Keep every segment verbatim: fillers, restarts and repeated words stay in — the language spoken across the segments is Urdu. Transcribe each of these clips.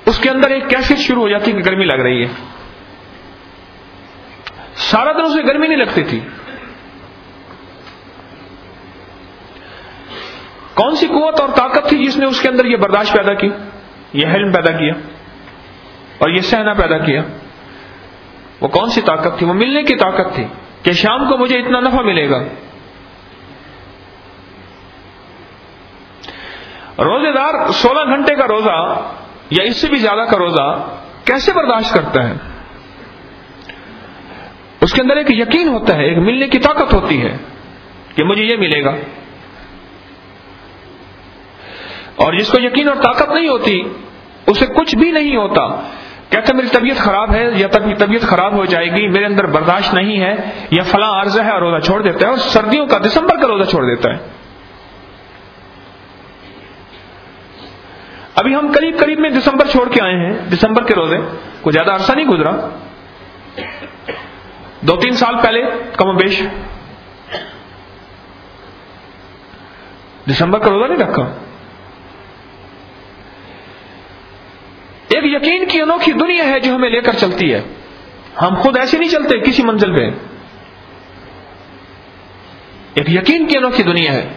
اس کے اندر ایک کیفیت شروع ہو جاتی کہ گرمی لگ رہی ہے. سارا دن اسے گرمی نہیں لگتی تھی. کون سی قوت اور طاقت تھی جس نے اس کے اندر یہ برداشت پیدا کی، یہ حلم پیدا کیا اور یہ سہنا پیدا کیا؟ وہ کون سی طاقت تھی؟ وہ ملنے کی طاقت تھی کہ شام کو مجھے اتنا نفع ملے گا. روزے دار سولہ گھنٹے کا روزہ یا اس سے بھی زیادہ کا روزہ کیسے برداشت کرتا ہے؟ اس کے اندر ایک یقین ہوتا ہے، ایک ملنے کی طاقت ہوتی ہے کہ مجھے یہ ملے گا. اور جس کو یقین اور طاقت نہیں ہوتی اسے کچھ بھی نہیں ہوتا. کہتا میری طبیعت خراب ہے یا طبیعت خراب ہو جائے گی، میرے اندر برداشت نہیں ہے یا فلاں عرضہ ہے، اور روزہ چھوڑ دیتا ہے. اور سردیوں کا دسمبر کا روزہ چھوڑ دیتا ہے. ابھی ہم قریب قریب میں دسمبر چھوڑ کے آئے ہیں. دسمبر کے روزے کوئی زیادہ عرصہ نہیں گزرا، دو تین سال پہلے کم و بیش دسمبر کا روزہ نہیں رکھا. ایک یقین کی انوکھی دنیا ہے جو ہمیں لے کر چلتی ہے. ہم خود ایسے نہیں چلتے کسی منزل پہ. ایک یقین کی انوکھی دنیا ہے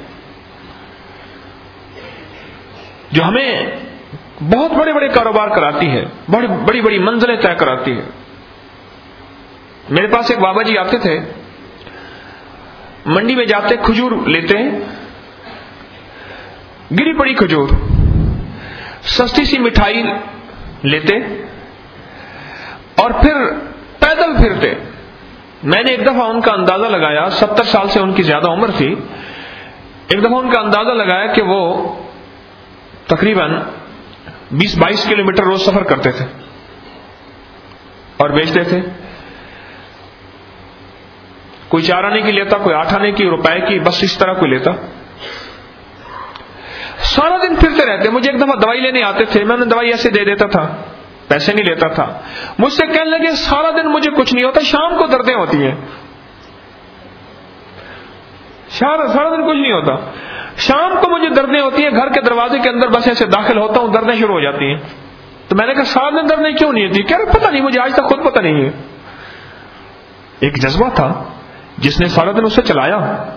جو ہمیں بہت بڑے بڑے کاروبار کراتی ہے، بڑی بڑی بڑی منزلیں طے کراتی ہے. میرے پاس ایک بابا جی آتے تھے، منڈی میں جاتے، کھجور لیتے، گری پڑی کھجور، سستی سی مٹھائی لیتے اور پھر پیدل پھرتے. میں نے ایک دفعہ ان کا اندازہ لگایا، ستر سال سے ان کی زیادہ عمر تھی. ایک دفعہ ان کا اندازہ لگایا کہ وہ تقریباً بیس بائیس کلو میٹر روز سفر کرتے تھے اور بیچتے تھے. کوئی چار آنے کی لیتا، کوئی آٹھ آنے کی، روپے کی، بس اس طرح کوئی لیتا. سارا دن پھرتے رہتے. مجھے ایک دفعہ دوائی لینے آتے تھے، میں انہیں دوائی ایسے دے دیتا تھا، پیسے نہیں لیتا تھا. مجھ سے کہنے لگے سارا دن مجھے کچھ نہیں ہوتا، شام کو دردیں ہوتی ہیں. سارا دن کچھ نہیں ہوتا، شام کو مجھے دردیں ہوتی ہیں. گھر کے دروازے کے اندر بس ایسے داخل ہوتا ہوں، دردیں شروع ہو جاتی ہیں. تو میں نے کہا سارا دن دردیں کیوں نہیں ہوتی؟ کہہ رہے پتہ نہیں، مجھے آج تک خود پتہ نہیں ہے. ایک جذبہ تھا جس نے سارا دن اسے چلایا.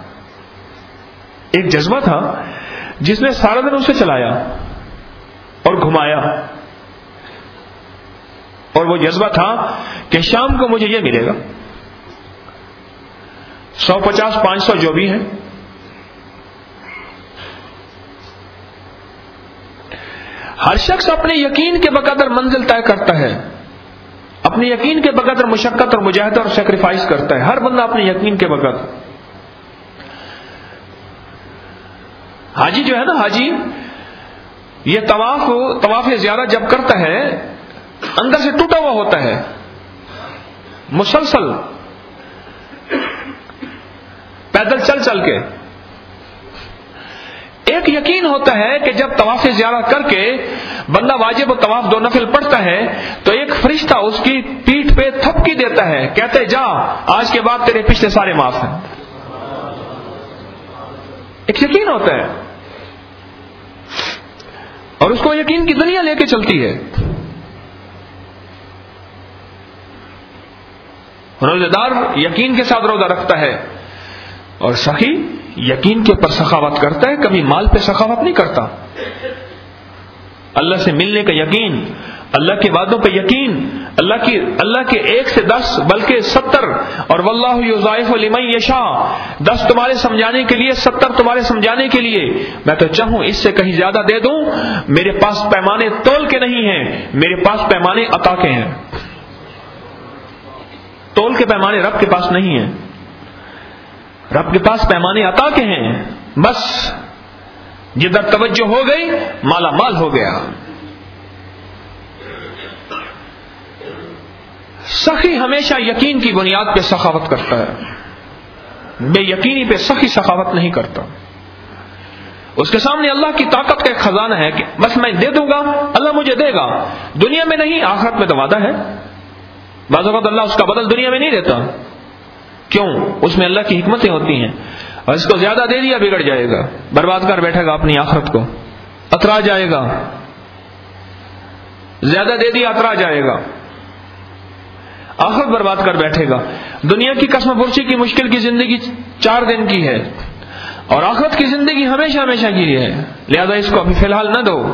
ایک جذبہ تھا جس نے سارا دن اسے چلایا اور گھمایا. اور وہ جذبہ تھا کہ شام کو مجھے یہ ملے گا. سو پچاس پانچ سو جو بھی ہیں، ہر شخص اپنے یقین کے بقدر منزل طے کرتا ہے، اپنے یقین کے بقدر مشقت اور مجاہدہ اور سیکریفائس کرتا ہے. ہر بندہ اپنے یقین کے بقدر. حاجی جو ہے نا، حاجی یہ طواف طواف زیارہ جب کرتا ہے اندر سے ٹوٹا ہوا ہوتا ہے، مسلسل پیدل چل چل کے. ایک یقین ہوتا ہے کہ جب طواف زیارہ کر کے بندہ واجب و طواف دو نفل پڑھتا ہے تو ایک فرشتہ اس کی پیٹھ پہ تھپکی دیتا ہے، کہتے جا آج کے بعد تیرے پچھلے سارے معاف ہیں. ایک یقین ہوتا ہے اور اس کو یقین کی دنیا لے کے چلتی ہے. روزہ دار یقین کے ساتھ روزہ رکھتا ہے اور سخی یقین کے پر سخاوت کرتا ہے، کبھی مال پہ سخاوت نہیں کرتا. اللہ سے ملنے کا یقین، اللہ کے وعدوں پہ یقین، اللہ کی اللہ کے ایک سے دس بلکہ ستر، اور واللہ یضاعف لمن یشاء، دس تمہارے سمجھانے کے لیے، ستر تمہارے سمجھانے کے لیے. میں تو چاہوں اس سے کہیں زیادہ دے دوں. میرے پاس پیمانے تول کے نہیں ہیں، میرے پاس پیمانے عطا کے ہیں. تول کے پیمانے رب کے پاس نہیں ہیں، رب کے پاس پیمانے عطا کے ہیں. بس جدھر توجہ ہو گئی مالا مال ہو گیا. سخی ہمیشہ یقین کی بنیاد پہ سخاوت کرتا ہے، بے یقینی پہ سخی سخاوت نہیں کرتا. اس کے سامنے اللہ کی طاقت کا ایک خزانہ ہے کہ بس میں دے دوں گا، اللہ مجھے دے گا. دنیا میں نہیں، آخرت میں تو وعدہ ہے. بعض اوقات اللہ اس کا بدل دنیا میں نہیں دیتا. کیوں؟ اس میں اللہ کی حکمتیں ہوتی ہیں. اور اس کو زیادہ دے دیا بگڑ جائے گا، برباد کر بیٹھے گا اپنی آخرت کو، اترا جائے گا. زیادہ دے دیا اترا جائے گا، آخرت برباد کر بیٹھے گا۔ دنیا کی قسم پرسی کی مشکل کی زندگی چار دن کی ہے، اور آخرت کی زندگی ہمیشہ ہمیشہ کی ہے، لہذا اس کو ابھی فی الحال نہ دو۔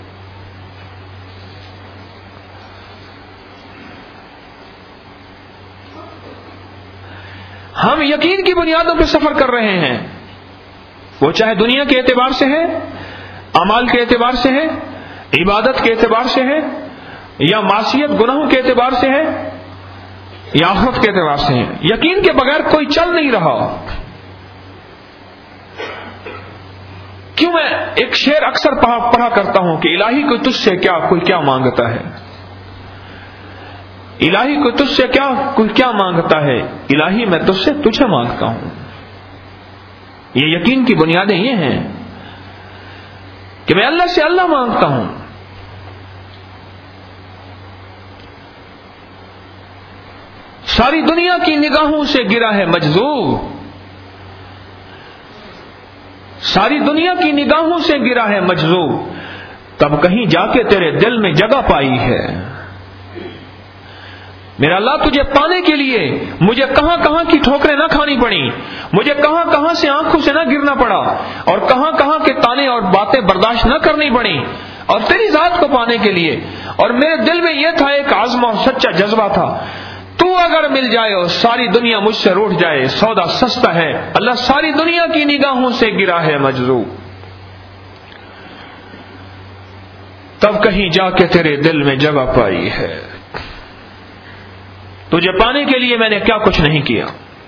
ہم یقین کی بنیادوں پہ سفر کر رہے ہیں، وہ چاہے دنیا کے اعتبار سے ہے، اعمال کے اعتبار سے ہے، عبادت کے اعتبار سے ہے، یا معصیت گناہوں کے اعتبار سے ہے، یا آخرت کے اعتبار سے ہے۔ یقین کے بغیر کوئی چل نہیں رہا۔ کیوں میں ایک شعر اکثر پڑھا کرتا ہوں کہ الہی کوئی تجھ سے کیا کوئی کیا مانگتا ہے، الہی کوئی تجھ سے کیا کوئی کیا مانگتا ہے، الہی میں تجھ سے تجھے مانگتا ہوں۔ یہ یقین کی بنیادیں یہ ہیں کہ میں اللہ سے اللہ مانگتا ہوں۔ ساری دنیا کی نگاہوں سے گرا ہے مجذوب، ساری دنیا کی نگاہوں سے گرا ہے مجذوب، تب کہیں جا کے تیرے دل میں جگہ پائی ہے۔ میرا اللہ تجھے پانے کے لیے مجھے کہاں کہاں کی ٹھوکریں نہ کھانی پڑی، مجھے کہاں کہاں سے آنکھوں سے نہ گرنا پڑا، اور کہاں کہاں کے تانے اور باتیں برداشت نہ کرنی پڑی، اور تیری ذات کو پانے کے لیے۔ اور میرے دل میں یہ تھا، ایک عزم اور سچا جذبہ تھا، تو اگر مل جائے اور ساری دنیا مجھ سے روٹھ جائے، سودا سستا ہے۔ اللہ ساری دنیا کی نگاہوں سے گرا ہے مجذوب، تب کہیں جا کے تیرے دل میں جگہ پائی ہے۔ تجھے پانے کے لیے میں نے کیا کچھ نہیں کیا۔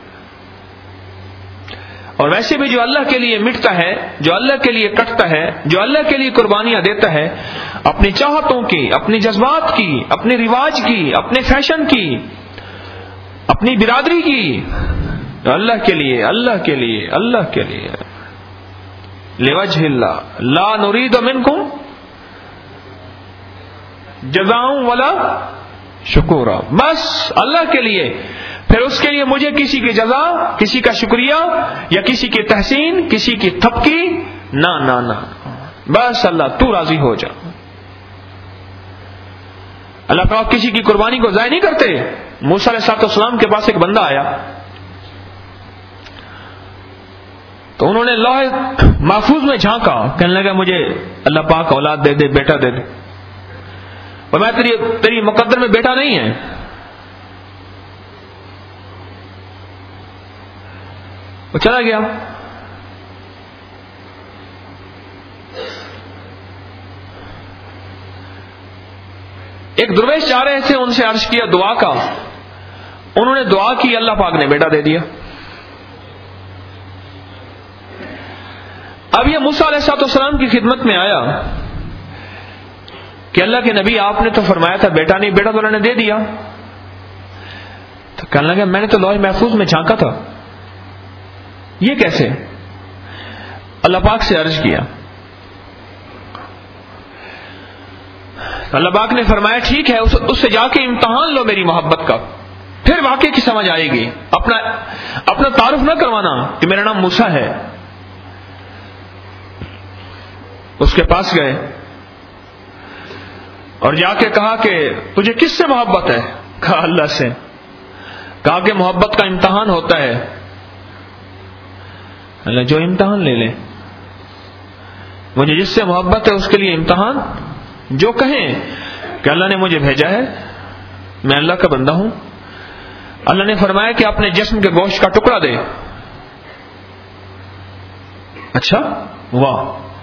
اور ویسے بھی جو اللہ کے لیے مٹتا ہے، جو اللہ کے لیے کٹتا ہے، جو اللہ کے لیے قربانیاں دیتا ہے، اپنی چاہتوں کی، اپنی جذبات کی، اپنے رواج کی، اپنے فیشن کی، اپنی برادری کی، اللہ کے لیے اللہ کے لیے اللہ کے لیے لوجہ اللہ لا نرید منکم جزاء ولا شکورا، بس اللہ کے لیے، پھر اس کے لیے مجھے کسی کی جزا، کسی کا شکریہ، یا کسی کی تحسین، کسی کی تھپکی نہ نہ نہ بس اللہ تو راضی ہو جا۔ اللہ تعالیٰ کسی کی قربانی کو ضائع نہیں کرتے۔ موسیٰ علیہ السلام کے پاس ایک بندہ آیا تو انہوں نے لوح محفوظ میں جھانکا، کہنے لگا مجھے اللہ پاک اولاد دے دے، بیٹا دے دے، اور میں تیری تیری مقدر میں بیٹا نہیں ہے۔ وہ چلا گیا۔ ایک درویش جا رہے تھے، ان سے عرض کیا دعا کا، انہوں نے دعا کی، اللہ پاک نے بیٹا دے دیا۔ اب یہ موسیٰ علیہ السلام کی خدمت میں آیا کہ اللہ کے نبی آپ نے تو فرمایا تھا بیٹا نہیں، بیٹا تو اللہ نے دے دیا۔ تو کہنے لگا میں نے تو لوح محفوظ میں جھانکا تھا، یہ کیسے؟ اللہ پاک سے عرض کیا، اللہ پاک نے فرمایا ٹھیک ہے، اس سے جا کے امتحان لو میری محبت کا، پھر واقعے کی سمجھ آئے گی۔ اپنا اپنا تعارف نہ کروانا کہ میرا نام موسیٰ ہے۔ اس کے پاس گئے اور جا کے کہا کہ تجھے کس سے محبت ہے؟ کہا اللہ سے۔ کہا کہ محبت کا امتحان ہوتا ہے۔ اللہ جو امتحان لے لے، مجھے جس سے محبت ہے اس کے لیے امتحان، جو کہیں کہ اللہ نے مجھے بھیجا ہے، میں اللہ کا بندہ ہوں، اللہ نے فرمایا کہ اپنے جسم کے گوشت کا ٹکڑا دے۔ اچھا واہ،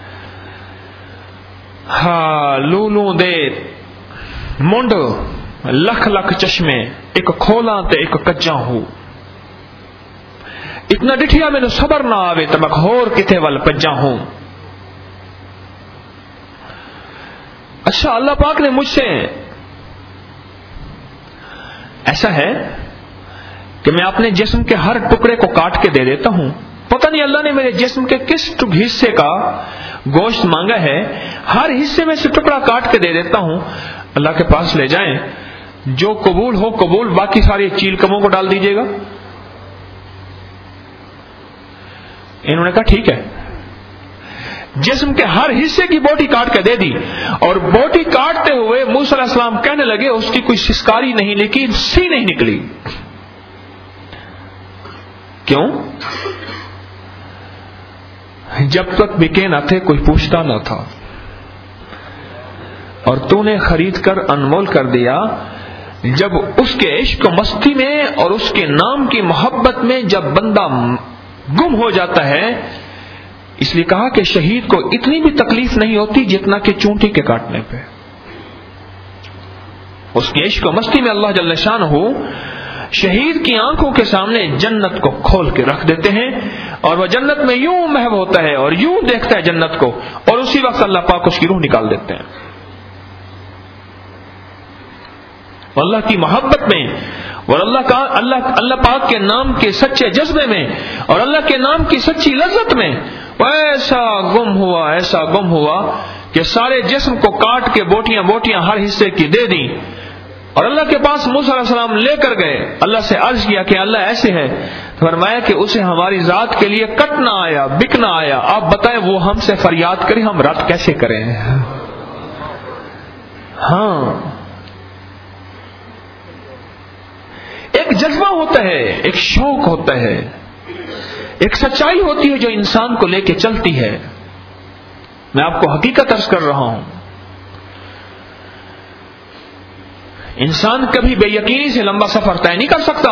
ہاں لولوں دے منڈ لکھ لکھ چشمے، ایک کھولا تے ایک کچا ہو، اتنا ڈٹھیا مینوں صبر نہ آوے تے میں ہور کتے ول پجا ہوں۔ اچھا اللہ پاک نے مجھ سے ایسا ہے کہ میں اپنے جسم کے ہر ٹکڑے کو کاٹ کے دے دیتا ہوں، پتہ نہیں اللہ نے میرے جسم کے کس حصے کا گوشت مانگا ہے، ہر حصے میں سے ٹکڑا کاٹ کے دے دیتا ہوں، اللہ کے پاس لے جائیں، جو قبول ہو قبول، باقی سارے چیل کموں کو ڈال دیجیے گا۔ انہوں نے کہا ٹھیک ہے۔ جسم کے ہر حصے کی بوٹی کاٹ کے دے دی، اور بوٹی کاٹتے ہوئے موسیٰ علیہ السلام کہنے لگے اس کی کوئی سسکاری نہیں نکلی، سی نہیں نکلی. کیوں؟ جب تک بکے نہ تھے کوئی پوچھتا نہ تھا، اور تو نے خرید کر انمول کر دیا. جب اس کے عشق و مستی میں اور اس کے نام کی محبت میں جب بندہ گم ہو جاتا ہے، اس لیے کہا کہ شہید کو اتنی بھی تکلیف نہیں ہوتی جتنا کہ چونٹی کے کاٹنے پہ. اس کے عشق و مستی میں اللہ جل شانہ شہید کی آنکھوں کے سامنے جنت کو کھول کے رکھ دیتے ہیں، اور وہ جنت میں یوں محو ہوتا ہے اور یوں دیکھتا ہے جنت کو، اور اسی وقت اللہ پاک اس کی روح نکال دیتے ہیں. اللہ کی محبت میں اور اللہ کا اللہ اللہ پاک کے نام کے سچے جذبے میں اور اللہ کے نام کی سچی لذت میں ایسا گم ہوا ایسا گم ہوا کہ سارے جسم کو کاٹ کے بوٹیاں بوٹیاں ہر حصے کی دے دی، اور اللہ کے پاس موسیٰ علیہ السلام لے کر گئے. اللہ سے عرض کیا کہ اللہ ایسے ہے، فرمایا کہ اسے ہماری ذات کے لیے کٹنا آیا، بکنا آیا. آپ بتائیں وہ ہم سے فریاد کرے، ہم رد کیسے کریں؟ ہاں، ایک جذبہ ہوتا ہے، ایک شوق ہوتا ہے، ایک سچائی ہوتی ہے جو انسان کو لے کے چلتی ہے. میں آپ کو حقیقت عرض کر رہا ہوں، انسان کبھی بے یقینی سے لمبا سفر طے نہیں کر سکتا.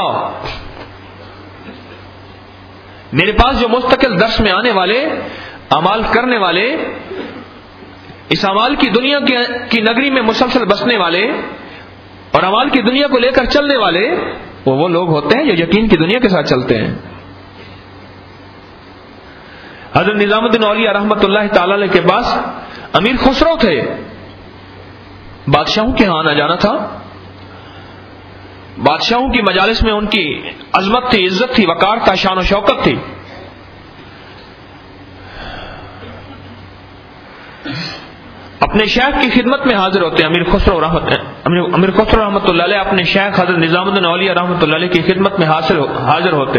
میرے پاس جو مستقل درس میں آنے والے، اعمال کرنے والے، اس اعمال کی دنیا کی نگری میں مسلسل بسنے والے اور اعمال کی دنیا کو لے کر چلنے والے، وہ وہ لوگ ہوتے ہیں جو یقین کی دنیا کے ساتھ چلتے ہیں. حضرت نظام الدین اولیاء رحمت اللہ تعالی علیہ کے پاس امیر خسرو تھے، بادشاہوں کے ہاں آنا جانا تھا. بادشاہوں کی مجالس میں ان کی عظمت تھی، عزت تھی، وقار تھا، شان و شوکت تھی. اپنے شیخ کی خدمت میں حاضر ہوتے ہیں. امیر خسرو رحمت امیر خسرو رحمت اللہ علیہ اپنے شیخ حضرت نظام الدین اولیاء رحمت اللہ علیہ کی خدمت میں حاضر ہوتے،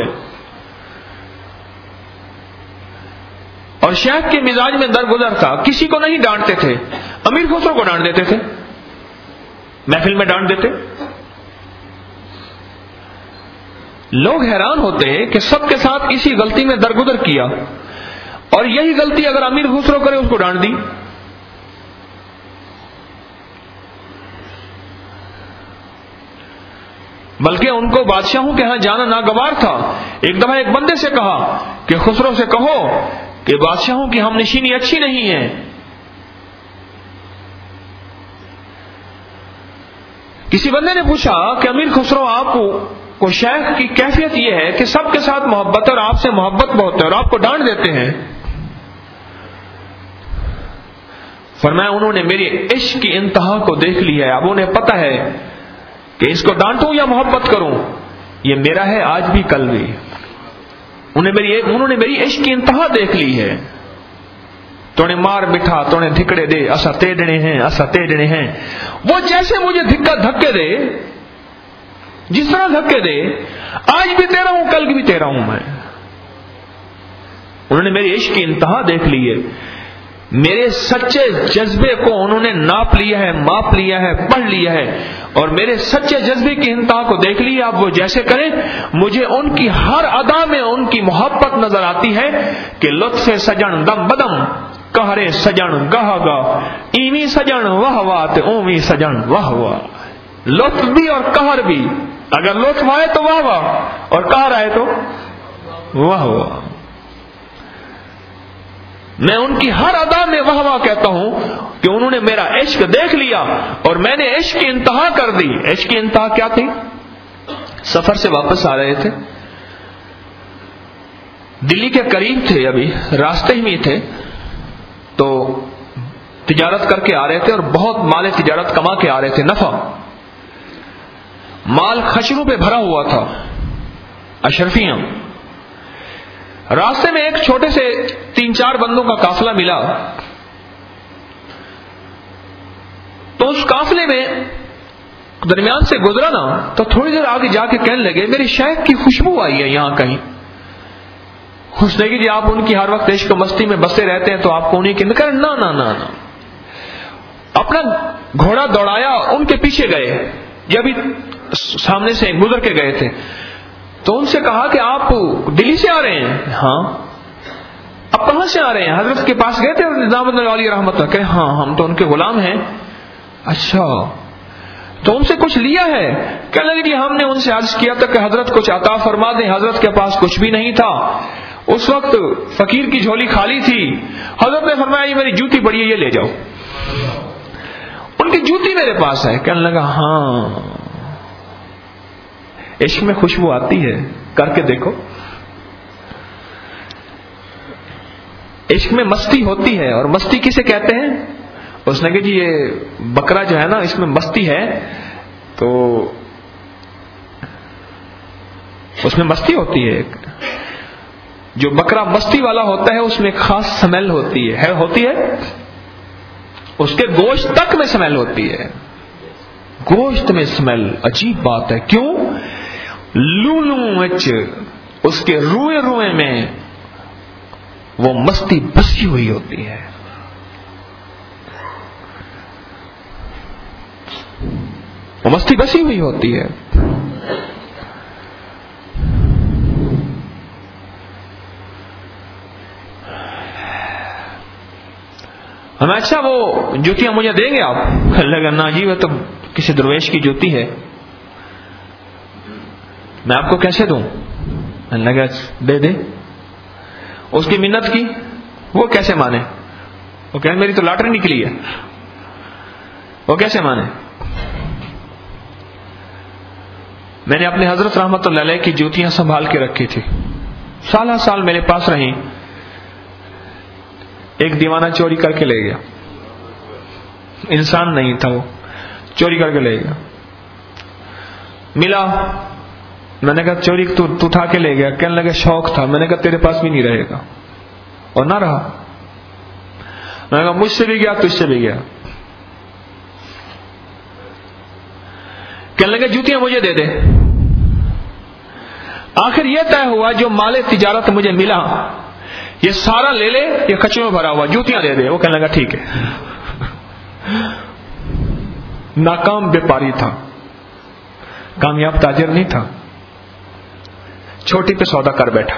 اور شیخ کے مزاج میں درگزر تھا، کسی کو نہیں ڈانٹتے تھے. امیر خسرو کو ڈانٹ دیتے تھے، محفل میں ڈانٹ دیتے. لوگ حیران ہوتے کہ سب کے ساتھ اسی غلطی میں درگزر کیا، اور یہی غلطی اگر امیر خسرو کرے اس کو ڈانٹ دی. بلکہ ان کو بادشاہوں کے ہاں جانا ناگوار تھا. ایک دفعہ ایک بندے سے کہا کہ خسرو سے کہو کہ بادشاہوں کی ہم نشینی اچھی نہیں ہے. کسی بندے نے پوچھا کہ امیر خسرو آپ کو شیخ کی کیفیت یہ ہے کہ سب کے ساتھ محبت اور آپ سے محبت بہت ہے اور آپ کو ڈانٹ دیتے ہیں. فرمایا انہوں نے میری عشق کی انتہا کو دیکھ لی ہے، اب انہیں پتہ ہے کہ اس کو ڈانٹوں یا محبت کروں، یہ میرا ہے آج بھی کل بھی. انہیں میری انہوں نے میری عشق کی انتہا دیکھ لی ہے. تو نے مار بٹھا تو نے دھکڑے دے، اسا تیڑنے ہیں اسا تیڑنے ہیں. وہ جیسے مجھے دھکا دھکے دے، جس طرح دھکے دے، آج بھی تیرا ہوں کل بھی تیرا ہوں میں. انہوں نے میری عشق کی انتہا دیکھ لی ہے، میرے سچے جذبے کو انہوں نے ناپ لیا ہے، ماپ لیا ہے، پڑھ لیا ہے، اور میرے سچے جذبے کی انتہا کو دیکھ لیا. اب وہ جیسے کریں، مجھے ان کی ہر ادا میں ان کی محبت نظر آتی ہے کہ لطف سجن دم بدم، کہرے سجن گاہ گا، ایویں سجن واہ واہ تے اوویں سجن واہ واہ. لطف بھی اور قہر بھی، اگر لطف آئے تو واہ واہ اور قہر آئے تو واہ واہ. میں ان کی ہر ادا میں واہ واہ کہتا ہوں کہ انہوں نے میرا عشق دیکھ لیا اور میں نے عشق کی انتہا کر دی. عشق کی انتہا کیا تھی؟ سفر سے واپس آ رہے تھے، دلی کے قریب تھے، ابھی راستے ہی میں تھے، تو تجارت کر کے آ رہے تھے اور بہت مال تجارت کما کے آ رہے تھے، نفع. مال خشروں پہ بھرا ہوا تھا، اشرفیاں. راستے میں ایک چھوٹے سے تین چار بندوں کا قافلہ ملا، تو اس قافلے میں درمیان سے گزرا نا تو تھوڑی دیر آگے جا کے کہنے لگے میرے شیخ کی خوشبو آئی ہے یہاں کہیں. اس نے کہ جی آپ ان کی ہر وقت عشق و مستی میں بسے رہتے ہیں تو آپ کو انہیں کی نہ نہ نہ نہ اپنا گھوڑا دوڑایا، ان کے پیچھے گئے، یہ ابھی سامنے سے گزر کے گئے تھے، تو ان سے کہا کہ آپ دلی سے آ رہے ہیں؟ ہاں۔ اب کہاں سے آ رہے ہیں؟ حضرت کے پاس گئے تھے نظام الدین علی رحمۃ اللہ، کہ ہاں ہم تو ان کے غلام ہیں۔ اچھا تو ان سے کچھ لیا ہے؟ کہنے لگے کہ ہم نے ان سے عرض کیا تھا کہ حضرت کچھ عطا فرما دیں، حضرت کے پاس کچھ بھی نہیں تھا، اس وقت فقیر کی جھولی خالی تھی، حضرت نے فرمایا یہ میری جوتی پڑی ہے، یہ لے جاؤ، ان کی جوتی میرے پاس ہے۔ کہنے لگا ہاں عشق میں خوشبو آتی ہے، کر کے دیکھو، عشق میں مستی ہوتی ہے، اور مستی کسے کہتے ہیں؟ اس نے کہا جی یہ بکرا جو ہے نا اس میں مستی ہے، تو اس میں مستی ہوتی ہے، جو بکرا مستی والا ہوتا ہے اس میں ایک خاص سمیل ہوتی ہے، ہے ہوتی ہے اس کے گوشت تک میں سمیل ہوتی ہے، گوشت میں سمیل، عجیب بات ہے، کیوں؟ لولوں وچ اس کے روئے روئے میں وہ مستی بسی ہوئی ہوتی ہے، وہ مستی بسی ہوئی ہوتی ہے۔ ہمیں اچھا وہ جوتیاں مجھے دیں گے آپ؟ لگا نا جی وہ تو کسی درویش کی جوتی ہے، میں آپ کو کیسے دوں؟ لگا دے دے، اس کی منت کی، وہ کیسے مانے؟ وہ کہ میری تو لاٹری نکلی ہے، وہ کیسے مانے؟ میں نے اپنے حضرت رحمت اللہ علیہ کی جوتیاں سنبھال کے رکھی تھی، سالہ سال میرے پاس رہیں، ایک دیوانہ چوری کر کے لے گیا، انسان نہیں تھا وہ، چوری کر کے لے گیا، ملا، میں نے کہا چوری تو اٹھا کے لے گیا، کہنے لگا شوق تھا، میں نے کہا تیرے پاس بھی نہیں رہے گا، اور نہ رہا، میں نے کہا مجھ سے بھی گیا تجھ سے بھی گیا، کہنے لگا جوتیاں مجھے دے دے، آخر یہ طے ہوا جو مال تجارت مجھے ملا یہ سارا لے لے، یہ کچروں میں بھرا ہوا، جوتیاں دے دے۔ وہ کہنے لگا ٹھیک ہے۔ ناکام بیپاری تھا، کامیاب تاجر نہیں تھا، چھوٹی پہ سودا کر بیٹھا،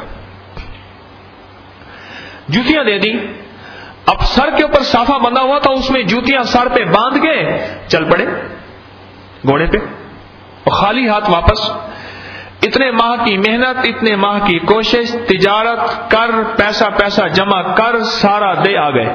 جوتیاں دے دی، اب سر کے اوپر صافہ بندھا ہوا تھا، اس میں جوتیاں سر پہ باندھ کے چل پڑے گھوڑے پہ، اور خالی ہاتھ واپس، اتنے ماہ کی محنت، اتنے ماہ کی کوشش، تجارت کر، پیسہ پیسہ جمع کر، سارا دے آ گئے،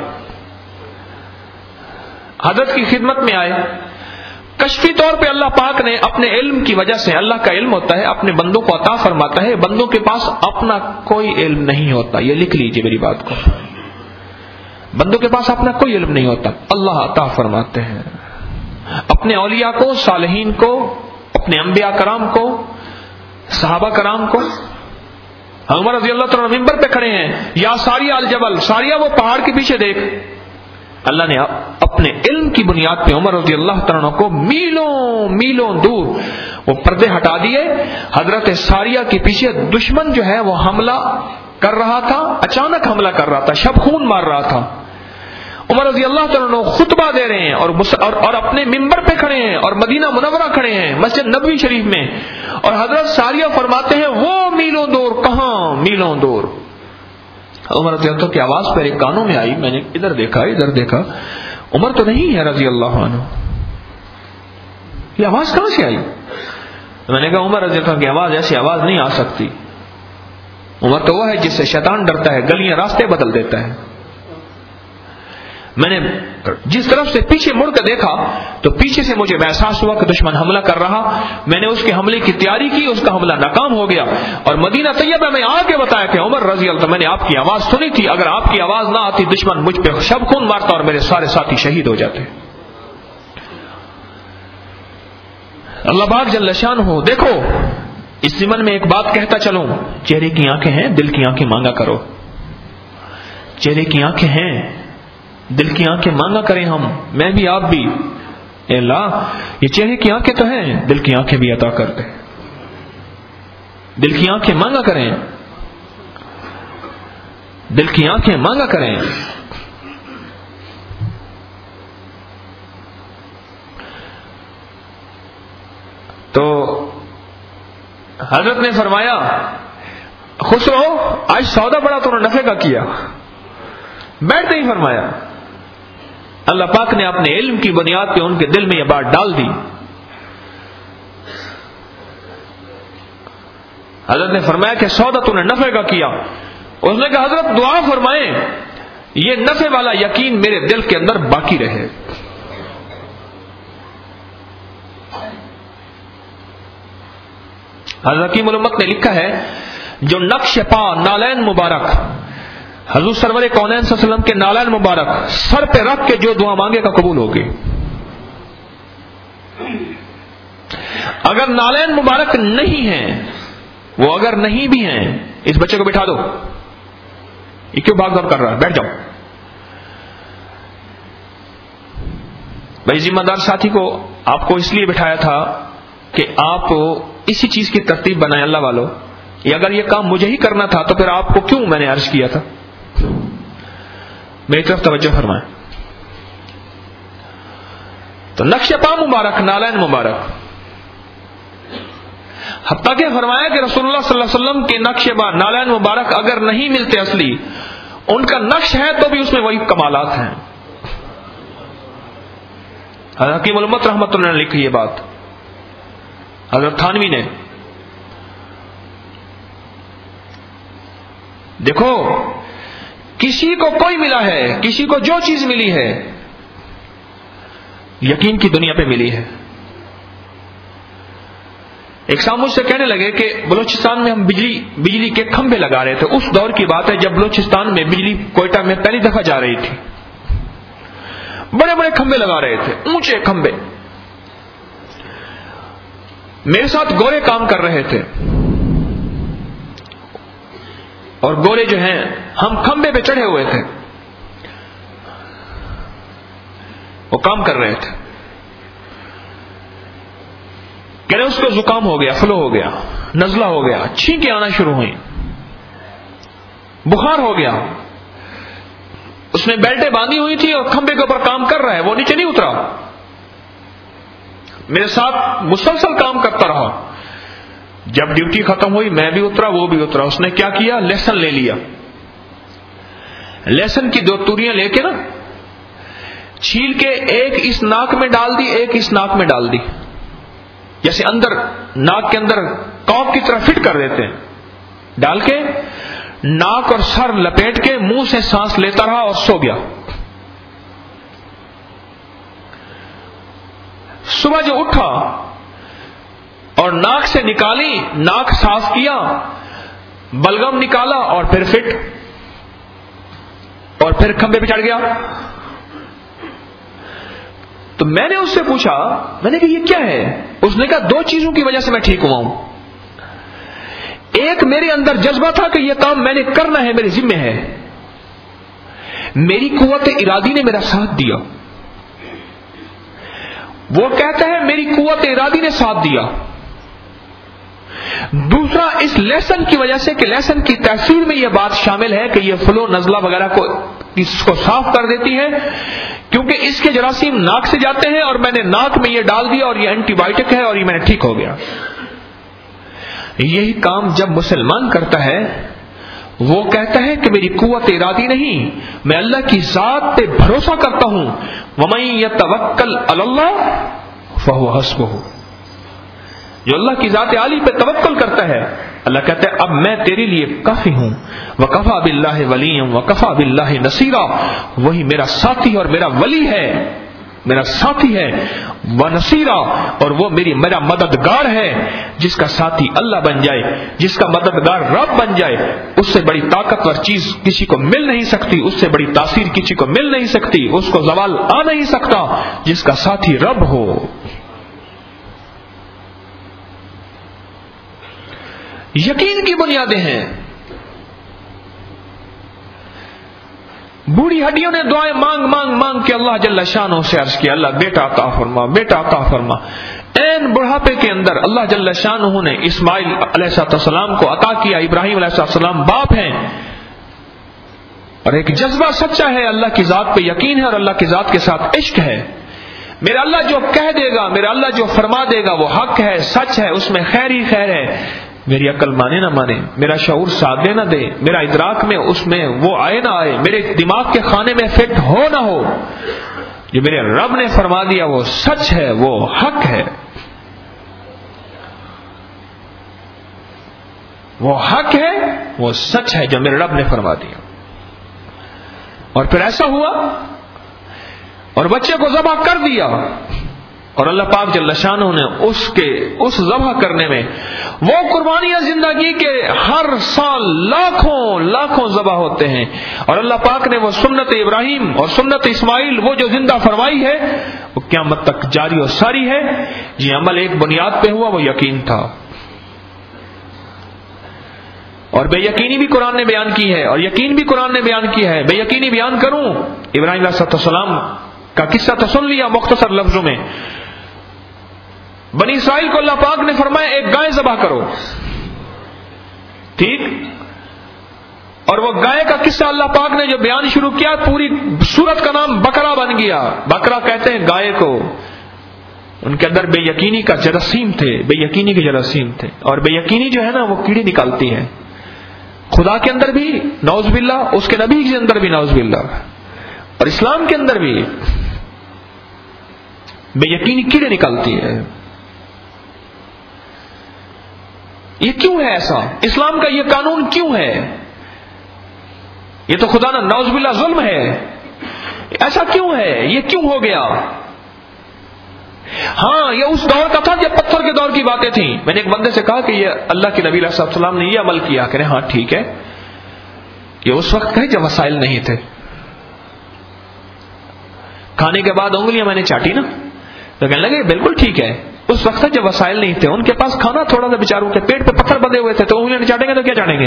حضرت کی خدمت میں آئے، کشفی طور پہ اللہ پاک نے اپنے علم کی وجہ سے، اللہ کا علم ہوتا ہے اپنے بندوں کو عطا فرماتا ہے، بندوں کے پاس اپنا کوئی علم نہیں ہوتا، یہ لکھ لیجئے میری بات کو، بندوں کے پاس اپنا کوئی علم نہیں ہوتا، اللہ عطا فرماتے ہیں اپنے اولیاء کو، صالحین کو، اپنے انبیاء کرام کو، صحابہ کرام کو۔ عمر رضی اللہ تعالیٰ ممبر پہ کھڑے ہیں، یا ساریہ الجبل، ساریہ وہ پہاڑ کے پیچھے دیکھ، اللہ نے اپنے علم کی بنیاد پہ عمر رضی اللہ تعالیٰ کو میلوں میلوں دور وہ پردے ہٹا دیے، حضرت ساریہ کے پیچھے دشمن جو ہے وہ حملہ کر رہا تھا، اچانک حملہ کر رہا تھا، شب خون مار رہا تھا، عمر رضی اللہ تعالیٰ خطبہ دے رہے ہیں، اور اور اپنے ممبر پہ کھڑے ہیں، اور مدینہ منورہ کھڑے ہیں مسجد نبوی شریف میں، اور حضرت ساریہ فرماتے ہیں وہ میلوں دور کہاں، میلوں دور۔ عمر رضی اللہ کی آواز میرے کانوں میں آئی، میں نے ادھر دیکھا ادھر دیکھا، عمر تو نہیں ہے رضی اللہ عنہ، یہ آواز کہاں سے آئی؟ میں نے کہا عمر رضی اللہ کی آواز ایسی آواز نہیں آ سکتی، عمر تو وہ ہے جس سے شیطان ڈرتا ہے، گلیاں راستے بدل دیتا ہے۔ میں نے جس طرف سے پیچھے مڑ کر دیکھا تو پیچھے سے مجھے احساس ہوا کہ دشمن حملہ کر رہا، میں نے اس کے حملے کی تیاری کی، اس کا حملہ ناکام ہو گیا، اور مدینہ طیبہ میں آ کے بتایا کہ عمر رضی اللہ، میں نے آپ کی آواز سنی تھی، اگر آپ کی آواز نہ آتی دشمن مجھ پہ شب خون مارتا اور میرے سارے ساتھی شہید ہو جاتے۔ اللہ پاک جل شانہ ہو، دیکھو اس ضمن میں ایک بات کہتا چلوں، چہرے کی آنکھیں ہیں، دل کی آنکھیں مانگا کرو، چہرے کی آنکھیں ہیں، دل کی آنکھیں مانگا کریں ہم، میں بھی آپ بھی، اے اللہ یہ چہرے کی آنکھیں تو ہیں، دل کی آنکھیں بھی عطا کر دے، دل کی آنکھیں مانگا کریں۔ دل کی آنکھیں مانگا کریں. تو حضرت نے فرمایا خسرو آج سودا بڑا تو نے نفع کا کیا. بیٹھتے ہی فرمایا اللہ پاک نے اپنے علم کی بنیاد پہ ان کے دل میں یہ بات ڈال دی. حضرت نے فرمایا کہ سودا تو نے نفع کا کیا. اس نے کہا حضرت دعا فرمائیں یہ نفع والا یقین میرے دل کے اندر باقی رہے. حضرت حکیم الامت نے لکھا ہے جو نقش پا نالین مبارک حضور سرور کونین صلی اللہ علیہ وسلم کے نالین مبارک سر پہ رکھ کے جو دعا مانگے گا قبول ہوگی. اگر نالین مبارک نہیں ہیں، وہ اگر نہیں بھی ہیں، اس بچے کو بٹھا دو، یہ کیوں بھاگ دوڑ کر رہا ہے، بیٹھ جاؤ. بھائی ذمہ دار ساتھی کو آپ کو اس لیے بٹھایا تھا کہ آپ اسی چیز کی ترتیب بنائیں. اللہ والو، یہ اگر یہ کام مجھے ہی کرنا تھا تو پھر آپ کو کیوں میں نے عرض کیا تھا. میری طرف توجہ فرمائیں. تو نقش پا مبارک نالین مبارک، حتیٰ کہ فرمایا کہ رسول اللہ صلی اللہ علیہ وسلم کے نقش پا نالین مبارک اگر نہیں ملتے اصلی، ان کا نقش ہے تو بھی اس میں وہی کمالات ہیں. حضرت حکیم الامت رحمۃ اللہ نے لکھی یہ بات. حضرت تھانوی نے دیکھو کسی کو کوئی ملا ہے، کسی کو جو چیز ملی ہے یقین کی دنیا پہ ملی ہے. ایک صاحب مجھ سے کہنے لگے کہ بلوچستان میں ہم بجلی بجلی کے کھمبے لگا رہے تھے. اس دور کی بات ہے جب بلوچستان میں بجلی کوئٹہ میں پہلی دفعہ جا رہی تھی. بڑے بڑے کھمبے لگا رہے تھے، اونچے کھمبے. میرے ساتھ گورے کام کر رہے تھے اور گورے جو ہیں ہم کھمبے پہ چڑھے ہوئے تھے، وہ کام کر رہے تھے. کہنے اس کو زکام ہو گیا، فلو ہو گیا، نزلہ ہو گیا، چھینکیں آنا شروع ہوئی، بخار ہو گیا. اس نے بیلٹیں باندھی ہوئی تھی اور کھمبے کے اوپر کام کر رہا ہے، وہ نیچے نہیں اترا. میرے ساتھ مسلسل کام کرتا رہا. جب ڈیوٹی ختم ہوئی میں بھی اترا، وہ بھی اترا. اس نے کیا کیا، لہسن لے لیا. لہسن کی دو توریاں لے کے نا چھیل کے ایک اس ناک میں ڈال دی، ایک اس ناک میں ڈال دی، جیسے اندر ناک کے اندر کاپ کی طرح فٹ کر دیتے ہیں. ڈال کے ناک اور سر لپیٹ کے منہ سے سانس لیتا رہا اور سو گیا. صبح جو اٹھا اور ناک سے نکالی، ناک صاف کیا، بلغم نکالا اور پھر فٹ، اور پھر کھمبے پہ چڑھ گیا. تو میں نے اس سے پوچھا، میں نے کہا یہ کیا ہے؟ اس نے کہا دو چیزوں کی وجہ سے میں ٹھیک ہوا ہوں. ایک میرے اندر جذبہ تھا کہ یہ کام میں نے کرنا ہے، میرے ذمہ ہے. میری قوت ارادی نے میرا ساتھ دیا. وہ کہتا ہے میری قوت ارادی نے ساتھ دیا. دوسرا اس لیسن کی وجہ سے کہ لیسن کی تاثیر میں یہ بات شامل ہے کہ یہ فلو نزلہ وغیرہ کو اس کو صاف کر دیتی ہے، کیونکہ اس کے جراثیم ناک سے جاتے ہیں اور میں نے ناک میں یہ ڈال دیا اور یہ اینٹی بائیوٹک ہے اور یہ میں نے ٹھیک ہو گیا. یہی کام جب مسلمان کرتا ہے وہ کہتا ہے کہ میری قوت ارادی نہیں، میں اللہ کی ذات پہ بھروسہ کرتا ہوں. وَمَن يَتَوَكَّلْ عَلَى اللَّهِ فَهُوَ حَسْبُهُ. جو اللہ کی ذات عالی پہ توکل کرتا ہے، اللہ کہتا ہے اب میں تیرے لیے کافی ہوں. وَكَفَى بِاللَّهِ وَلِيًّا وَكَفَى بِاللَّهِ نَصِيرًا. وہی میرا ساتھی اور میرا ولی ہے، میرا ساتھی ہے. وَنَصِيرًا. اور وہ میری میرا مددگار ہے. جس کا ساتھی اللہ بن جائے، جس کا مددگار رب بن جائے، اس سے بڑی طاقتور چیز کسی کو مل نہیں سکتی، اس سے بڑی تاثیر کسی کو مل نہیں سکتی، اس کو زوال آ نہیں سکتا جس کا ساتھی رب ہو. یقین کی بنیادیں ہیں. بوڑھی ہڈیوں نے دعائیں مانگ مانگ مانگ کے اللہ جل شانہ سے عرض کیا اللہ بیٹا عطا فرما، بیٹا عطا فرما. این بڑھاپے کے اندر اللہ جل شانہ نے اسماعیل علیہ السلام کو عطا کیا. ابراہیم علیہ السلام باپ ہیں، اور ایک جذبہ سچا ہے، اللہ کی ذات پہ یقین ہے اور اللہ کی ذات کے ساتھ عشق ہے. میرا اللہ جو کہہ دے گا، میرا اللہ جو فرما دے گا وہ حق ہے، سچ ہے، اس میں خیر ہی خیر ہے. میری عقل مانے نہ مانے، میرا شعور ساتھ دے نہ دے، میرا ادراک میں اس میں وہ آئے نہ آئے، میرے دماغ کے خانے میں فٹ ہو نہ ہو، جو میرے رب نے فرما دیا وہ سچ ہے، وہ حق ہے. وہ حق ہے، وہ سچ ہے جو میرے رب نے فرما دیا. اور پھر ایسا ہوا اور بچے کو ذبح کر دیا، اور اللہ پاک جل شانہ نے اس کے اس ذبح کرنے میں وہ قربانیاں زندگی کے ہر سال لاکھوں لاکھوں ذبح ہوتے ہیں، اور اللہ پاک نے وہ سنت ابراہیم اور سنت اسماعیل وہ جو زندہ فرمائی ہے وہ قیامت تک جاری اور ساری ہے. یہ عمل ایک بنیاد پہ ہوا، وہ یقین تھا. اور بے یقینی بھی قرآن نے بیان کی ہے، اور یقین بھی قرآن نے بیان کی ہے. بے یقینی بیان کروں، ابراہیم علیہ السلام کا قصہ تو سن لیا مختصر لفظوں میں. بنی اسرائیل کو اللہ پاک نے فرمایا ایک گائے ذبح کرو، ٹھیک، اور وہ گائے کا قصہ اللہ پاک نے جو بیان شروع کیا، پوری سورت کا نام بکرا بن گیا. بکرا کہتے ہیں گائے کو. ان کے اندر بے یقینی کا جراثیم تھے، بے یقینی کے جراثیم تھے، اور بے یقینی جو ہے نا وہ کیڑے نکالتی ہے. خدا کے اندر بھی نعوذ باللہ، اس کے نبی کے اندر بھی نعوذ باللہ، اور اسلام کے اندر بھی بے یقینی کیڑے نکالتی ہے. یہ کیوں ہے ایسا؟ اسلام کا یہ قانون کیوں ہے؟ یہ تو خدا نہ نعوذ باللہ ظلم ہے. ایسا کیوں ہے؟ یہ کیوں ہو گیا؟ ہاں یہ اس دور کا تھا جب پتھر کے دور کی باتیں تھیں. میں نے ایک بندے سے کہا کہ یہ اللہ کے نبی علیہ السلام نے یہ عمل کیا. کہنے ہاں ٹھیک ہے. یہ اس وقت کہیں جب وسائل نہیں تھے. کھانے کے بعد انگلیاں میں نے چاٹی نا تو کہنے لگے بالکل ٹھیک ہے. اس وقت جب وسائل نہیں تھے، ان کے پاس کھانا تھوڑا سا، بیچاروں کے پیٹ پہ پتھر بندھے ہوئے تھے، تو انگلیاں چاٹیں گے تو کیا چاٹیں گے؟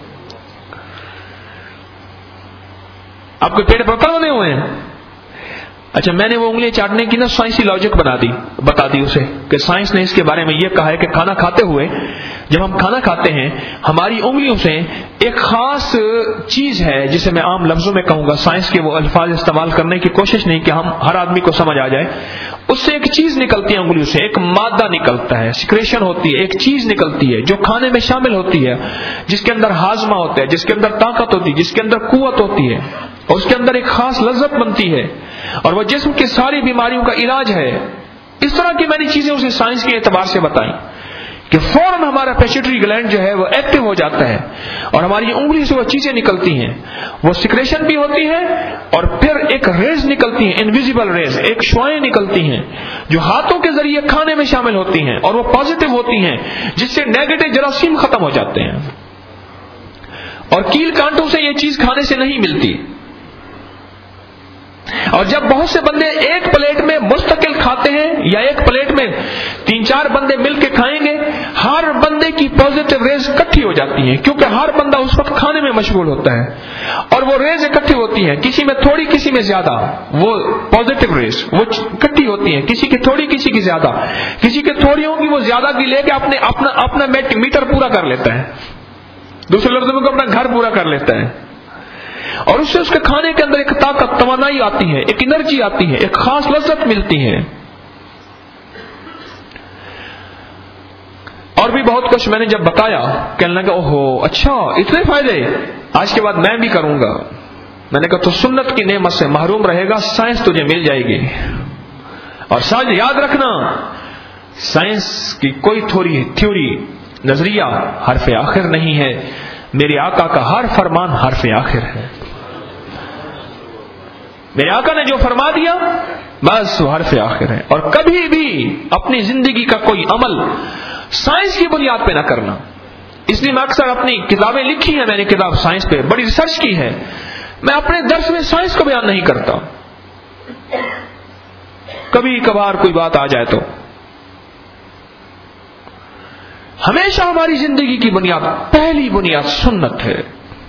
آپ کے پیٹ پہ پتھر بندھے ہوئے ہیں. اچھا میں نے وہ انگلیاں چاٹنے کی نا سائنسی لاجک بنا دی بتا دی اسے کہ سائنس نے اس کے بارے میں یہ کہا ہے کہ کھانا کھاتے ہوئے جب ہم کھانا کھاتے ہیں ہماری انگلیوں سے ایک خاص چیز ہے جسے میں عام لفظوں میں کہوں گا، سائنس کے وہ الفاظ استعمال کرنے کی کوشش نہیں کہ ہم ہر آدمی کو سمجھ آ جائے. اس سے ایک چیز نکلتی ہے انگلیوں سے، ایک مادہ نکلتا ہے، سیکریشن ہوتی ہے، ایک چیز نکلتی ہے جو کھانے میں شامل ہوتی ہے، جس کے اندر ہاضمہ ہوتا ہے، جس کے اندر طاقت ہوتی ہے، جس کے اندر قوت ہوتی ہے، اور اس کے اندر ایک خاص لذت بنتی ہے، اور وہ جسم کی ساری بیماریوں کا علاج ہے. اس طرح کی میں نے چیزیں اسے سائنس کے اعتبار سے بتائیں کہ فوراً ہمارا پیچیٹری گلینڈ جو ہے وہ ایکٹیو ہو جاتا ہے اور ہماری انگلی سے وہ چیزیں نکلتی ہیں، وہ سیکریشن بھی ہوتی ہے، اور پھر ایک ریز نکلتی ہیں، انویزیبل ریز، ایک شعاعیں نکلتی ہیں جو ہاتھوں کے ذریعے کھانے میں شامل ہوتی ہیں، اور وہ پازیٹیو ہوتی ہیں جس سے نیگیٹو جراثیم ختم ہو جاتے ہیں. اور کیل کانٹوں سے یہ چیز کھانے سے نہیں ملتی. اور جب بہت سے بندے ایک پلیٹ میں مستقل کھاتے ہیں یا ایک پلیٹ میں تین چار بندے مل کے کھائیں گے، ہر بندے کی پازیٹیو ریز اکٹھی ہو جاتی ہیں، کیونکہ ہر بندہ اس وقت کھانے میں مشغول ہوتا ہے، اور وہ ریز اکٹھی ہوتی ہیں، کسی میں تھوڑی کسی میں زیادہ، وہ پازیٹیو ریز وہ اکٹھی ہوتی ہیں، کسی کی تھوڑی کسی کی زیادہ، کسی کی تھوڑی ہوگی وہ زیادہ کی لے کے اپنے اپنا اپنا میٹر پورا کر لیتا ہے، دوسرے لفظوں میں اپنا گھر پورا کر لیتا ہے، اور اس سے اس کے کھانے کے اندر ایک طاقت، توانائی آتی ہے، ایک انرجی آتی ہے، ایک خاص لذت ملتی ہے. اور بھی بہت کچھ میں نے جب بتایا کہنے لگا اوہو اچھا اتنے فائدے، آج کے بعد میں بھی کروں گا. میں نے کہا تو سنت کی نعمت سے محروم رہے گا، سائنس تجھے مل جائے گی. اور ساتھ یاد رکھنا سائنس کی کوئی تھوڑی تھیوری نظریہ حرف آخر نہیں ہے، میرے آقا کا ہر فرمان حرف آخر ہے. میرے آقا نے جو فرما دیا بس وہ حرف آخر ہے. اور کبھی بھی اپنی زندگی کا کوئی عمل سائنس کی بنیاد پہ نہ کرنا. اس لیے میں اکثر اپنی کتابیں لکھی ہیں، میں نے کتاب سائنس پہ بڑی ریسرچ کی ہے، میں اپنے درس میں سائنس کو بیان نہیں کرتا. کبھی کبھار کوئی بات آ جائے تو ہمیشہ ہماری زندگی کی بنیاد، پہلی بنیاد سنت ہے.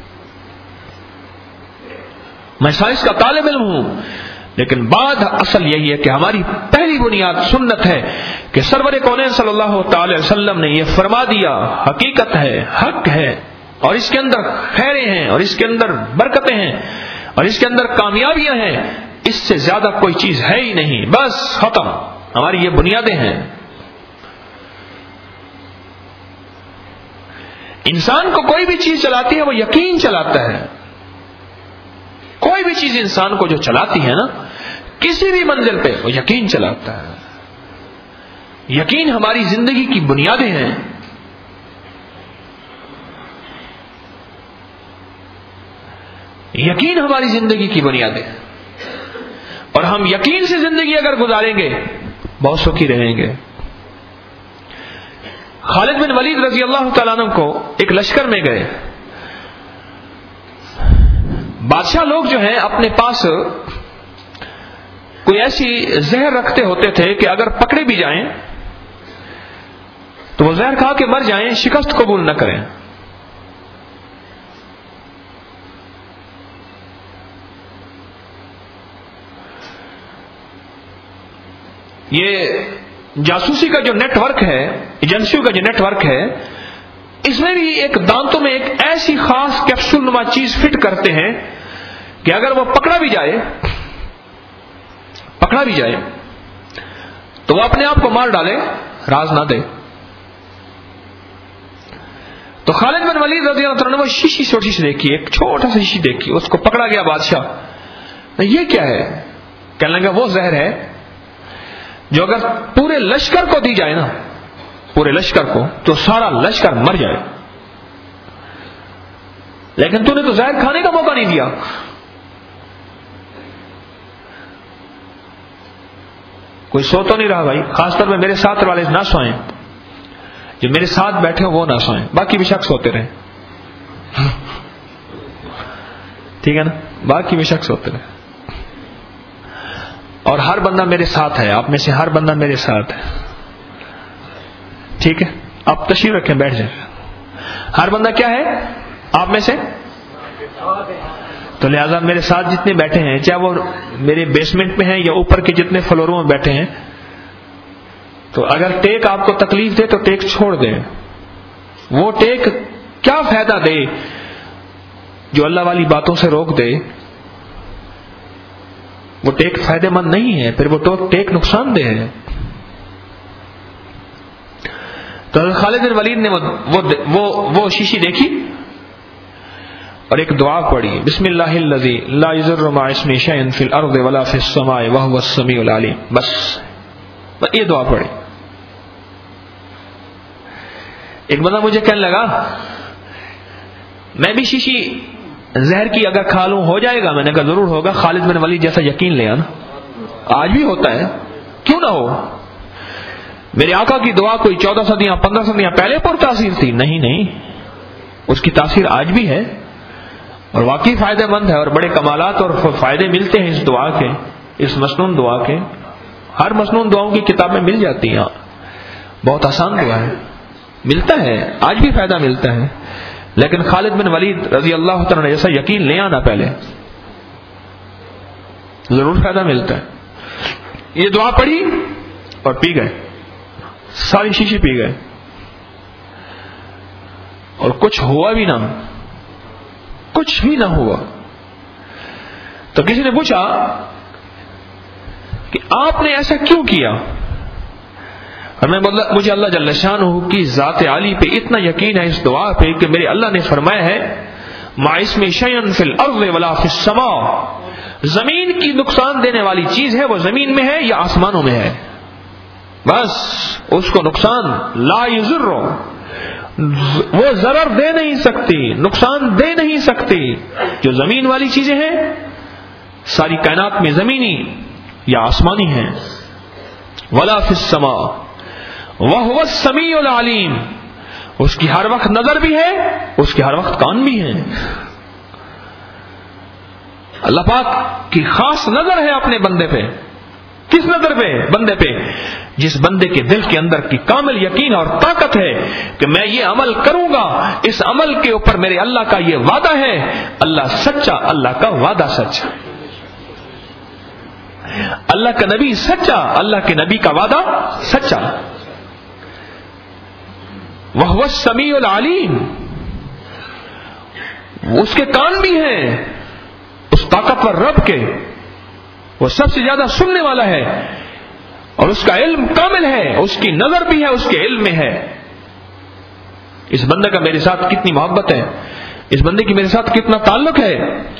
میں سائنس کا طالب علم ہوں، لیکن بعد اصل یہی ہے کہ ہماری پہلی بنیاد سنت ہے کہ کہ سرور کونین صلی اللہ تعالی وسلم نے یہ فرما دیا، حقیقت ہے، حق ہے، اور اس کے اندر خیریں ہیں اور اس کے اندر برکتیں ہیں اور اس کے اندر کامیابیاں ہیں، اس سے زیادہ کوئی چیز ہے ہی نہیں، بس ختم، ہماری یہ بنیادیں ہیں۔ انسان کو کوئی بھی چیز چلاتی ہے وہ یقین چلاتا ہے، کوئی بھی چیز انسان کو جو چلاتی ہے نا کسی بھی منزل پہ، وہ یقین چلاتا ہے۔ یقین ہماری زندگی کی بنیادیں ہیں۔ یقین ہماری زندگی کی بنیادیں ہیں، اور ہم یقین سے زندگی اگر گزاریں گے بہت سکھی رہیں گے۔ خالد بن ولید رضی اللہ تعالیٰ عنہ کو ایک لشکر میں گئے، بادشاہ لوگ جو ہیں اپنے پاس کوئی ایسی زہر رکھتے ہوتے تھے کہ اگر پکڑے بھی جائیں تو وہ زہر کھا کے مر جائیں، شکست قبول نہ کریں۔ یہ جاسوسی کا جو نیٹ ورک ہے، ایجنسیوں کا جو نیٹ ورک ہے، اس میں بھی ایک دانتوں میں ایک ایسی خاص کیپسول نما چیز فٹ کرتے ہیں کہ اگر وہ پکڑا بھی جائے پکڑا بھی جائے تو وہ اپنے آپ کو مار ڈالے، راز نہ دے۔ تو خالد بن ولید رضی اللہ عنہ نے وہ شیشی چھوٹی سی دیکھی، ایک چھوٹا سا شیشی دیکھی، اس کو پکڑا گیا بادشاہ، یہ کیا ہے؟ کہنے لگا وہ زہر ہے جو اگر پورے لشکر کو دی جائے نا، پورے لشکر کو، تو سارا لشکر مر جائے، لیکن تو نے تو زہر کھانے کا موقع نہیں دیا۔ کوئی سو تو نہیں رہا بھائی، خاص طور پہ میرے ساتھ والے نہ سوئیں، جو میرے ساتھ بیٹھے ہو وہ نہ سوئیں، باقی بھی شخص ہوتے رہے، ٹھیک ہے نا، باقی بھی شخص ہوتے رہے، اور ہر بندہ میرے ساتھ ہے، آپ میں سے ہر بندہ میرے ساتھ ہے، ٹھیک ہے؟ آپ تشریف رکھیں، بیٹھ جائیں۔ ہر بندہ کیا ہے آپ میں سے؟ تو لہذا میرے ساتھ جتنے بیٹھے ہیں، چاہے وہ میرے بیسمنٹ میں ہیں یا اوپر کے جتنے فلوروں میں بیٹھے ہیں، تو اگر ٹیک آپ کو تکلیف دے تو ٹیک چھوڑ دیں۔ وہ ٹیک کیا فائدہ دے جو اللہ والی باتوں سے روک دے، وہ ٹیک فائدہ مند نہیں ہے، پھر وہ ٹیک نقصان دہ ہے۔ تو خالد بن ولید نے وہ وہ وہ شیشی دیکھی اور ایک دعا پڑھی، بسم اللہ الذی لا یضر مع اسمہ شیء فی الارض ولا فی السماء وهو السمیع العلیم، بس یہ دعا پڑھی۔ ایک بندہ مجھے کہنے لگا میں بھی شیشی زہر کی اگر کھا لوں ہو جائے گا؟ میں نے کہا ضرور ہوگا، خالد بن ولید جیسا یقین لے آنا، آج بھی ہوتا ہے، کیوں نہ ہو۔ میرے آقا کی دعا کوئی چودہ صدیاں پندرہ صدیاں پہلے پر تاثیر تھی؟ نہیں نہیں، اس کی تاثیر آج بھی ہے اور واقعی فائدہ مند ہے، اور بڑے کمالات اور فائدے ملتے ہیں اس دعا کے، اس مسنون دعا کے۔ ہر مسنون دعاؤں کی کتابیں مل جاتی ہیں، بہت آسان دعا ہے، ملتا ہے، آج بھی فائدہ ملتا ہے۔ لیکن خالد بن ولید رضی اللہ تعالیٰ نے جیسا یقین لے آنا پہلے، ضرور فائدہ ملتا ہے۔ یہ دعا پڑھی اور پی گئے، ساری شیشی پی گئے، اور کچھ ہوا بھی نہ، کچھ بھی نہ ہوا۔ تو کسی نے پوچھا کہ آپ نے ایسا کیوں کیا؟ اور میں مجھے اللہ جل شانہ کی ذات عالی پہ اتنا یقین ہے اس دعا پہ کہ میرے اللہ نے فرمایا ہے ما اسم شیء فی الارض ولا فی السماء، زمین کی نقصان دینے والی چیز ہے وہ زمین میں ہے یا آسمانوں میں ہے، بس اس کو نقصان لا یضر، وہ ضرر دے نہیں سکتی، نقصان دے نہیں سکتی۔ جو زمین والی چیزیں ہیں ساری کائنات میں زمینی یا آسمانی ہیں، ولا فی السماء وَهُوَ السَّمِيعُ الْعَلِيمُ، اس کی ہر وقت نظر بھی ہے، اس کے ہر وقت کان بھی ہیں۔ اللہ پاک کی خاص نظر ہے اپنے بندے پہ، کس نظر پہ؟ بندے پہ جس بندے کے دل کے اندر کی کامل یقین اور طاقت ہے کہ میں یہ عمل کروں گا، اس عمل کے اوپر میرے اللہ کا یہ وعدہ ہے، اللہ سچا، اللہ کا وعدہ سچا، اللہ کا نبی سچا، اللہ کے نبی کا وعدہ سچا۔ وَهُوَ السَّمِيعُ الْعَلِيمُ، اس کے کان بھی ہیں اس طاقتور رب کے، وہ سب سے زیادہ سننے والا ہے، اور اس کا علم کامل ہے، اس کی نظر بھی ہے، اس کے علم میں ہے۔ اس بندے کا میرے ساتھ کتنی محبت ہے، اس بندے کی میرے ساتھ کتنا تعلق ہے،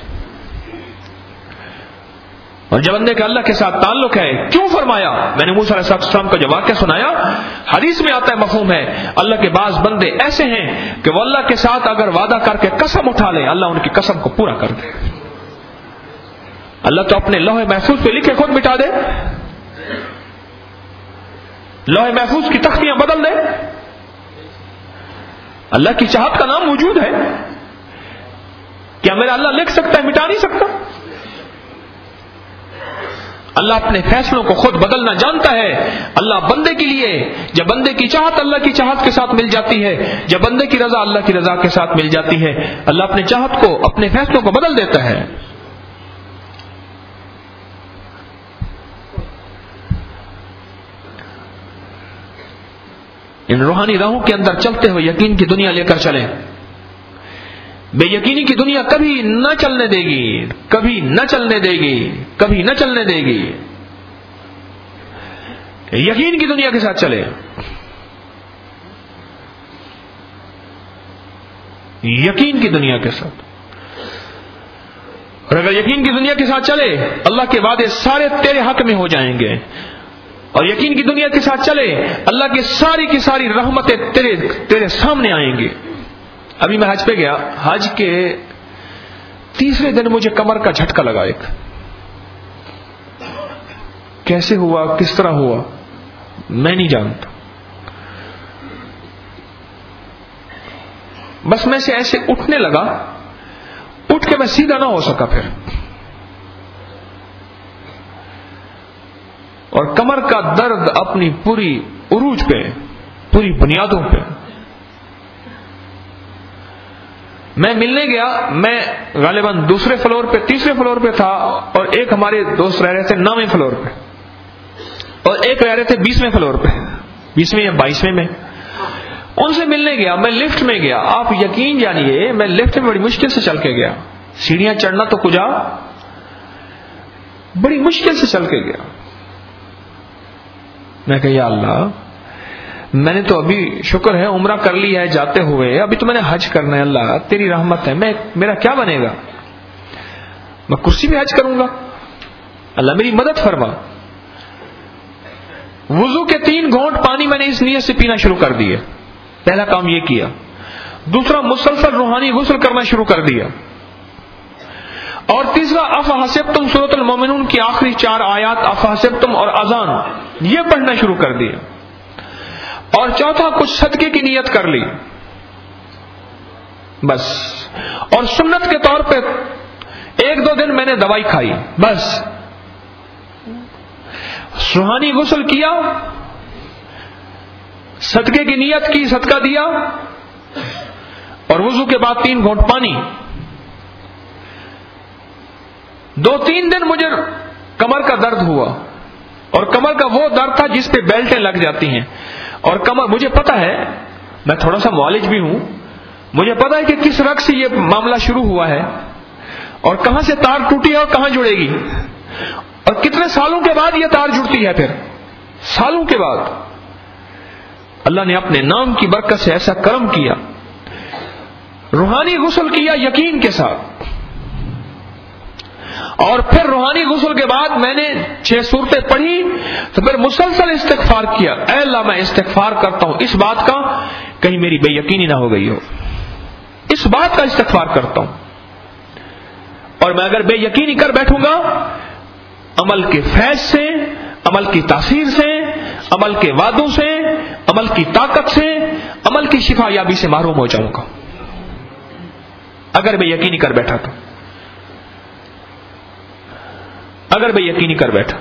اور جب بندے کا اللہ کے ساتھ تعلق ہے، کیوں فرمایا؟ میں نے موسیٰ علیہ السلام کا جو واقعہ سنایا، حدیث میں آتا ہے، مفہوم ہے، اللہ کے بعض بندے ایسے ہیں کہ وہ اللہ کے ساتھ اگر وعدہ کر کے قسم اٹھا لیں، اللہ ان کی قسم کو پورا کر دے۔ اللہ تو اپنے لوح محفوظ پہ لکھے خود مٹا دے، لوح محفوظ کی تختیاں بدل دے۔ اللہ کی چاہت کا نام موجود ہے، کیا میرا اللہ لکھ سکتا ہے، مٹا نہیں سکتا؟ اللہ اپنے فیصلوں کو خود بدلنا جانتا ہے۔ اللہ بندے کے لیے، جب بندے کی چاہت اللہ کی چاہت کے ساتھ مل جاتی ہے، جب بندے کی رضا اللہ کی رضا کے ساتھ مل جاتی ہے، اللہ اپنے چاہت کو، اپنے فیصلوں کو بدل دیتا ہے۔ ان روحانی راہوں کے اندر چلتے ہوئے یقین کی دنیا لے کر چلیں۔ بے یقینی کی دنیا کبھی نہ چلنے دے گی، کبھی نہ چلنے دے گی، کبھی نہ چلنے دے گی۔ یقین کی دنیا کے ساتھ چلے، یقین کی دنیا کے ساتھ۔ اور اگر یقین کی دنیا کے ساتھ چلے، اللہ کے وعدے سارے تیرے حق میں ہو جائیں گے، اور یقین کی دنیا کے ساتھ چلے، اللہ کی ساری کی ساری رحمتیں تیرے تیرے سامنے آئیں گی۔ ابھی میں حج پہ گیا، حج کے تیسرے دن مجھے کمر کا جھٹکا لگا ایک، کیسے ہوا، کس طرح ہوا میں نہیں جانتا، بس میں سے ایسے اٹھنے لگا، اٹھ کے میں سیدھا نہ ہو سکا پھر، اور کمر کا درد اپنی پوری عروج پہ، پوری بنیادوں پہ۔ میں ملنے گیا، میں غالباً دوسرے فلور پہ، تیسرے فلور پہ تھا، اور ایک ہمارے دوست رہ رہے تھے نویں فلور پہ، اور ایک رہ رہے تھے بیسویں فلور پہ، بیسویں یا بائیسویں میں۔ ان سے ملنے گیا، میں لفٹ میں گیا، آپ یقین جانیے میں لفٹ میں بڑی مشکل سے چل کے گیا، سیڑھیاں چڑھنا تو کجا، بڑی مشکل سے چل کے گیا۔ میں کہ یا اللہ، میں نے تو ابھی شکر ہے عمرہ کر لی ہے جاتے ہوئے، ابھی تو میں نے حج کرنا ہے، اللہ تیری رحمت ہے، میں میرا کیا بنے گا، میں کرسی بھی حج کروں گا، اللہ میری مدد فرما۔ وضو کے تین گھونٹ پانی میں نے اس نیت سے پینا شروع کر دیے، پہلا کام یہ کیا۔ دوسرا، مسلسل روحانی غسل کرنا شروع کر دیا، اور تیسرا افحسبتم سورۃ المومنون کی آخری چار آیات افحسبتم اور اذان یہ پڑھنا شروع کر دیا، اور چوتھا کچھ صدقے کی نیت کر لی بس، اور سنت کے طور پہ ایک دو دن میں نے دوائی کھائی بس۔ روحانی غسل کیا، صدقے کی نیت کی، صدقہ دیا، اور وضو کے بعد تین گھونٹ پانی۔ دو تین دن مجھے کمر کا درد ہوا، اور کمر کا وہ درد تھا جس پہ بیلٹیں لگ جاتی ہیں، اور کمر مجھے پتا ہے، میں تھوڑا سا معالج بھی ہوں، مجھے پتا ہے کہ کس رگ سے یہ معاملہ شروع ہوا ہے، اور کہاں سے تار ٹوٹی ہے اور کہاں جڑے گی، اور کتنے سالوں کے بعد یہ تار جڑتی ہے، پھر سالوں کے بعد اللہ نے اپنے نام کی برکت سے ایسا کرم کیا۔ روحانی غسل کیا یقین کے ساتھ، اور پھر روحانی غسل کے بعد میں نے چھ صورتیں پڑھی، تو پھر مسلسل استغفار کیا، اے اللہ میں استغفار کرتا ہوں اس بات کا کہیں میری بے یقینی نہ ہو گئی ہو، اس بات کا استغفار کرتا ہوں، اور میں اگر بے یقینی کر بیٹھوں گا، عمل کے فیض سے، عمل کی تاثیر سے، عمل کے وعدوں سے، عمل کی طاقت سے، عمل کی شفا یابی سے محروم ہو جاؤں گا اگر بے یقینی کر بیٹھا تو، اگر بے یقینی کر بیٹھا۔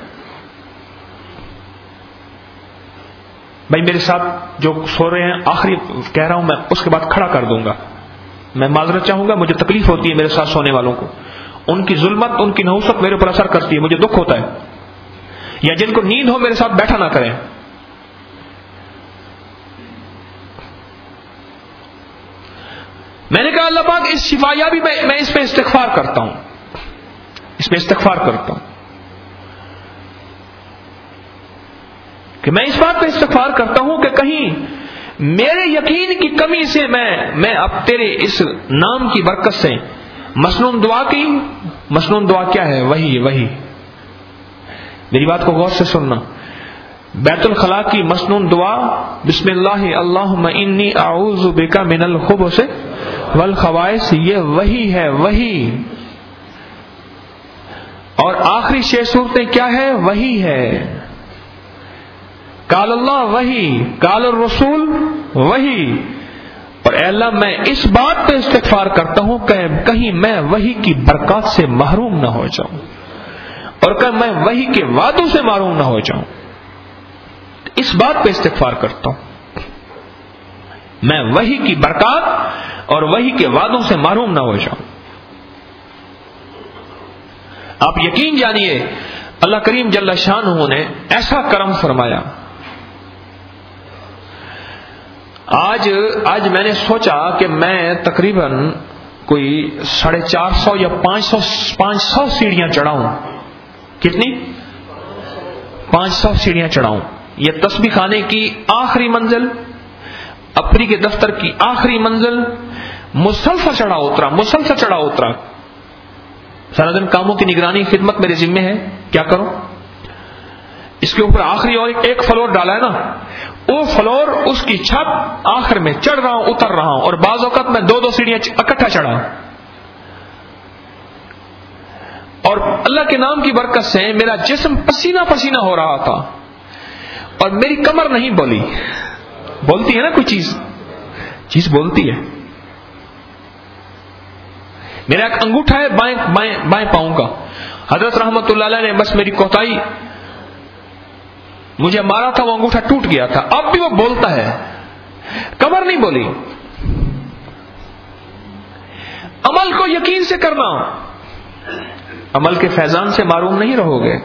بھائی میرے ساتھ جو سو رہے ہیں، آخری کہہ رہا ہوں میں، اس کے بعد کھڑا کر دوں گا، میں معذرت چاہوں گا، مجھے تکلیف ہوتی ہے میرے ساتھ سونے والوں کو، ان کی ظلمت، ان کی نحوست میرے اوپر اثر کرتی ہے، مجھے دکھ ہوتا ہے، یا جن کو نیند ہو میرے ساتھ بیٹھا نہ کریں۔ میں نے کہا اللہ پاک اس شفا یابی میں میں اس پہ استغفار کرتا ہوں، اس پہ استغفار کرتا ہوں کہ میں اس بات پہ استغفار کرتا ہوں کہ کہیں میرے یقین کی کمی سے میں میں اب تیرے اس نام کی برکت سے مسنون دعا کی، مسنون دعا کیا ہے؟ وہی وہی میری بات کو غور سے سننا، بیت الخلاء کی مسنون دعا بسم اللہ اللہم انی اعوذ بک من الخبث والخبائث، یہ وہی ہے، وہی. اور آخری چھ صورتیں کیا ہے؟ وہی ہے. قال اللہ وہی، قال الرسول وہی. اور اے اللہ میں اس بات پہ استغفار کرتا ہوں کہ کہیں میں وہی کی برکات سے محروم نہ ہو جاؤں اور کہ میں وہی کے وعدوں سے محروم نہ ہو جاؤں. اس بات پہ استغفار کرتا ہوں میں وہی کی برکات اور وہی کے وعدوں سے محروم نہ ہو جاؤں. آپ یقین جانیے اللہ کریم جل شانہ نے ایسا کرم فرمایا. آج آج میں نے سوچا کہ میں تقریباً کوئی ساڑھے چار سو یا پانچ سو پانچ سو سیڑھیاں چڑھاؤں. کتنی؟ پانچ سو سیڑھیاں چڑھاؤں. یہ تسبیح خانے کی آخری منزل، اپری کے دفتر کی آخری منزل، مسلسل چڑھا اترا، مسلسل چڑھا اترا. سارا دن کاموں کی نگرانی خدمت میرے ذمے ہے، کیا کروں؟ اس کے اوپر آخری اور ایک فلور ڈالا ہے نا، وہ فلور اس کی چھت آخر میں چڑھ رہا ہوں، اتر رہا ہوں، اور بعض اوقات میں دو دو سیڑھیاں اکٹھا چڑھا. اور اللہ کے نام کی برکت سے میرا جسم پسینہ پسینہ ہو رہا تھا اور میری کمر نہیں بولی. بولتی ہے نا کوئی چیز، چیز بولتی ہے. میرا ایک انگوٹھا ہے بائیں بائیں بائیں پاؤں کا، حضرت رحمت اللہ علیہ نے بس میری کوتاہی مجھے مارا تھا، وہ انگوٹھا ٹوٹ گیا تھا. اب بھی وہ بولتا ہے، کمر نہیں بولی. عمل کو یقین سے کرنا، عمل کے فیضان سے معروم نہیں رہو گے.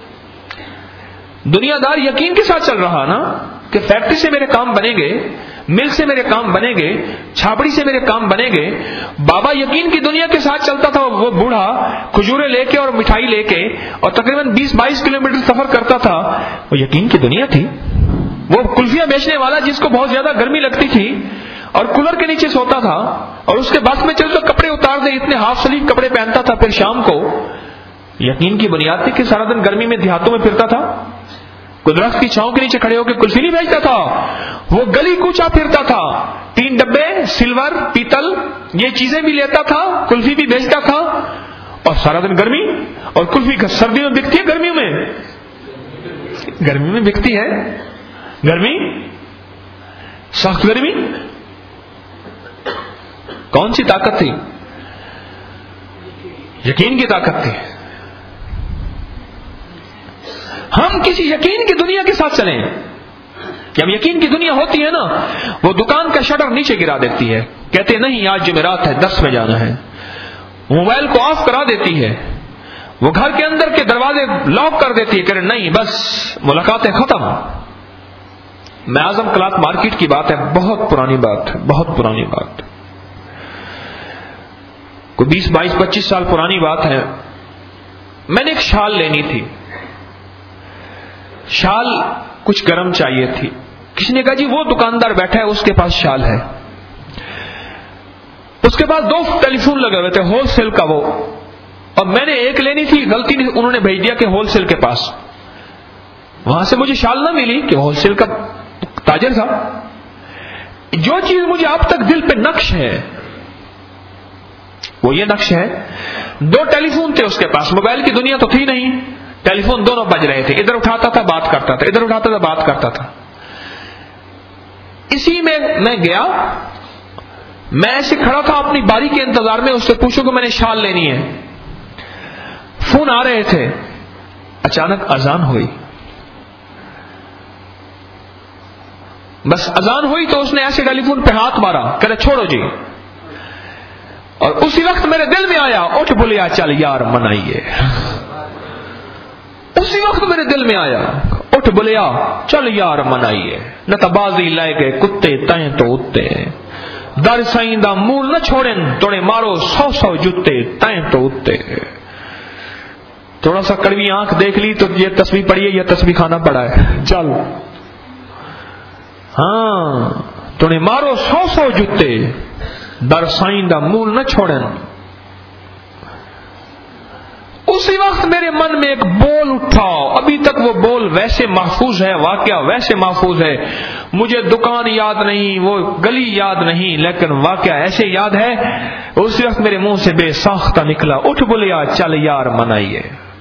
دنیا دار یقین کے ساتھ چل رہا نا کہ فیکٹری سے میرے کام بنیں گے، مل سے میرے کام بنیں گے، چھاپڑی سے میرے کام بنیں گے. بابا یقین کی دنیا کے ساتھ چلتا تھا. وہ بوڑھا کھجورے لے کے اور مٹھائی لے کے اور تقریباً بیس بائیس کلومیٹر سفر کرتا تھا. وہ یقین کی دنیا تھی. وہ کلفیاں بیچنے والا جس کو بہت زیادہ گرمی لگتی تھی اور کولر کے نیچے سوتا تھا اور اس کے بس میں چل تو کپڑے اتار دے، اتنے ہاف سلیو کپڑے پہنتا تھا. پھر شام کو یقین کی بنیاد تھی کہ سارا دن گرمی میں دیہاتوں میں پھرتا تھا، درخت کی چھاؤں کے نیچے کھڑے ہو کے کلفی نہیں بیچتا تھا. وہ گلی کوچا پھرتا تھا، تین ڈبے سلور پیتل یہ چیزیں بھی لیتا تھا، کلفی بھی بیچتا تھا. اور سارا دن گرمی، اور کلفی سردیوں میں بکتی ہے، گرمیوں میں گرمی میں بکتی ہے. گرمی سخت گرمی. کون سی طاقت تھی؟ یقین کی طاقت تھی. ہم کسی یقین کی دنیا کے ساتھ چلیں. جب یقین کی دنیا ہوتی ہے نا، وہ دکان کا شٹر نیچے گرا دیتی ہے، کہتے نہیں آج جمعرات ہے، دس میں جانا ہے. موبائل کو آف کرا دیتی ہے، وہ گھر کے اندر کے دروازے لاک کر دیتی ہے کہ نہیں بس ملاقاتیں ختم. میں اعظم کلاتھ مارکیٹ کی بات ہے، بہت پرانی بات ہے، بہت پرانی بات، کوئی بیس بائیس پچیس سال پرانی بات ہے. میں نے ایک شال لینی تھی، شال کچھ گرم چاہیے تھی. کسی نے کہا جی وہ دکاندار بیٹھا ہے اس کے پاس شال ہے. اس کے پاس دو ٹیلی فون لگے ہوئے تھے ہول سیل کا وہ، اور میں نے ایک لینی تھی، غلطی انہوں نے بھیج دیا کہ ہول سیل کے پاس. وہاں سے مجھے شال نہ ملی کہ ہول سیل کا تاجر تھا. جو چیز مجھے اب تک دل پہ نقش ہے وہ یہ نقش ہے، دو ٹیلی فون تھے اس کے پاس، موبائل کی دنیا تو تھی نہیں، ٹیلی فون دونوں بج رہے تھے، ادھر اٹھاتا تھا بات کرتا تھا، ادھر اٹھاتا تھا بات کرتا تھا. اسی میں میں گیا، میں ایسے کھڑا تھا اپنی باری کے انتظار میں، اس سے پوچھو کہ میں نے شال لینی ہے. فون آ رہے تھے، اچانک اذان ہوئی. بس اذان ہوئی تو اس نے ایسے ٹیلی فون پہ ہاتھ مارا، کہہ رہے چھوڑو جی. اور اسی وقت میرے دل میں آیا اٹھ بولیا چل یار منائیے. اسی وقت میرے دل میں آیا اٹھ بولیا چل یار منائیے. نہ تبازی لائے گئے کتے تائیں تو اتے، در سائیں دا مول نہ چھوڑن توڑے مارو سو سو جتے تائیں تو اتے. تھوڑا سا کڑوی آنکھ دیکھ لی تو یہ تسبیح پڑھیے یہ تسبیح کھانا پڑا ہے چل. ہاں توڑے مارو سو سو جتے در سائیں دا مول نہ چھوڑن. اسی وقت میرے من میں ایک بول اٹھا. ابھی تک وہ بول ویسے محفوظ ہے, واقعہ ویسے محفوظ ہے. مجھے دکان یاد نہیں, وہ گلی یاد نہیں, لیکن واقعہ ایسے یاد ہے. اسی وقت میرے منہ سے بے ساختہ نکلا, اٹھ بولیا چل یار منائیے.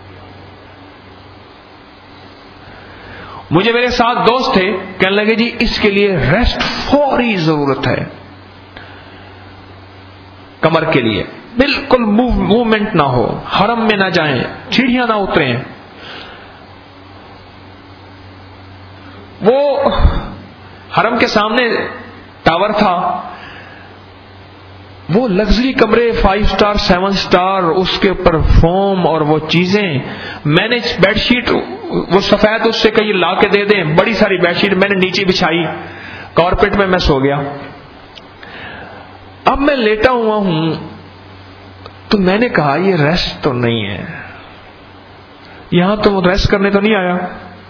مجھے میرے ساتھ دوست تھے, کہنے لگے جی اس کے لیے ریسٹ فوری ضرورت ہے, کمر کے لیے بالکل موومنٹ نہ ہو, حرم میں نہ جائیں, سیڑھیاں نہ اتریں. وہ حرم کے سامنے ٹاور تھا, وہ لگژری کمرے فائیو سٹار سیون سٹار, اس کے اوپر فوم اور وہ چیزیں. میں نے بیڈ شیٹ وہ سفید اس سے کہیں لا کے دے دیں, بڑی ساری بیڈ شیٹ میں نے نیچے بچھائی, کارپیٹ میں میں سو گیا. اب میں لیٹا ہوا ہوں تو میں نے کہا یہ ریسٹ تو نہیں ہے, یہاں تو ریسٹ کرنے تو نہیں آیا.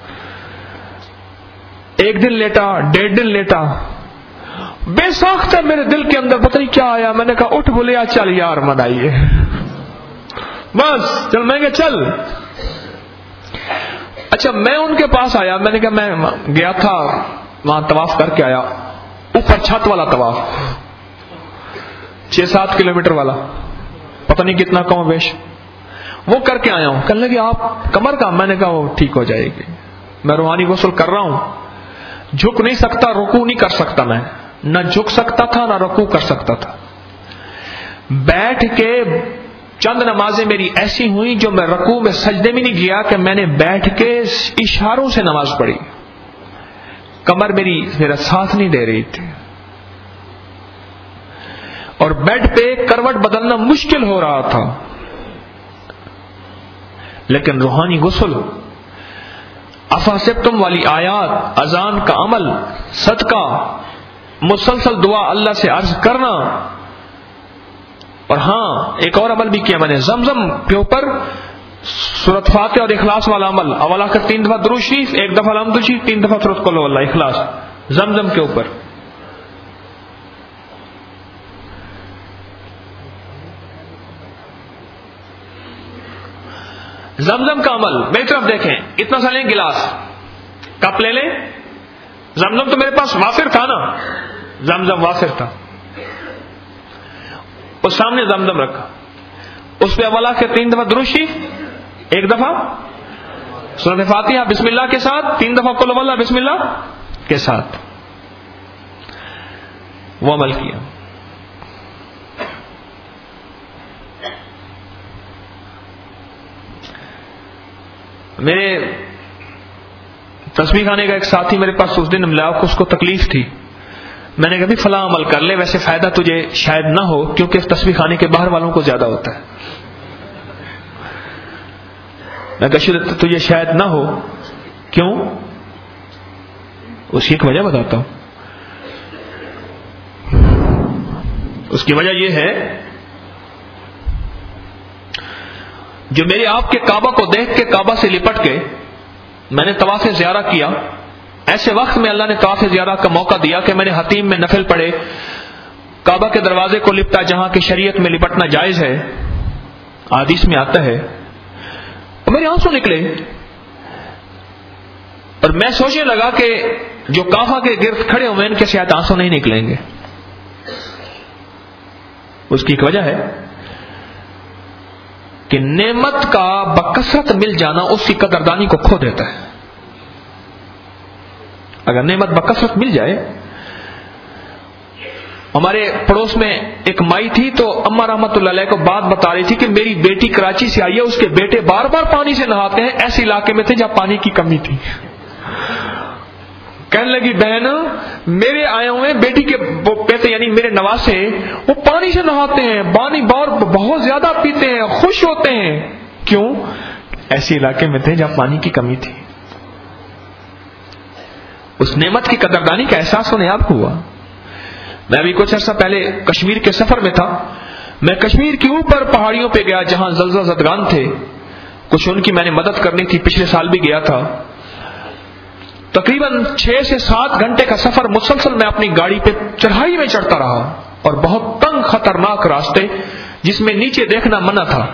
ایک دن لیٹا, ڈیڑھ دن لیٹا, بے ساختہ میرے دل کے اندر پتہ نہیں کیا آیا. میں نے کہا اٹھ بولیا چل یار منائیے, بس چل. میں کہ چل. اچھا میں ان کے پاس آیا, میں نے کہا میں گیا تھا وہاں طواف کر کے آیا, اوپر چھت والا طواف, چھ سات کلومیٹر والا, پتہ نہیں کتنا کم بیش, وہ کر کے آیا ہوں. کہنے لگے آپ کمر کا؟ میں نے کہا وہ ٹھیک ہو جائے گی, میں روحانی غسل کر رہا ہوں. جھک نہیں سکتا, رکوع نہیں کر سکتا, میں نہ جھک سکتا تھا نہ رکوع کر سکتا تھا. بیٹھ کے چند نمازیں میری ایسی ہوئی جو میں رکوع میں سجدے میں نہیں گیا کہ میں نے بیٹھ کے اشاروں سے نماز پڑھی. کمر میری میرا ساتھ نہیں دے رہی تھی, اور بیڈ پہ کروٹ بدلنا مشکل ہو رہا تھا. لیکن روحانی غسل, افاسبتم والی آیات, اذان کا عمل, صدقہ, مسلسل دعا اللہ سے عرض کرنا. اور ہاں ایک اور عمل بھی کیا میں نے, زمزم کے اوپر سورۃ فاتحہ اور اخلاص والا عمل. اولا کا تین دفعہ درود شریف, ایک دفعہ الحمد شریف, تین دفعہ سورۃ قل ہو اللہ اخلاص, زمزم کے اوپر. زمزم کا عمل میری طرف دیکھیں, اتنا سا لیں گلاس, کپ لے لیں. زمزم تو میرے پاس وافر تھا نا, زمزم وافر تھا, اس سامنے زمزم رکھا, اس پہ اولا کے تین دفعہ درود شریف, ایک دفعہ سورۃ فاتحہ بسم اللہ کے ساتھ, تین دفعہ قل واللہ بسم اللہ کے ساتھ, وہ عمل کیا. میرے تسبیح خانے کا ایک ساتھی میرے پاس اس دن ملا, اس کو تکلیف تھی. میں نے کہا بھی فلاں عمل کر لے, ویسے فائدہ تجھے شاید نہ ہو کیونکہ اس تسبیح خانے کے باہر والوں کو زیادہ ہوتا ہے. میں کہا تجھے شاید نہ ہو, کیوں؟ اس کی ایک وجہ بتاتا ہوں. اس کی وجہ یہ ہے جو میرے آپ کے کعبہ کو دیکھ کے کعبہ سے لپٹ کے میں نے طواف زیارہ کیا, ایسے وقت میں اللہ نے طواف زیارہ کا موقع دیا کہ میں نے حتیم میں نفل پڑھے, کعبہ کے دروازے کو لپٹا جہاں کی شریعت میں لپٹنا جائز ہے, حدیث میں آتا ہے. اور میرے آنسو نکلے, اور میں سوچنے لگا کہ جو کعبہ کے گرد کھڑے ہوئے ان کے شاید آنسو نہیں نکلیں گے. اس کی ایک وجہ ہے کہ نعمت کا بکثرت مل جانا اس کی قدردانی کو کھو دیتا ہے. اگر نعمت بکثرت مل جائے, ہمارے پڑوس میں ایک مائی تھی تو اماں رحمت اللہ علیہ کو بات بتا رہی تھی کہ میری بیٹی کراچی سے آئی ہے, اس کے بیٹے بار بار پانی سے نہاتے ہیں, ایسے علاقے میں تھے جہاں پانی کی کمی تھی. کہنے لگی بہن میرے آئے ہوئے بیٹی کے بیٹے یعنی میرے نواسے وہ پانی سے نہاتے ہیں, پانی بہت زیادہ پیتے ہیں, خوش ہوتے ہیں. کیوں؟ ایسے علاقے میں تھے جہاں پانی کی کمی تھی. اس نعمت کی قدردانی کا احساس انہیں آپ کو ہوا. میں ابھی کچھ عرصہ پہلے کشمیر کے سفر میں تھا. میں کشمیر کے اوپر پہاڑیوں پہ گیا جہاں زلزلہ زدگان تھے. کچھ ان کی میں نے مدد کرنی تھی. پچھلے سال بھی گیا تھا. تقریباً چھ سے سات گھنٹے کا سفر مسلسل میں اپنی گاڑی پہ چڑھائی میں چڑھتا رہا, اور بہت تنگ خطرناک راستے جس میں نیچے دیکھنا منع تھا.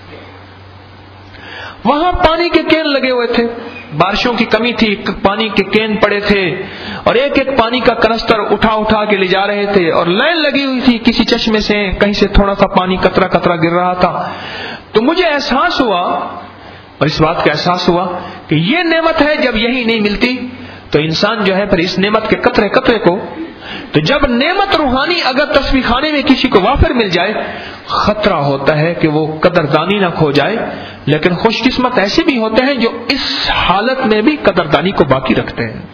وہاں پانی کے کین لگے ہوئے تھے, بارشوں کی کمی تھی, پانی کے کین پڑے تھے, اور ایک ایک پانی کا کنستر اٹھا اٹھا کے لے جا رہے تھے, اور لائن لگی ہوئی تھی. کسی چشمے سے کہیں سے تھوڑا سا پانی قطرہ قطرہ گر رہا تھا. تو مجھے احساس ہوا, اور اس بات کا احساس ہوا کہ یہ نعمت ہے. جب یہی نہیں ملتی تو انسان جو ہے پھر اس نعمت کے قطرے قطرے کو, تو جب نعمت روحانی اگر تسبیح خانے میں کسی کو وافر مل جائے, خطرہ ہوتا ہے کہ وہ قدردانی نہ کھو جائے. لیکن خوش قسمت ایسے بھی ہوتے ہیں جو اس حالت میں بھی قدردانی کو باقی رکھتے ہیں,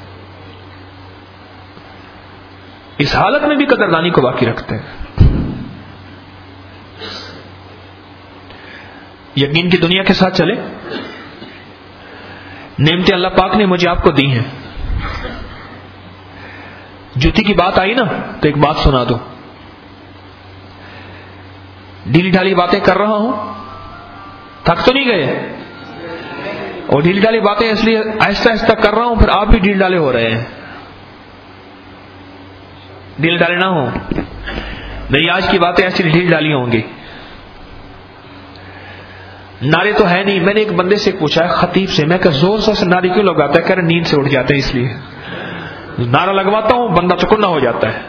اس حالت میں بھی قدردانی کو باقی رکھتے ہیں. یقین کی دنیا کے ساتھ چلے. نعمتیں اللہ پاک نے مجھے آپ کو دی ہیں. جوتی کی بات آئی نا تو ایک بات سنا دو. ڈھیلی ڈھالی باتیں کر رہا ہوں, تھک تو نہیں گئے؟ اور ڈھیلی ڈھالی باتیں اس لیے آہستہ آہستہ کر رہا ہوں, پھر آپ بھی ڈھیل ڈالے ہو رہے ہیں. ڈھیل ڈالے نہ ہوں, میری آج کی باتیں ایسی ڈھیل ڈالی ہوں گی. نعرے تو ہے نہیں. میں نے ایک بندے سے پوچھا ہے, خطیب سے, میں کہ زور سے نعرے کیوں لگاتا ہے؟ کہہ رہے نیند سے اٹھ جاتے ہیں اس لیے. نعرہ لگواتا ہوں, بندہ چکنا ہو جاتا ہے.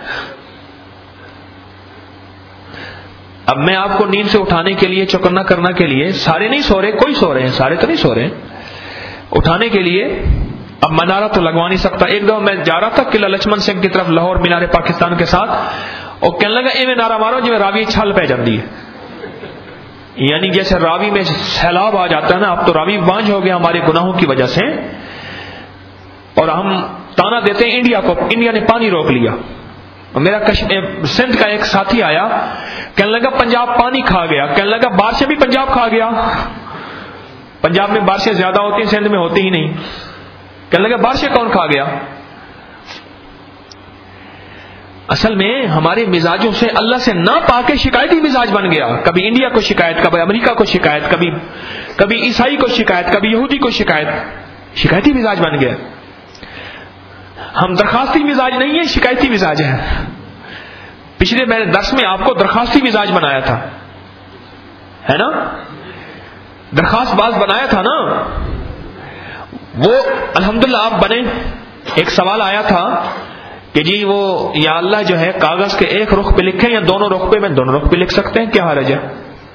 اب میں آپ کو نیند سے اٹھانے کے لیے, چکنا کرنے کے لیے, سارے نہیں سو رہے, کوئی سو رہے ہیں, سارے تو نہیں سو رہے, اٹھانے کے لیے اب میں نعرہ تو لگوا نہیں سکتا. ایک دفعہ میں جا رہا تھا قلعہ لچمن سنگھ کی طرف, لاہور مینار پاکستان کے ساتھ, اور کہنے لگا ایویں نعرہ مارو جی میں راوی چھال پہ جاندی ہے. یعنی جیسے راوی میں سیلاب آ جاتا ہے نا, اب تو راوی بانجھ ہو گیا ہمارے گناہوں کی وجہ سے, اور ہم تانا دیتے ہیں انڈیا کو, انڈیا نے پانی روک لیا. میرا سندھ کا ایک ساتھی آیا, کہنے لگا پنجاب پانی کھا گیا. کہنے لگا بارشیں بھی پنجاب کھا گیا. پنجاب میں بارشیں زیادہ ہوتی ہیں, سندھ میں ہوتی ہی نہیں. کہنے لگا بارشیں کون کھا گیا؟ اصل میں ہمارے مزاجوں سے اللہ سے نہ پا کے شکایتی مزاج بن گیا. کبھی انڈیا کو شکایت, کبھی امریکہ کو شکایت, کبھی کبھی عیسائی کو شکایت, کبھی یہودی کو شکایت. شکایتی مزاج بن گیا. ہم درخواستی مزاج نہیں ہیں, شکایتی مزاج ہے. پچھلے میں نے درس میں آپ کو درخواستی مزاج بنایا تھا, ہے نا؟ درخواست باز بنایا تھا نا, وہ الحمدللہ آپ بنے. ایک سوال آیا تھا کہ جی وہ یا اللہ جو ہے کاغذ کے ایک رخ پہ لکھیں یا دونوں رخ پہ؟ میں دونوں رخ پہ لکھ سکتے ہیں, کیا حرج ہے؟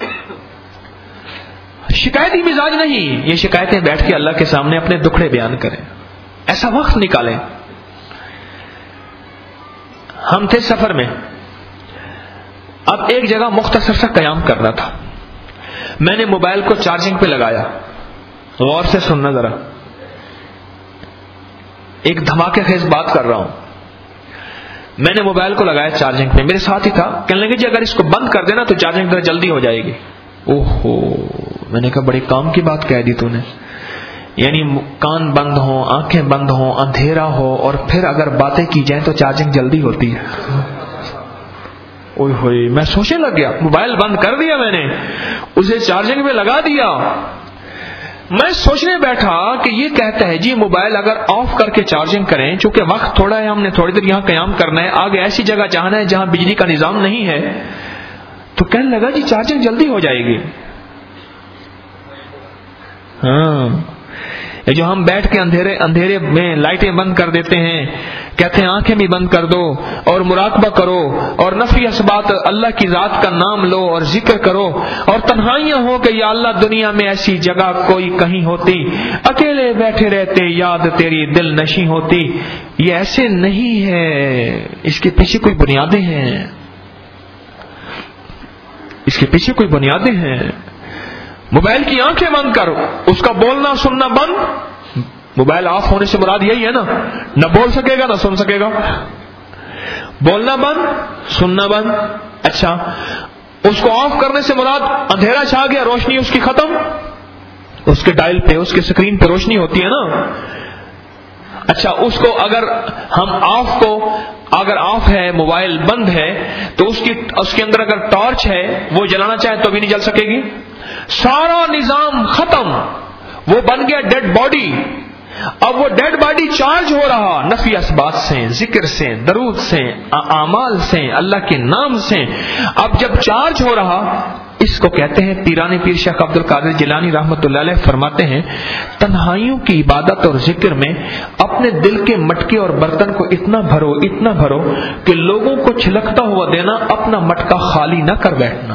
شکایتی مزاج نہیں. یہ شکایتیں بیٹھ کے اللہ کے سامنے اپنے دکھڑے بیان کریں, ایسا وقت نکالیں. ہم تھے سفر میں, اب ایک جگہ مختصر سا قیام کرنا تھا. میں نے موبائل کو چارجنگ پہ لگایا. غور سے سننا ذرا, ایک دھماکے خیز بات کر رہا ہوں. میں نے موبائل کو لگایا چارجنگ پہ, میرے ساتھ ہی تھا. کہنے لگے جی اگر اس کو بند کر دینا تو چارجنگ ذرا جلدی ہو جائے گی. اوہو, میں نے کہا بڑے کام کی بات کہہ دی تو نے. یعنی کان بند ہوں, آنکھیں بند ہوں, اندھیرا ہو, اور پھر اگر باتیں کی جائیں تو چارجنگ جلدی ہوتی ہے. اوہ ہوئے, میں سوچنے لگ گیا. موبائل بند کر دیا میں نے, اسے چارجنگ میں لگا دیا. میں سوچنے بیٹھا کہ یہ کہتا ہے جی موبائل اگر آف کر کے چارجنگ کریں, چونکہ وقت تھوڑا ہے, ہم نے تھوڑی دیر یہاں قیام کرنا ہے, آگے ایسی جگہ جانا ہے جہاں بجلی کا نظام نہیں ہے, تو کہنے لگا جی چارجنگ جلدی ہو جائے گی. ہاں, یہ جو ہم بیٹھ کے اندھیرے اندھیرے میں لائٹیں بند کر دیتے ہیں, کہتے ہیں آنکھیں بھی بند کر دو اور مراقبہ کرو اور نفی اسبات اللہ کی ذات کا نام لو اور ذکر کرو, اور تنہائیاں ہو کہ یا اللہ دنیا میں ایسی جگہ کوئی کہیں ہوتی, اکیلے بیٹھے رہتے یاد تیری دل نشیں ہوتی. یہ ایسے نہیں ہے, اس کے پیچھے کوئی بنیادیں ہیں, اس کے پیچھے کوئی بنیادیں ہیں. موبائل کی آنکھیں بند کرو, اس کا بولنا سننا بند. موبائل آف ہونے سے مراد یہی ہے نا, نہ بول سکے گا نہ سن سکے گا. بولنا بند, سننا بند. اچھا, اس کو آف کرنے سے مراد اندھیرا چھا گیا, روشنی اس کی ختم, اس کے ڈائل پہ اس کے سکرین پہ روشنی ہوتی ہے نا, اچھا اس کو اگر ہم آف کو اگر آف ہے موبائل بند ہے تو اس کی اس کے اندر اگر ٹارچ ہے وہ جلانا چاہے تو بھی نہیں جل سکے گی. سارا نظام ختم, وہ بن گیا ڈیڈ باڈی. اب وہ ڈیڈ باڈی چارج ہو رہا نفی اسبات سے, ذکر سے, درود سے, اعمال سے, اللہ کے نام سے. اب جب چارج ہو رہا, اس کو کہتے ہیں پیران پیر شیخ عبد القادر جیلانی رحمۃ اللہ علیہ فرماتے ہیں تنہائیوں کی عبادت اور ذکر میں اپنے دل کے مٹکے اور برتن کو اتنا بھرو اتنا بھرو کہ لوگوں کو چھلکتا ہوا دینا, اپنا مٹکا خالی نہ کر بیٹھنا.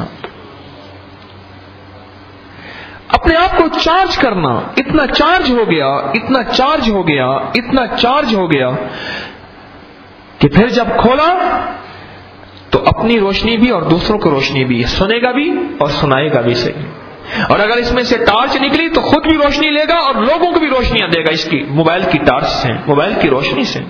اپنے آپ کو چارج کرنا, اتنا چارج ہو گیا اتنا چارج ہو گیا اتنا چارج ہو گیا کہ پھر جب کھولا تو اپنی روشنی بھی اور دوسروں کو روشنی بھی, سنے گا بھی اور سنائے گا بھی صحیح. اور اگر اس میں سے ٹارچ نکلی تو خود بھی روشنی لے گا اور لوگوں کو بھی روشنیاں دے گا اس کی موبائل کی ٹارچ سے, موبائل کی روشنی سے.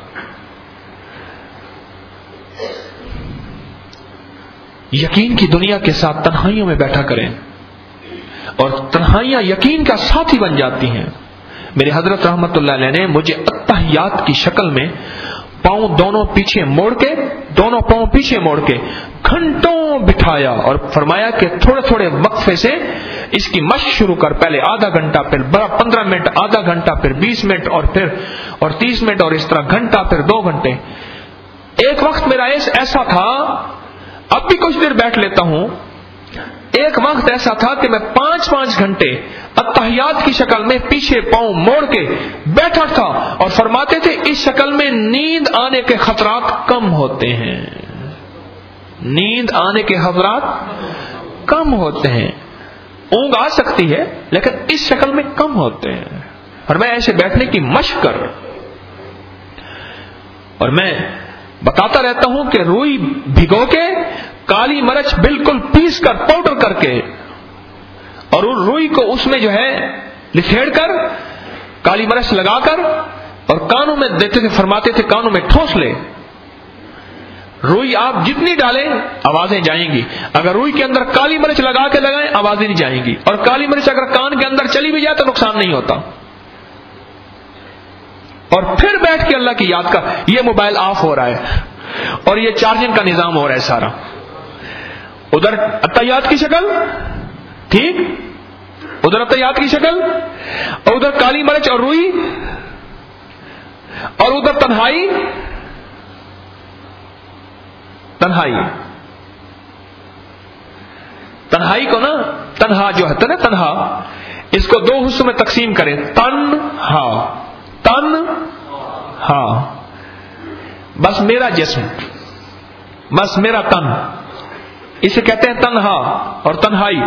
یقین کی دنیا کے ساتھ تنہائیوں میں بیٹھا کریں اور تنہائیاں یقین کا ساتھی بن جاتی ہیں. میرے حضرت رحمت اللہ علیہ نے مجھے اتحیات کی شکل میں پاؤں دونوں پیچھے موڑ کے دونوں پاؤں پیچھے موڑ کے گھنٹوں بٹھایا اور فرمایا کہ تھوڑے تھوڑے وقفے سے اس کی مشق شروع کر. پہلے آدھا گھنٹہ, پھر پندرہ منٹ, آدھا گھنٹہ, پھر بیس منٹ, اور پھر اور تیس منٹ, اور اس طرح گھنٹہ, پھر دو گھنٹے. ایک وقت میرا ایسا تھا, اب بھی کچھ دیر بیٹھ لیتا ہوں, ایک وقت ایسا تھا کہ میں پانچ پانچ گھنٹے اتحیات کی شکل میں پیچھے پاؤں موڑ کے بیٹھا تھا اور فرماتے تھے اس شکل میں نیند آنے کے خطرات کم ہوتے ہیں, نیند آنے کے خطرات کم ہوتے ہیں. اونگ آ سکتی ہے لیکن اس شکل میں کم ہوتے ہیں. اور میں ایسے بیٹھنے کی مشق کر, اور میں بتاتا رہتا ہوں کہ روئی بھگو کے کالی مرچ بالکل پیس کر پاؤڈر کر کے اور روئی کو اس میں جو ہے لکھیڑ کر کالی مرچ لگا کر اور کانوں میں دیتے تھے, فرماتے تھے کانوں میں ٹھوس لے. روئی آپ جتنی ڈالیں آوازیں جائیں گی, اگر روئی کے اندر کالی مرچ لگا کے لگائیں آوازیں نہیں جائیں گی, اور کالی مرچ اگر کان کے اندر چلی بھی جائے تو نقصان نہیں ہوتا. اور پھر بیٹھ کے اللہ کی یاد کا, یہ موبائل آف ہو رہا ہے اور یہ چارجنگ کا نظام ہو رہا ہے سارا, ادھر اتحیات کی شکل ٹھیک, ادھر اتحیات کی شکل, اور ادھر کالی مرچ اور روئی, اور ادھر تنہائی تنہائی تنہائی کو نا, تنہا جو ہے نا تنہا, اس کو دو حصوں میں تقسیم کریں, تن ہا تن ہا, بس میرا جسم, بس میرا تن, اسے کہتے ہیں تنہا اور تنہائی.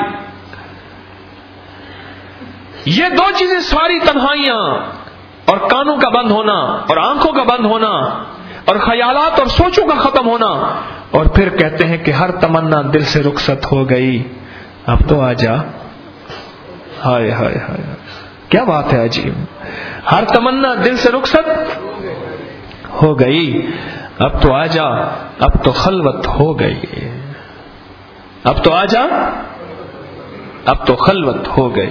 یہ دو چیزیں ساری تنہائیاں اور کانوں کا بند ہونا اور آنکھوں کا بند ہونا اور خیالات اور سوچوں کا ختم ہونا, اور پھر کہتے ہیں کہ ہر تمنا دل سے رخصت ہو گئی, اب تو آ جا. ہائے ہائے ہائے, کیا بات ہے عجیب. ہر تمنا دل سے رخصت ہو گئی, اب تو آ جا, اب تو خلوت ہو گئی, اب تو آ جا, اب تو خلوت ہو گئی.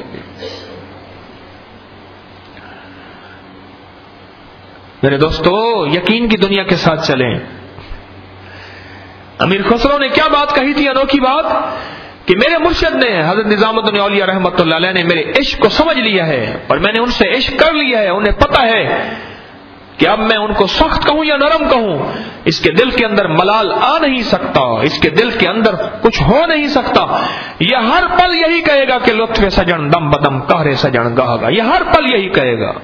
میرے دوستو یقین کی دنیا کے ساتھ چلیں. امیر خسرو نے کیا بات کہی تھی, انوکھی بات, کہ میرے مرشد نے حضرت نظام الدین اولیاء رحمۃ اللہ علیہ نے میرے عشق کو سمجھ لیا ہے اور میں نے ان سے عشق کر لیا ہے. انہیں پتا ہے کہ اب میں ان کو سخت کہوں یا نرم کہوں, اس کے دل کے اندر ملال آ نہیں سکتا, اس کے دل کے اندر کچھ ہو نہیں سکتا. یہ ہر پل یہی کہے گا کہ لطف سجن دم بدم قہر سجن گاہ گا, یہ ہر پل یہی کہے گا.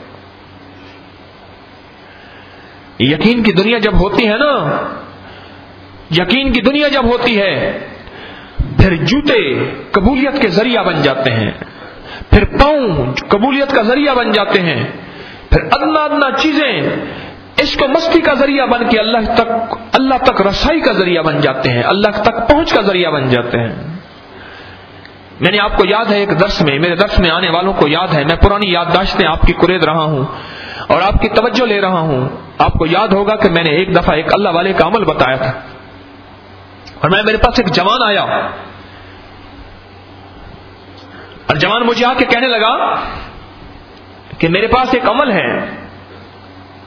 یقین کی دنیا جب ہوتی ہے نا, یقین کی دنیا جب ہوتی ہے, پھر جوتے قبولیت کے ذریعہ بن جاتے ہیں, پھر پاؤں قبولیت کا ذریعہ بن جاتے ہیں, پھر ادنا ادنا چیزیں عشق و مستی کا ذریعہ بن کے اللہ تک اللہ تک رسائی کا ذریعہ بن جاتے ہیں, اللہ تک پہنچ کا ذریعہ بن جاتے ہیں. میں نے آپ کو یاد ہے ایک درس میں, میرے درس میں آنے والوں کو یاد ہے, میں پرانی یادداشتیں آپ کی قرید رہا ہوں اور آپ کی توجہ لے رہا ہوں. آپ کو یاد ہوگا کہ میں نے ایک دفعہ ایک اللہ والے کا عمل بتایا تھا, اور میں میرے پاس ایک جوان آیا اور جوان مجھے آ کے کہنے لگا کہ میرے پاس ایک عمل ہے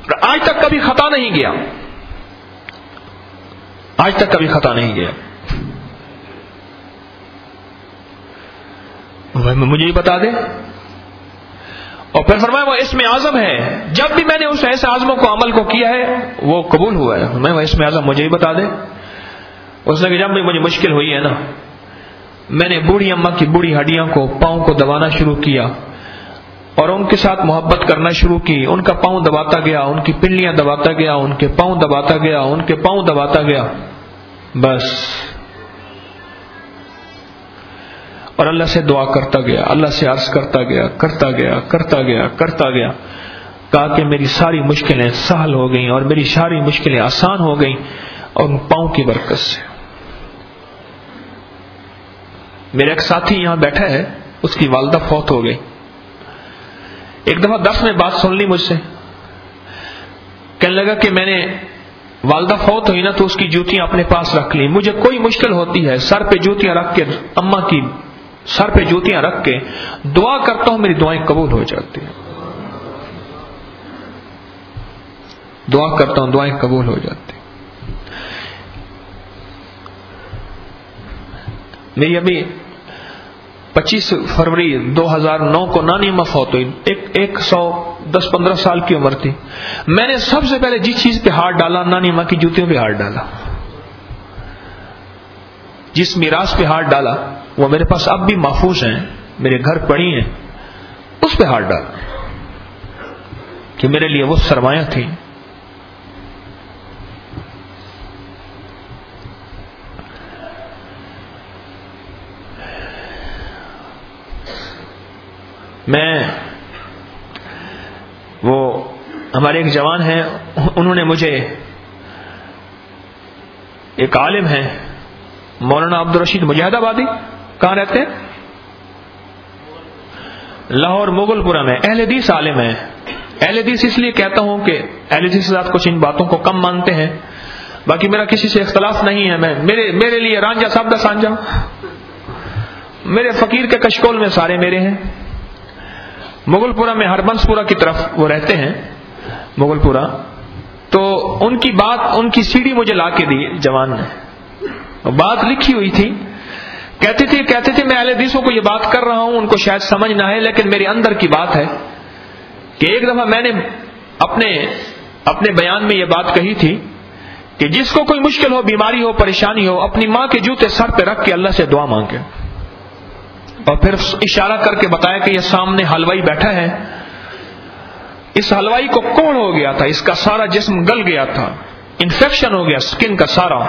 آج تک کبھی خطا نہیں گیا، آج تک کبھی خطا نہیں گیا. مجھے یہ بتا دے. اور پھر فرمایا وہ اسم اعظم ہے، جب بھی میں نے اس ایسے اعظموں کو عمل کو کیا ہے وہ قبول ہوا ہے. میں وہ اسم اعظم مجھے ہی بتا دے. اس نے کہ جب بھی مجھے مشکل ہوئی ہے نا، میں نے بوڑھی اماں کی بوڑھی ہڈیاں کو، پاؤں کو دبانا شروع کیا اور ان کے ساتھ محبت کرنا شروع کی. ان کا پاؤں دباتا گیا، ان کی پنڈلیاں دباتا گیا، ان کے پاؤں دباتا گیا، ان کے پاؤں دباتا گیا. بس. اور اللہ سے دعا کرتا گیا، اللہ سے عرض کرتا گیا کرتا گیا کرتا گیا کرتا گیا. کہا کہ میری ساری مشکلیں سہل ہو گئیں اور میری ساری مشکلیں آسان ہو گئیں اور ان پاؤں کی برکت سے. میرا ایک ساتھی یہاں بیٹھا ہے، اس کی والدہ فوت ہو گئی. ایک دفعہ دس میں بات سن لی مجھ سے، کہنے لگا کہ میں نے والدہ فوت ہوئی نا تو اس کی جوتیاں اپنے پاس رکھ لی. مجھے کوئی مشکل ہوتی ہے سر پہ جوتیاں رکھ کے، اماں کی سر پہ جوتیاں رکھ کے دعا کرتا ہوں، میری دعائیں قبول ہو جاتی ہیں. دعا کرتا ہوں دعائیں قبول ہو جاتی. میری ابھی پچیس فروری دو ہزار نو کو نانی اماں فوت ہوئی. ایک ایک سو دس پندرہ سال کی عمر تھی. میں نے سب سے پہلے جس چیز پہ ہاتھ ڈالا، نانی اماں کی جوتیوں پہ ہاتھ ڈالا. جس میراث پہ ہاتھ ڈالا وہ میرے پاس اب بھی محفوظ ہیں، میرے گھر پڑی ہیں، اس پہ ہاتھ ڈالا کہ میرے لیے وہ سرمایہ تھی. میں وہ ہمارے ایک جوان ہیں، انہوں نے مجھے، ایک عالم ہیں مولانا عبد الرشید مجاہد آبادی، کہاں رہتے ہیں؟ لاہور مغل پورہ میں. اہل حدیث عالم ہیں. اہل حدیث اس لیے کہتا ہوں کہ اہل حدیث کے ساتھ کچھ ان باتوں کو کم مانتے ہیں، باقی میرا کسی سے اختلاف نہیں ہے. میں میرے میرے لیے رانجا صاحب دا سانجا، میرے فقیر کے کشکول میں سارے میرے ہیں. مغل پورہ میں ہربنس پورہ کی طرف وہ رہتے ہیں، مغل پورہ. تو ان کی بات، ان کی سی ڈی مجھے لا کے دی جوان نے، بات لکھی ہوئی تھی. کہتے تھے کہتے تھے میں اہل حدیثوں کو یہ بات کر رہا ہوں، ان کو شاید سمجھ نہ ہے، لیکن میرے اندر کی بات ہے کہ ایک دفعہ میں نے اپنے اپنے بیان میں یہ بات کہی تھی کہ جس کو کوئی مشکل ہو، بیماری ہو، پریشانی ہو، اپنی ماں کے جوتے سر پہ رکھ کے اللہ سے دعا مانگے. اور پھر اشارہ کر کے بتایا کہ یہ سامنے حلوائی بیٹھا ہے، اس حلوائی کو کوڑ ہو گیا تھا، اس کا سارا جسم گل گیا تھا، انفیکشن ہو گیا سکن کا سارا.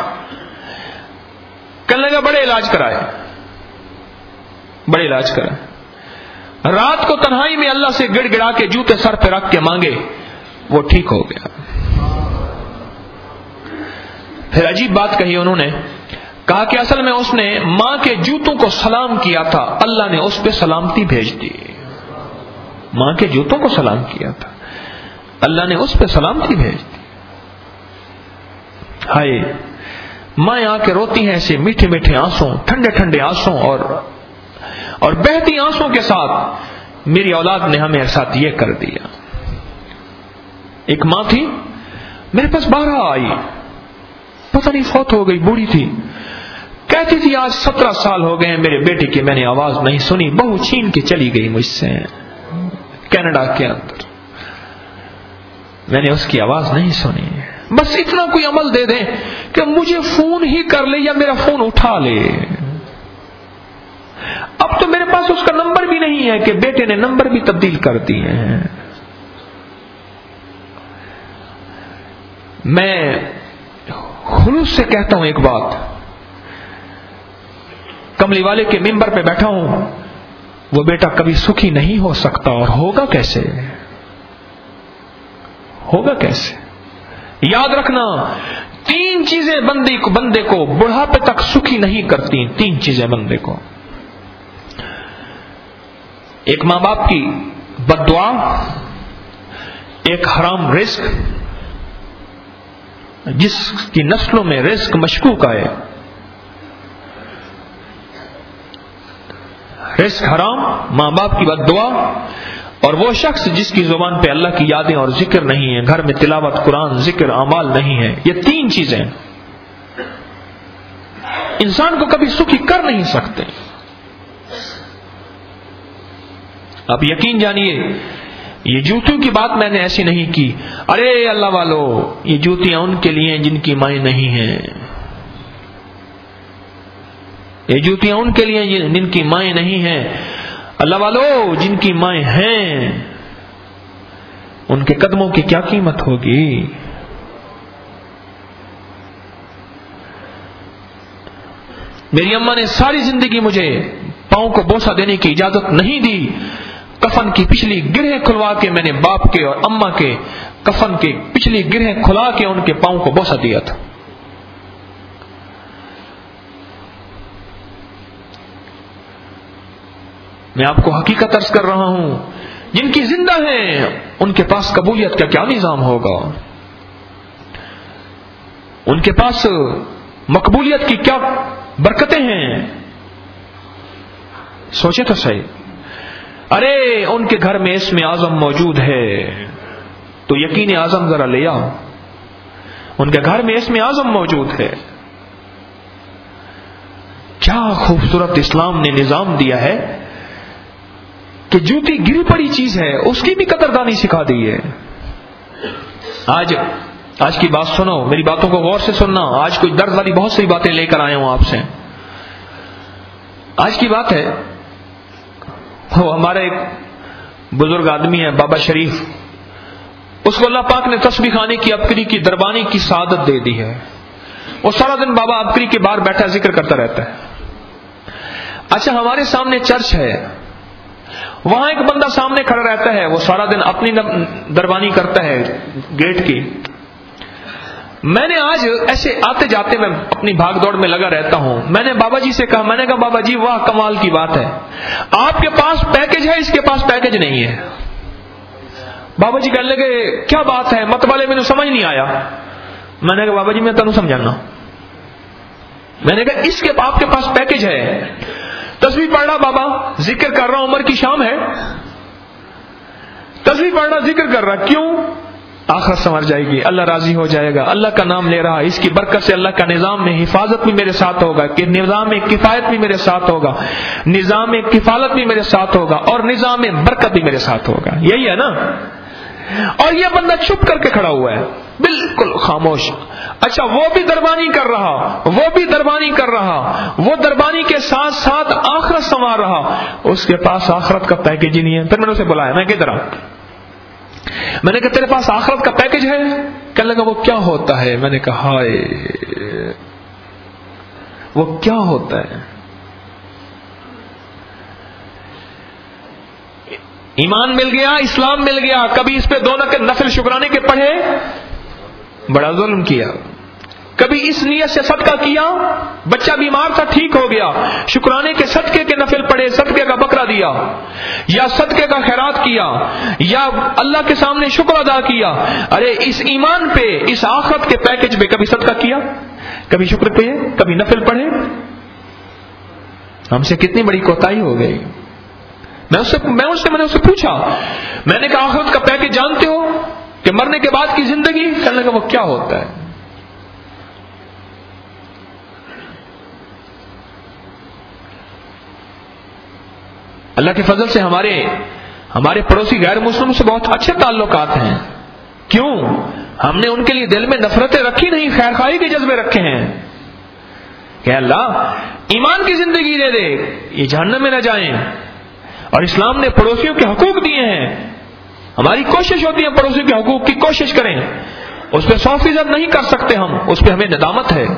کہنے لگا بڑے علاج کرائے، بڑے علاج کرائے. رات کو تنہائی میں اللہ سے گڑ گڑا کے جوتے سر پہ رکھ کے مانگے، وہ ٹھیک ہو گیا. پھر عجیب بات کہی انہوں نے، کہا کہ اصل میں اس نے ماں کے جوتوں کو سلام کیا تھا، اللہ نے اس پہ سلامتی بھیج دی. ماں کے جوتوں کو سلام کیا تھا، اللہ نے اس پہ سلامتی بھیج دی. ہائے، ماں آ کے روتی ہیں ایسے میٹھے میٹھے آنسوں، ٹھنڈے ٹھنڈے آنسوں، اور اور بہتی آنسوں کے ساتھ میری اولاد نے ہمیں ساتھ یہ کر دیا. ایک ماں تھی میرے پاس بارہ آئی، پتہ نہیں فوت ہو گئی، بوڑھی تھی. کہتی تھی آج سترہ سال ہو گئے ہیں میرے بیٹے کی میں نے آواز نہیں سنی، بہو چھین کے چلی گئی مجھ سے کینیڈا کے اندر، میں نے اس کی آواز نہیں سنی. بس اتنا کوئی عمل دے دیں کہ مجھے فون ہی کر لے یا میرا فون اٹھا لے. اب تو میرے پاس اس کا نمبر بھی نہیں ہے کہ بیٹے نے نمبر بھی تبدیل کر دیے ہیں. میں خلوص سے کہتا ہوں ایک بات، کملی والے کے ممبر پہ بیٹھا ہوں، وہ بیٹا کبھی سکھی نہیں ہو سکتا، اور ہوگا کیسے؟ ہوگا کیسے؟ یاد رکھنا، تین چیزیں بندے کو بندے کو بڑھاپے تک سکھی نہیں کرتی. تین چیزیں بندے کو، ایک ماں باپ کی بد دعا، ایک حرام رزق جس کی نسلوں میں رزق مشکوک آئے، رزق حرام، ماں باپ کی بد دعا، اور وہ شخص جس کی زبان پہ اللہ کی یادیں اور ذکر نہیں ہے، گھر میں تلاوت قرآن ذکر اعمال نہیں ہے، یہ تین چیزیں انسان کو کبھی سکھی کر نہیں سکتے. اب یقین جانیے یہ جوتیوں کی بات میں نے ایسی نہیں کی، ارے اللہ والو یہ جوتیاں ان کے لیے جن کی مائیں نہیں ہیں، یہ جوتیاں ان کے لیے جن کی مائیں نہیں ہیں. اللہ والو جن کی مائیں ہیں ان کے قدموں کی کیا قیمت ہوگی. میری اماں نے ساری زندگی مجھے پاؤں کو بوسہ دینے کی اجازت نہیں دی. کفن کی پچھلی گرہیں کھلوا کے میں نے باپ کے اور اماں کے کفن کی پچھلی گرہیں کھلا کے ان کے پاؤں کو بوسہ دیا تھا. میں آپ کو حقیقت عرض کر رہا ہوں، جن کی زندہ ہیں ان کے پاس قبولیت کا کیا نظام ہوگا، ان کے پاس مقبولیت کی کیا برکتیں ہیں. سوچے تو صحیح. ارے ان کے گھر میں اسم اعظم موجود ہے تو یقین اعظم ذرا لے آؤ. ان کے گھر میں اسم اعظم موجود ہے. کیا خوبصورت اسلام نے نظام دیا ہے کہ جوتی گری پڑی چیز ہے اس کی بھی قدردانی سکھا دی ہے. آج آج کی بات سنو، میری باتوں کو غور سے سننا. آج کوئی درد والی بہت سی باتیں لے کر آیا ہوں آپ سے. آج کی بات ہے، وہ ہمارا ایک بزرگ آدمی ہے بابا شریف، اس کو اللہ پاک نے تسبیح خانے کی ابکری کی دربانی کی سعادت دے دی ہے. وہ سارا دن بابا ابکری کے باہر بیٹھا ذکر کرتا رہتا ہے. اچھا ہمارے سامنے چرچ ہے، وہاں ایک بندہ سامنے کھڑا رہتا ہے، وہ سارا دن اپنی دربانی کرتا ہے گیٹ کی. میں نے آج ایسے آتے جاتے میں اپنی بھاگ دوڑ میں لگا رہتا ہوں. میں نے بابا جی سے کہا، میں نے کہا بابا جی واہ کمال کی بات ہے، آپ کے پاس پیکج ہے اس کے پاس پیکج نہیں ہے. بابا جی کہنے لگے کیا بات ہے، مت والے میں سمجھ نہیں آیا. میں نے کہا بابا جی میں تینوں سمجھانا. میں نے کہا اس کے آپ کے پاس پیکج ہے، تسبیح پڑھ رہا بابا، ذکر کر رہا، عمر کی شام ہے، تسبیح پڑھ رہا ذکر کر رہا. کیوں؟ آخرت سنور جائے گی، اللہ راضی ہو جائے گا، اللہ کا نام لے رہا، اس کی برکت سے اللہ کا نظام میں حفاظت بھی میرے ساتھ ہوگا، کہ نظام میں کفایت بھی میرے ساتھ ہوگا، نظام میں کفالت بھی میرے ساتھ ہوگا، اور نظام میں برکت بھی میرے ساتھ ہوگا. یہی ہے نا. اور یہ بندہ چپ کر کے کھڑا ہوا ہے بالکل خاموش. اچھا وہ بھی دربانی کر رہا، وہ بھی دربانی کر رہا، وہ دربانی کے ساتھ ساتھ آخرت سنوار رہا. اس کے پاس آخرت کا پیکج ہی نہیں ہے. پھر میں نے اسے بلایا، میں کدھر آؤں؟ میں نے کہا تیرے پاس آخرت کا پیکج ہے؟ کہنے لگا وہ کیا ہوتا ہے؟ میں نے کہا ہائے وہ کیا ہوتا ہے؟ ایمان مل گیا، اسلام مل گیا، کبھی اس پہ دو نفل شکرانے کے پڑھے، بڑا ظلم کیا. کبھی اس نیت سے صدقہ کیا، بچہ بیمار تھا ٹھیک ہو گیا، شکرانے کے صدقے کے نفل پڑھے، صدقے کا بکرا دیا، یا صدقے کا خیرات کیا، یا اللہ کے سامنے شکر ادا کیا. ارے اس ایمان پہ، اس آخرت کے پیکج پہ کبھی صدقہ کیا، کبھی شکر پہ، کبھی نفل پڑھے. ہم سے کتنی بڑی کوتاہی ہو گئی. میں اس سے میں اس سے میں نے اس سے پوچھا، میں نے کہا آخرت کا پیکج جانتے ہو کہ مرنے کے بعد کی زندگی؟ کہنے لگا وہ کیا ہوتا ہے؟ اللہ کے فضل سے ہمارے ہمارے پڑوسی غیر مسلموں سے بہت اچھے تعلقات ہیں. کیوں؟ ہم نے ان کے لیے دل میں نفرتیں رکھی نہیں، خیر خواہی کے جذبے رکھے ہیں کہ اللہ ایمان کی زندگی دے دے، یہ جہنم میں نہ جائیں. اور اسلام نے پڑوسیوں کے حقوق دیے ہیں. ہماری کوشش ہوتی ہے پڑوسیوں کے حقوق کی کوشش کریں، اس پہ سو فیصد نہیں کر سکتے ہم، اس پہ ہمیں ندامت ہے.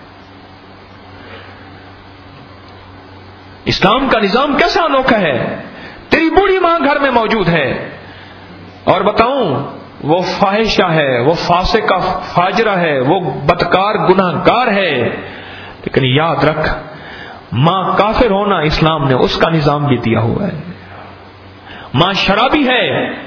اسلام کا نظام کیسا انوکھا ہے. تیری بوڑھی ماں گھر میں موجود ہے، اور بتاؤں وہ فاحشہ ہے، وہ فاسقہ فاجرہ ہے، وہ بدکار گناہ گار ہے، لیکن یاد رکھ ماں کافر ہونا اسلام نے اس کا نظام بھی دیا ہوا ہے. ماں شرابی ہے،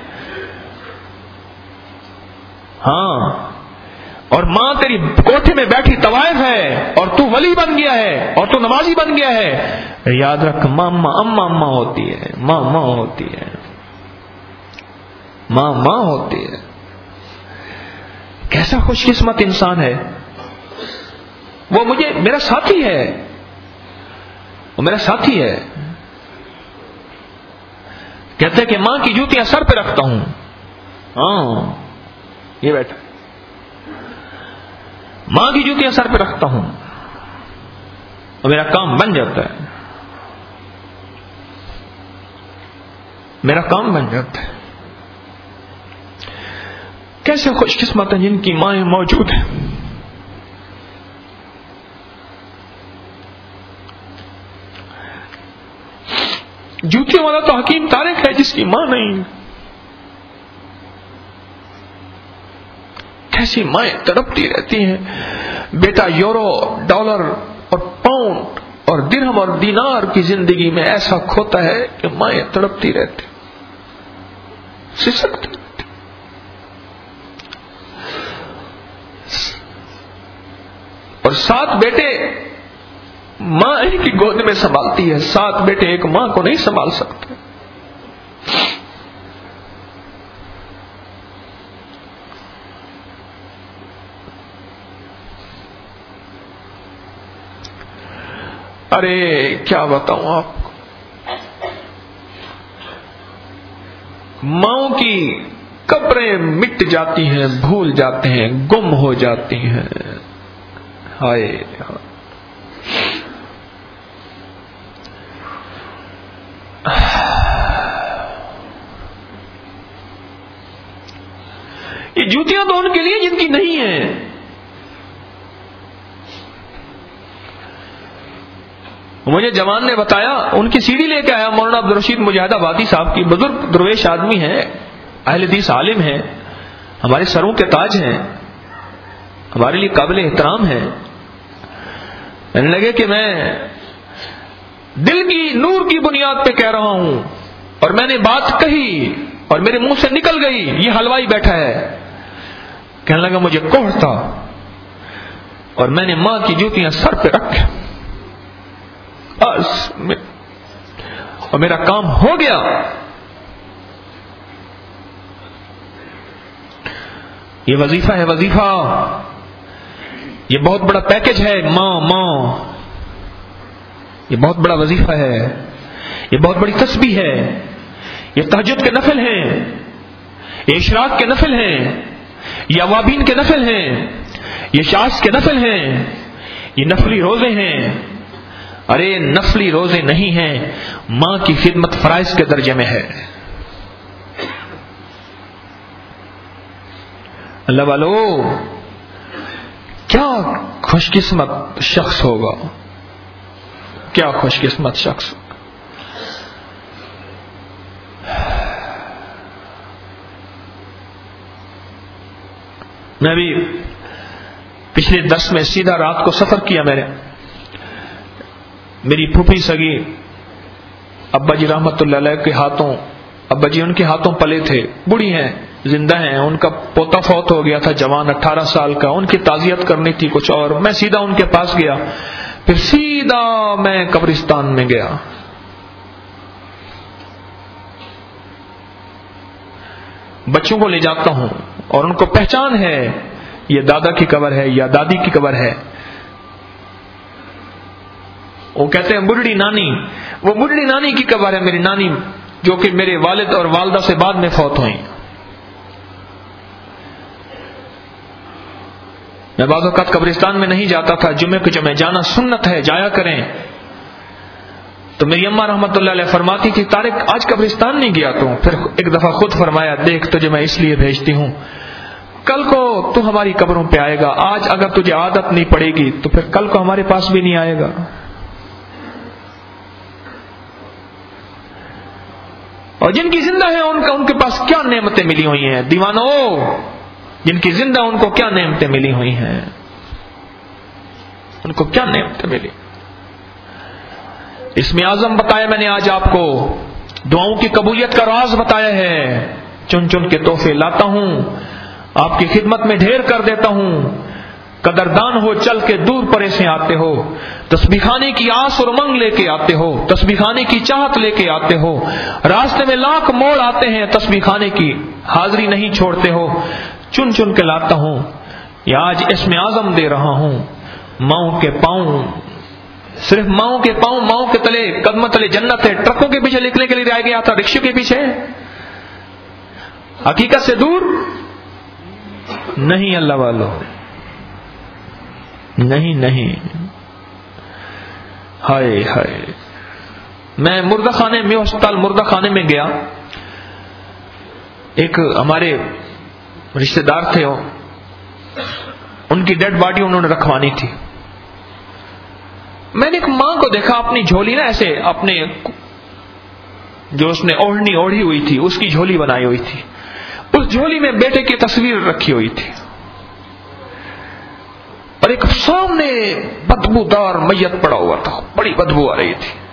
ہاں، اور ماں تیری کوٹھے میں بیٹھی طوائف ہے اور تو ولی بن گیا ہے اور تو نمازی بن گیا ہے. یاد رکھ ماں ماں اما اما ہوتی ہے، ماں ماں ہوتی ہے. ماں ماں ہوتی ہے. کیسا خوش قسمت انسان ہے. وہ مجھے میرا ساتھی ہے, وہ میرا ساتھی ہے. کہتے کہ ماں کی جوتیاں سر پہ رکھتا ہوں. ہاں یہ بیٹھا, ماں کی جوتیاں سر پہ رکھتا ہوں اور میرا کام بن جاتا ہے, میرا کام بن جاتا ہے. کیسے خوش قسمت ہیں جن کی مائیں موجود ہیں. جوتیوں والا تو حکیم طارق ہے جس کی ماں نہیں. کیسی مائیں تڑپتی رہتی ہیں. بیٹا یورو ڈالر اور پاؤنڈ اور درہم اور دینار کی زندگی میں ایسا کھوتا ہے کہ مائیں تڑپتی رہتی, سسکتی رہتی. اور سات بیٹے ماں ہی کی گود میں سنبھالتی ہے. سات بیٹے ایک ماں کو نہیں سنبھال سکتے. ارے کیا بتاؤں آپ کو, ماؤں کی قبریں مٹ جاتی ہیں, بھول جاتے ہیں, گم ہو جاتی ہیں. ہائے یہ جوتیاں تو ان کے لیے جن کی نہیں ہیں. مجھے جوان نے بتایا, ان کی سیڑھی لے کے آیا مولانا عبد الرشید مجاہد آبادی صاحب کی. بزرگ درویش آدمی ہیں, اہل حدیث عالم ہیں, ہمارے سروں کے تاج ہیں, ہمارے لیے قابل احترام ہیں. کہنے لگے کہ میں دل کی نور کی بنیاد پہ کہہ رہا ہوں, اور میں نے بات کہی اور میرے منہ سے نکل گئی, یہ حلوائی بیٹھا ہے. کہنے لگا مجھے کوڑ تھا اور میں نے ماں کی جوتیاں سر پہ رکھ بس, اور میرا کام ہو گیا. یہ وظیفہ ہے, وظیفہ, یہ بہت بڑا پیکج ہے. ماں ماں یہ بہت بڑا وظیفہ ہے, یہ بہت بڑی تسبیح ہے. یہ تہجد کے نفل ہیں, یہ اشراق کے نفل ہیں, یہ اوابین کے نفل ہیں, یہ شاذ کے نفل ہیں, یہ نفلی روزے ہیں. ارے نفلی روزے نہیں ہیں, ماں کی خدمت فرائض کے درجے میں ہے. اللہ والو کیا خوش قسمت شخص ہوگا, کیا خوش قسمت شخص. میں بھی پچھلے دس میں سیدھا رات کو سفر کیا. میں نے میری پھوپھی سگی ابا جی رحمت اللہ علیہ کے ہاتھوں, ابا جی ان کے ہاتھوں پلے تھے, بوڑھی ہیں, زندہ ہیں. ان کا پوتا فوت ہو گیا تھا جوان اٹھارہ سال کا, ان کی تعزیت کرنی تھی کچھ اور. میں سیدھا ان کے پاس گیا, پھر سیدھا میں قبرستان میں گیا. بچوں کو لے جاتا ہوں اور ان کو پہچان ہے, یہ دادا کی قبر ہے یا دادی کی قبر ہے. وہ کہتے ہیں بڑھڑی نانی, وہ بڑھڑی نانی کی قبر ہے, میری نانی جو کہ میرے والد اور والدہ سے بعد میں فوت ہوئی. میں بعض اوقات قبرستان میں نہیں جاتا تھا, جمعے کو جمعے جانا سنت ہے, جایا کریں. تو میری اماں رحمت اللہ علیہ فرماتی تھی طارق آج قبرستان نہیں گیا تو. پھر ایک دفعہ خود فرمایا دیکھ تجھے میں اس لیے بھیجتی ہوں, کل کو تو ہماری قبروں پہ آئے گا. آج اگر تجھے عادت نہیں پڑے گی تو پھر کل کو ہمارے پاس بھی نہیں آئے گا. اور جن کی زندہ ہیں ان کا ان کے پاس کیا نعمتیں ملی ہوئی ہیں. دیوانوں, جن کی زندہ ان کو کیا نعمتیں ملی ہوئی ہیں, ان کو کیا نعمتیں ملی. اس میں اعظم بتایا میں نے آج آپ کو, دعاؤں کی قبولیت کا راز بتایا ہے. چن چن کے تحفے لاتا ہوں, آپ کی خدمت میں ڈھیر کر دیتا ہوں. قدردان ہو چل کے دور پرے سے آتے ہو، تسبیح خانے کی آس اور امنگ لے کے آتے ہو، تسبیح خانے کی چاہت لے کے آتے ہو، راستے میں لاکھ موڑ آتے ہیں، تسبیح خانے کی حاضری نہیں چھوڑتے ہو، چن چن کے لاتا ہوں، یا آج اسم اعظم دے رہا ہوں، ماؤں کے پاؤں، صرف ماؤں کے پاؤں، ماؤں کے تلے، قدم تلے جنت ہے، ٹرکوں کے پیچھے لکھنے کے لیے رہ گیا تھا، رکشے کے پیچھے، حقیقت سے دور نہیں اللہ والو، نہیں نہیں، ہائے ہائے۔ میں مردہ خانے میں، ہسپتال مردہ خانے میں گیا، ایک ہمارے رشتہ دار تھے، ان کی ڈیڈ باڈی انہوں نے رکھوانی تھی۔ میں نے ایک ماں کو دیکھا، اپنی جھولی نا ایسے اپنے جو اس نے اوڑھنی اوڑھی ہوئی تھی اس کی جھولی بنائی ہوئی تھی، اس جھولی میں بیٹے کی تصویر رکھی ہوئی تھی، اور ایک سامنے بدبودار میت پڑا ہوا تھا، بڑی بدبو آ رہی تھی،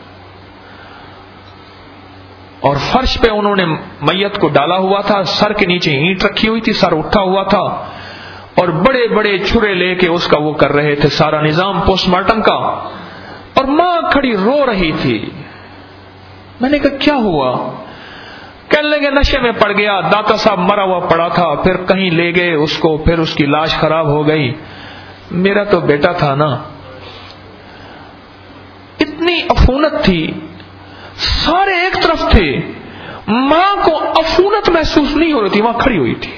اور فرش پہ انہوں نے میت کو ڈالا ہوا تھا، سر کے نیچے اینٹ رکھی ہوئی تھی، سر اٹھا ہوا تھا، اور بڑے بڑے چھرے لے کے اس کا وہ کر رہے تھے سارا نظام پوسٹ مارٹم کا، اور ماں کھڑی رو رہی تھی۔ میں نے کہا کیا ہوا؟ کہنے لگے نشے میں پڑ گیا، داتا صاحب مرا ہوا پڑا تھا، پھر کہیں لے گئے اس کو، پھر اس کی لاش خراب ہو گئی، میرا تو بیٹا تھا نا۔ اتنی عفونت تھی، سارے ایک طرف تھے، ماں کو عفونت محسوس نہیں ہو رہی تھی، وہاں کھڑی ہوئی تھی۔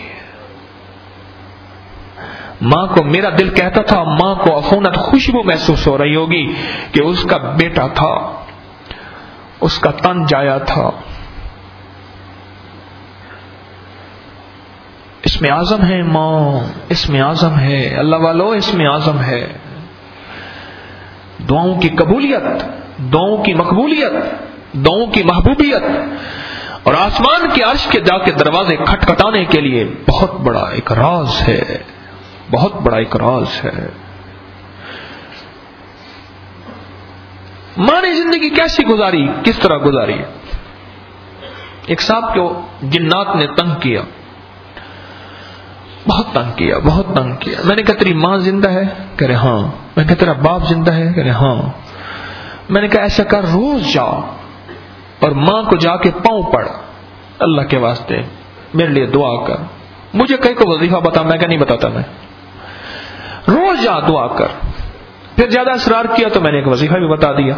ماں کو، میرا دل کہتا تھا ماں کو عفونت، خوشبو محسوس ہو رہی ہوگی کہ اس کا بیٹا تھا، اس کا تن جایا تھا۔ اس میں اعظم ہے ماں، اس میں اعظم ہے اللہ والو، اس میں اعظم ہے دعاؤں کی قبولیت، دعاؤں کی مقبولیت، دعاؤں کی محبوبیت، اور آسمان کے عرش کے جا کے دروازے کھٹکھٹانے کے لیے بہت بڑا ایک راز ہے، بہت بڑا ایک راز ہے۔ ماں نے زندگی کیسی گزاری، کس طرح گزاری؟ ایک صاحب کو جنات نے تنگ کیا، بہت تنگ کیا، بہت تنگ کیا۔ میں نے کہا تیری ماں زندہ ہے؟ کہہ رہے ہاں۔ میں نے کہا تیرا باپ زندہ ہے؟ کہہ رہے ہاں۔ میں نے کہا ایسا کر، روز جا اور ماں کو جا کے پاؤں پڑ، اللہ کے واسطے میرے لیے دعا کر، مجھے کہیں کو وظیفہ بتا، میں کہا نہیں بتاتا، میں روز جا دعا کر۔ پھر زیادہ اصرار کیا تو میں نے ایک وظیفہ بھی بتا دیا۔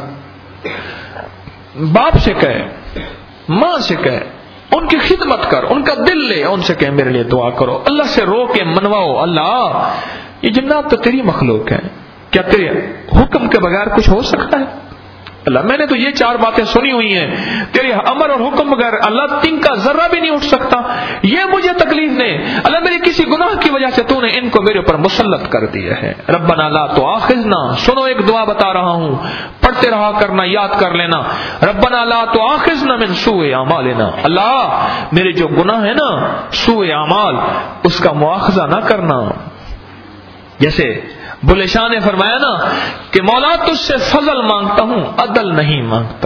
باپ سے کہے، ماں سے کہے، ان کی خدمت کر، ان کا دل لے، ان سے کہے میرے لیے دعا کرو، اللہ سے رو کے منواؤ، اللہ یہ جنات تو تیری مخلوق ہے، کیا تیرے حکم کے بغیر کچھ ہو سکتا ہے؟ اللہ میں نے تو یہ چار باتیں سنی ہوئی ہیں، تیرے امر اور حکم بغیر اللہ تن کا ذرہ بھی نہیں اٹھ سکتا، یہ مجھے تکلیف دے، اللہ میرے کسی گناہ کی وجہ سے تو نے ان کو میرے اوپر مسلط کر دیا ہے، ربنا لا تؤاخذنا۔ سنو ایک دعا بتا رہا ہوں، پڑھتے رہا کرنا، یاد کر لینا، ربنا لا تؤاخذنا من سوء اعمالنا، اللہ میرے جو گناہ ہے نا، سوء اعمال، اس کا مواخذہ نہ کرنا۔ جیسے بلے شاہ نے فرمایا نا کہ مولا تجھ سے فضل مانگتا ہوں، عدل نہیں مانگتا۔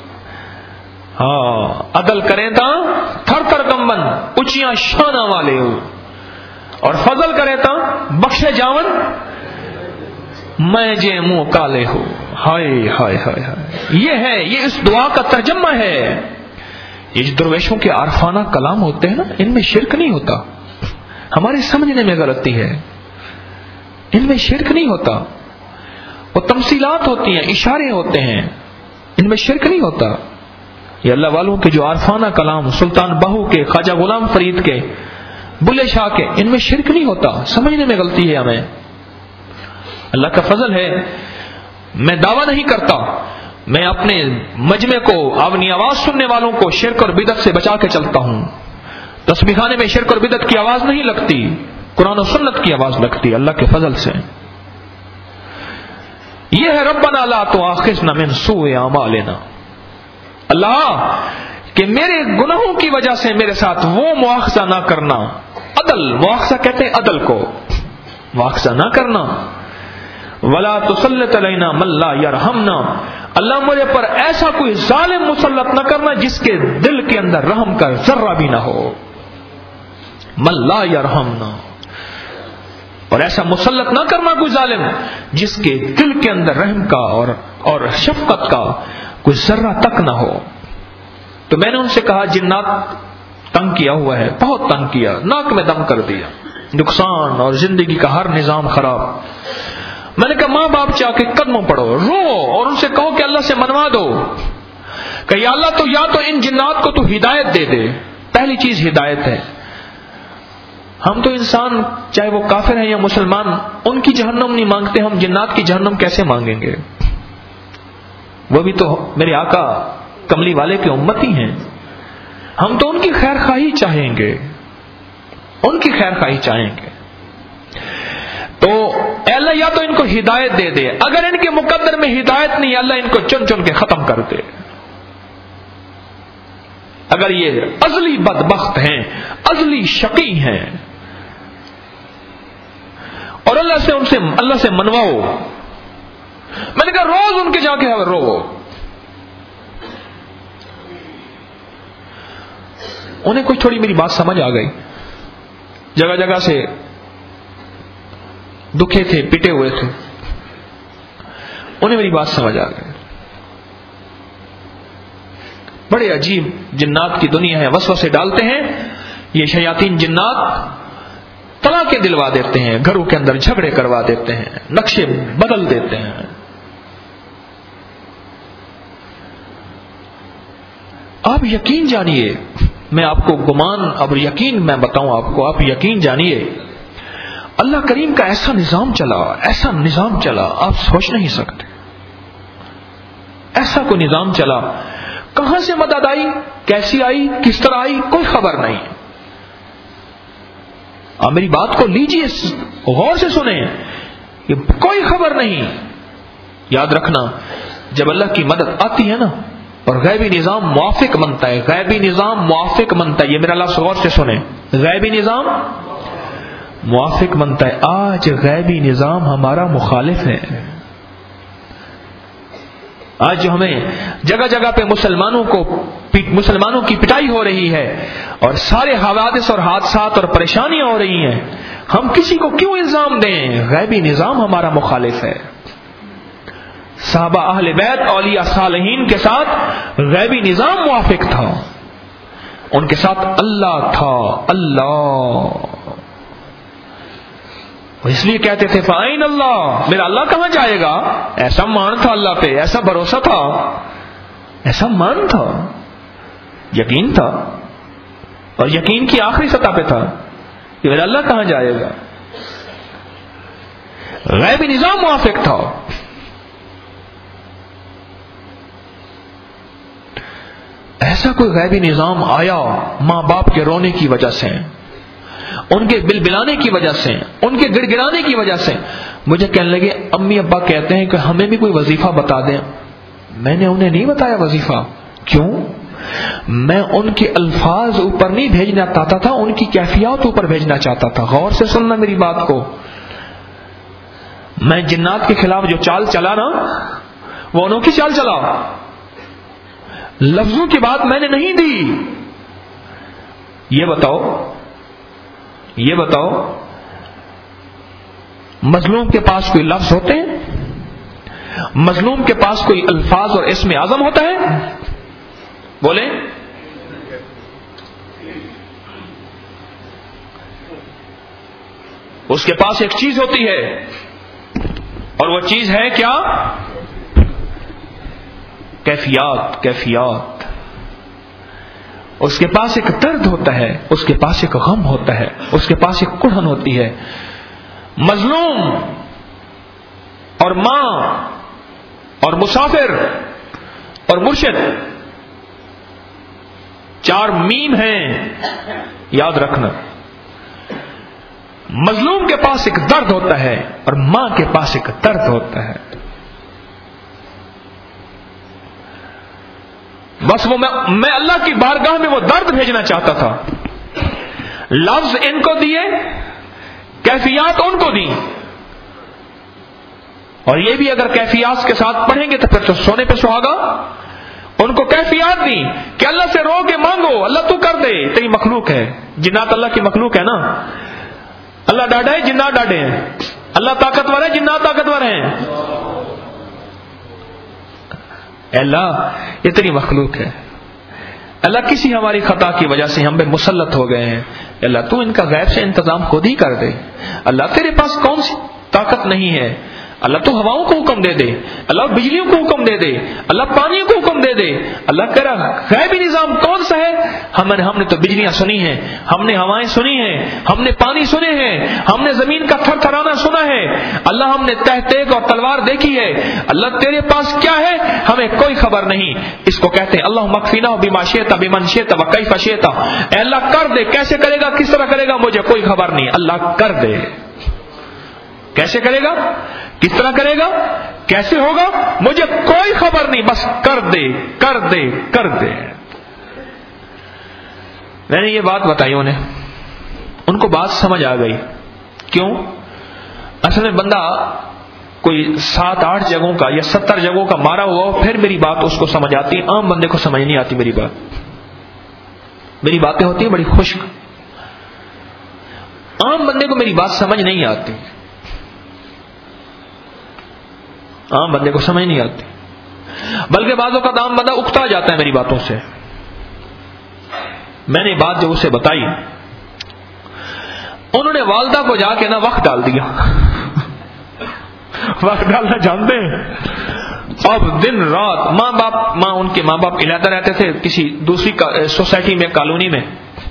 ہاں عدل کریں تا تھر تھر کمبن، اونچیاں شانہ والے ہو، اور فضل کریں تا بخشے جاون میں جے منہ کالے ہو۔ ہائے ہائے ہائے ہائے، یہ ہے، یہ اس دعا کا ترجمہ ہے۔ یہ جو درویشوں کے عارفانہ کلام ہوتے ہیں نا، ان میں شرک نہیں ہوتا، ہمارے سمجھنے میں غلطی ہے، ان میں شرک نہیں ہوتا، وہ تمثیلات ہوتی ہیں، اشارے ہوتے ہیں، ان میں شرک نہیں ہوتا۔ یہ اللہ والوں کے جو عارفانہ کلام، سلطان باہو کے، خواجہ غلام فرید کے، بلے شاہ کے، ان میں شرک نہیں ہوتا، سمجھنے میں غلطی ہے ہمیں۔ اللہ کا فضل ہے، میں دعویٰ نہیں کرتا، میں اپنے مجمع کو، اپنی آواز سننے والوں کو شرک اور بدعت سے بچا کے چلتا ہوں۔ تسبیح خانے میں شرک اور بدعت کی آواز نہیں لگتی، قرآن و سنت کی آواز لگتی ہے، اللہ کے فضل سے۔ یہ ہے ربنا لا تؤاخذنا من سوء اعمالنا، اللہ کہ میرے گناہوں کی وجہ سے میرے ساتھ وہ مواخذہ نہ کرنا، عدل، مواخذہ کہتے ہیں عدل کو، مواخذہ نہ کرنا۔ ولا تسلط علینا من لا یرحمنا، اللہ مجھے پر ایسا کوئی ظالم مسلط نہ کرنا جس کے دل کے اندر رحم کا ذرہ بھی نہ ہو، من لا یرحمنا۔ اور ایسا مسلط نہ کرنا کوئی ظالم جس کے دل کے اندر رحم کا اور اور شفقت کا کوئی ذرہ تک نہ ہو. تو میں نے ان سے کہا جنات تنگ کیا ہوا ہے، بہت تنگ کیا، ناک میں دم کر دیا، نقصان اور زندگی کا ہر نظام خراب. میں نے کہا ماں باپ چاہ کے قدموں پڑو، رو اور ان سے کہو کہ اللہ سے منوا دو کہ یا اللہ تو یا تو ان جنات کو تو ہدایت دے دے. پہلی چیز ہدایت ہے. ہم تو انسان چاہے وہ کافر ہیں یا مسلمان ان کی جہنم نہیں مانگتے، ہم جنات کی جہنم کیسے مانگیں گے؟ وہ بھی تو میرے آقا کملی والے کے امتی ہیں. ہم تو ان کی خیر خواہی چاہیں گے، ان کی خیر خواہی چاہیں گے. تو اے اللہ یا تو ان کو ہدایت دے دے، اگر ان کے مقدر میں ہدایت نہیں اللہ ان کو چن چن کے ختم کر دے. اگر یہ ازلی بدبخت ہیں، ازلی شقی ہیں، اور اللہ سے ان سے اللہ سے منواؤ. میں نے کہا روز ان کے جا کے رو. انہیں کچھ تھوڑی میری بات سمجھ آ گئی. جگہ جگہ سے دکھے تھے، پٹے ہوئے تھے، انہیں میری بات سمجھ آ گئی. بڑے عجیب جنات کی دنیا ہے، وسوسے ڈالتے ہیں یہ شیاطین. جنات طلاقیں دلوا دیتے ہیں، گھروں کے اندر جھگڑے کروا دیتے ہیں، نقشے بدل دیتے ہیں. آپ یقین جانیے، میں آپ کو گمان اور یقین میں بتاؤں آپ کو، آپ یقین جانیے اللہ کریم کا ایسا نظام چلا، ایسا نظام چلا آپ سوچ نہیں سکتے. ایسا کوئی نظام چلا، کہاں سے مدد آئی، کیسی آئی، کس طرح آئی، کوئی خبر نہیں. آپ میری بات کو لیجئے، غور سے سنیں، کہ کوئی خبر نہیں. یاد رکھنا جب اللہ کی مدد آتی ہے نا اور غیبی نظام موافق بنتا ہے، غیبی نظام موافق بنتا ہے، یہ میرا لفظ غور سے سنیں، غیبی نظام موافق بنتا ہے. آج غیبی نظام ہمارا مخالف ہے. آج جو ہمیں جگہ جگہ پہ مسلمانوں کو مسلمانوں کی پٹائی ہو رہی ہے اور سارے حوادث اور حادثات اور پریشانیاں ہو رہی ہیں، ہم کسی کو کیوں الزام دیں؟ غیبی نظام ہمارا مخالف ہے. صحابہ اہل بیت اولیاء صالحین کے ساتھ غیبی نظام موافق تھا، ان کے ساتھ اللہ تھا. اللہ اس لیے کہتے تھے فائن اللہ، میرا اللہ کہاں جائے گا؟ ایسا مان تھا اللہ پہ، ایسا بھروسہ تھا، ایسا مان تھا، یقین تھا، اور یقین کی آخری سطح پہ تھا کہ میرا اللہ کہاں جائے گا. غیبی نظام موافق تھا. ایسا کوئی غیبی نظام آیا ماں باپ کے رونے کی وجہ سے، ان کے بل بلانے کی وجہ سے، ان کے گڑ گڑانے کی وجہ سے. مجھے کہنے لگے امی ابا کہتے ہیں کہ ہمیں بھی کوئی وظیفہ بتا دیں. میں نے انہیں نہیں بتایا وظیفہ. کیوں؟ میں ان کے الفاظ اوپر نہیں بھیجنا چاہتا تھا، ان کی کیفیات اوپر بھیجنا چاہتا تھا. غور سے سننا میری بات کو. میں جنات کے خلاف جو چال چلا نا وہ انوکھی چال چلا. لفظوں کی بات میں نے نہیں دی. یہ بتاؤ یہ بتاؤ مظلوم کے پاس کوئی لفظ ہوتے ہیں؟ مظلوم کے پاس کوئی الفاظ اور اسم اعظم ہوتا ہے؟ بولیں. اس کے پاس ایک چیز ہوتی ہے اور وہ چیز ہے کیا؟ کیفیات. کیفیات. اس کے پاس ایک درد ہوتا ہے، اس کے پاس ایک غم ہوتا ہے، اس کے پاس ایک کڑھن ہوتی ہے. مظلوم اور ماں اور مسافر اور مرشد چار میم ہیں، یاد رکھنا. مظلوم کے پاس ایک درد ہوتا ہے اور ماں کے پاس ایک درد ہوتا ہے. بس وہ میں, میں اللہ کی بارگاہ میں وہ درد بھیجنا چاہتا تھا. لفظ ان کو دیے، کیفیات ان کو دی. اور یہ بھی اگر کیفیات کے ساتھ پڑھیں گے تو پھر تو سونے پہ سہاگا. ان کو کیفیات دی کہ اللہ سے رو کے مانگو، اللہ تو کر دے، تیری مخلوق ہے. جنات اللہ کی مخلوق ہے نا. اللہ ڈاڈا ہے، جنات ڈاڈے ہیں. اللہ طاقتور ہے، جنات طاقتور ہیں. اللہ یہ تیری مخلوق ہے. اللہ کسی ہماری خطا کی وجہ سے ہم پہ مسلط ہو گئے ہیں. اللہ تو ان کا غیب سے انتظام خود ہی کر دے. اللہ تیرے پاس کون سی طاقت نہیں ہے. اللہ تو ہواؤں کو حکم دے دے. اللہ بجلیوں کو حکم دے دے. اللہ پانی کو حکم دے دے. اللہ تیرا غیبی نظام کون سا ہے؟ ہم نے ہم نے تو بجلیاں سنی ہیں، ہم نے ہوائیں سنی ہیں، ہم نے پانی سنے ہیں، ہم نے زمین کا تھر تھرانا سنا ہے. اللہ ہم نے تہتیک اور تلوار دیکھی ہے. اللہ تیرے پاس کیا ہے ہمیں کوئی خبر نہیں. اس کو کہتے ہیں اللہ مکفینا بما شئت بمن شئت وکیف شئت. اے اللہ کر دے. کیسے کرے گا، کس طرح کرے گا، مجھے کوئی خبر نہیں. اللہ کر دے. کیسے کرے گا، کس طرح کرے گا، کیسے ہوگا، مجھے کوئی خبر نہیں، بس کر دے کر دے کر دے. میں نے یہ بات بتائی انہیں، ان کو بات سمجھ آ گئی. کیوں؟ اصل میں بندہ کوئی سات آٹھ جگہوں کا یا ستر جگہوں کا مارا ہوا ہو پھر میری بات اس کو سمجھ آتی ہے. عام بندے کو سمجھ نہیں آتی میری بات. میری باتیں ہوتی ہیں بڑی خشک. عام بندے کو میری بات سمجھ نہیں آتی. عام بندے کو سمجھ نہیں آتی، بلکہ بعض اوقات عام بندہ اکتا جاتا ہے میری باتوں سے. میں نے بات جو اسے بتائی، انہوں نے والدہ کو جا کے نا وقت ڈال دیا. وقت ڈالنا جانتے ہیں. اب دن رات ماں باپ ماں ان کے ماں باپ علیحدہ رہتے تھے کسی دوسری سوسائٹی میں، کالونی میں.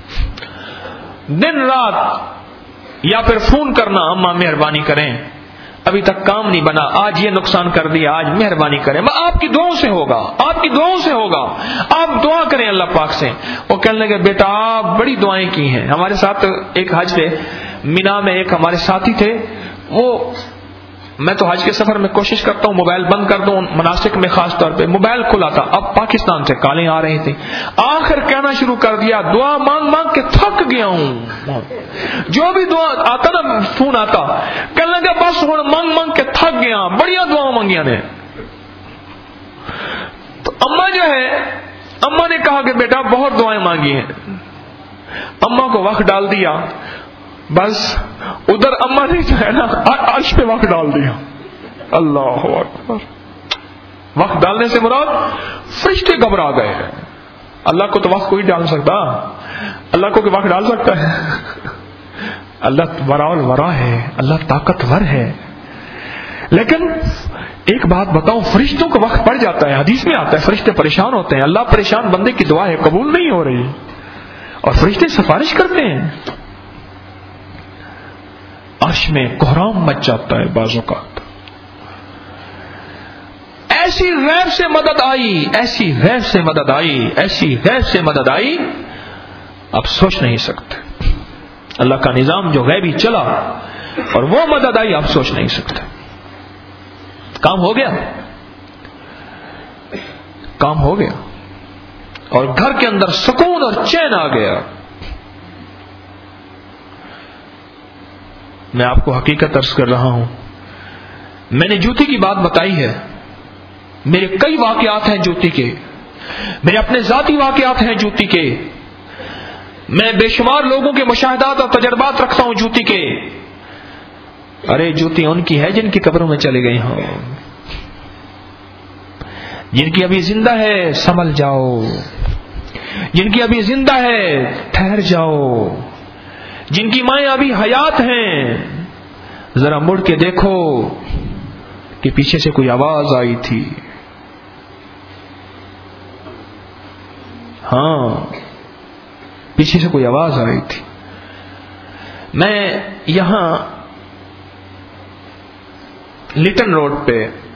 دن رات یا پھر فون کرنا، اماں مہربانی کریں ابھی تک کام نہیں بنا، آج یہ نقصان کر دیا، آج مہربانی کریں. آپ کی دعاؤں سے ہوگا، آپ کی دعاؤں سے ہوگا، آپ دعا کریں اللہ پاک سے. وہ کہنے لگے بیٹا آپ بڑی دعائیں کی ہیں. ہمارے ساتھ ایک حج پہ مینا میں ایک ہمارے ساتھی تھے. وہ میں تو حج کے سفر میں کوشش کرتا ہوں موبائل بند کر دوں، مناسک میں خاص طور پہ موبائل کھلا تھا. اب پاکستان سے کالیں آ رہی تھی. آخر کہنا شروع کر دیا دعا مانگ مانگ کے تھک گیا ہوں. جو بھی دعا آتا نا فون آتا، کہنے لگا بس ہوں مانگ مانگ کے تھک گیا، بڑیا دعا مانگیا نے. تو اماں جو ہے، اماں نے کہا کہ بیٹا بہت دعائیں مانگی ہیں. اماں کو وقت ڈال دیا. بس ادھر اماں نے جو ہے نا عرش پہ وقت ڈال دیا. اللہ اکبر. وقت ڈالنے سے مراد فرشتے گھبرا گئے. اللہ کو تو وقت کوئی ڈال سکتا، اللہ کو کہ وقت ڈال سکتا ہے؟ اللہ ورا الورا ہے، اللہ طاقتور ہے. لیکن ایک بات بتاؤں، فرشتوں کو وقت پڑ جاتا ہے. حدیث میں آتا ہے فرشتے پریشان ہوتے ہیں. اللہ پریشان بندے کی دعا ہے قبول نہیں ہو رہی، اور فرشتے سفارش کرتے ہیں. عرش میں کوہرام مچ جاتا ہے بعض اوقات. ایسی غیب سے مدد آئی، ایسی غیب سے مدد آئی، ایسی غیب سے مدد آئی آپ سوچ نہیں سکتے. اللہ کا نظام جو غیبی چلا اور وہ مدد آئی آپ سوچ نہیں سکتے. کام ہو گیا، کام ہو گیا، اور گھر کے اندر سکون اور چین آ گیا. میں آپ کو حقیقت عرض کر رہا ہوں. میں نے جوتی کی بات بتائی ہے. میرے کئی واقعات ہیں جوتی کے، میرے اپنے ذاتی واقعات ہیں جوتی کے. میں بے شمار لوگوں کے مشاہدات اور تجربات رکھتا ہوں جوتی کے. ارے جوتی ان کی ہے جن کی قبروں میں چلے گئے ہوں، جن کی ابھی زندہ ہے سنبھل جاؤ، جن کی ابھی زندہ ہے ٹھہر جاؤ، جن کی مائیں ابھی حیات ہیں ذرا مڑ کے دیکھو کہ پیچھے سے کوئی آواز آئی تھی. ہاں پیچھے سے کوئی آواز آئی تھی. میں یہاں لٹن روڈ پہ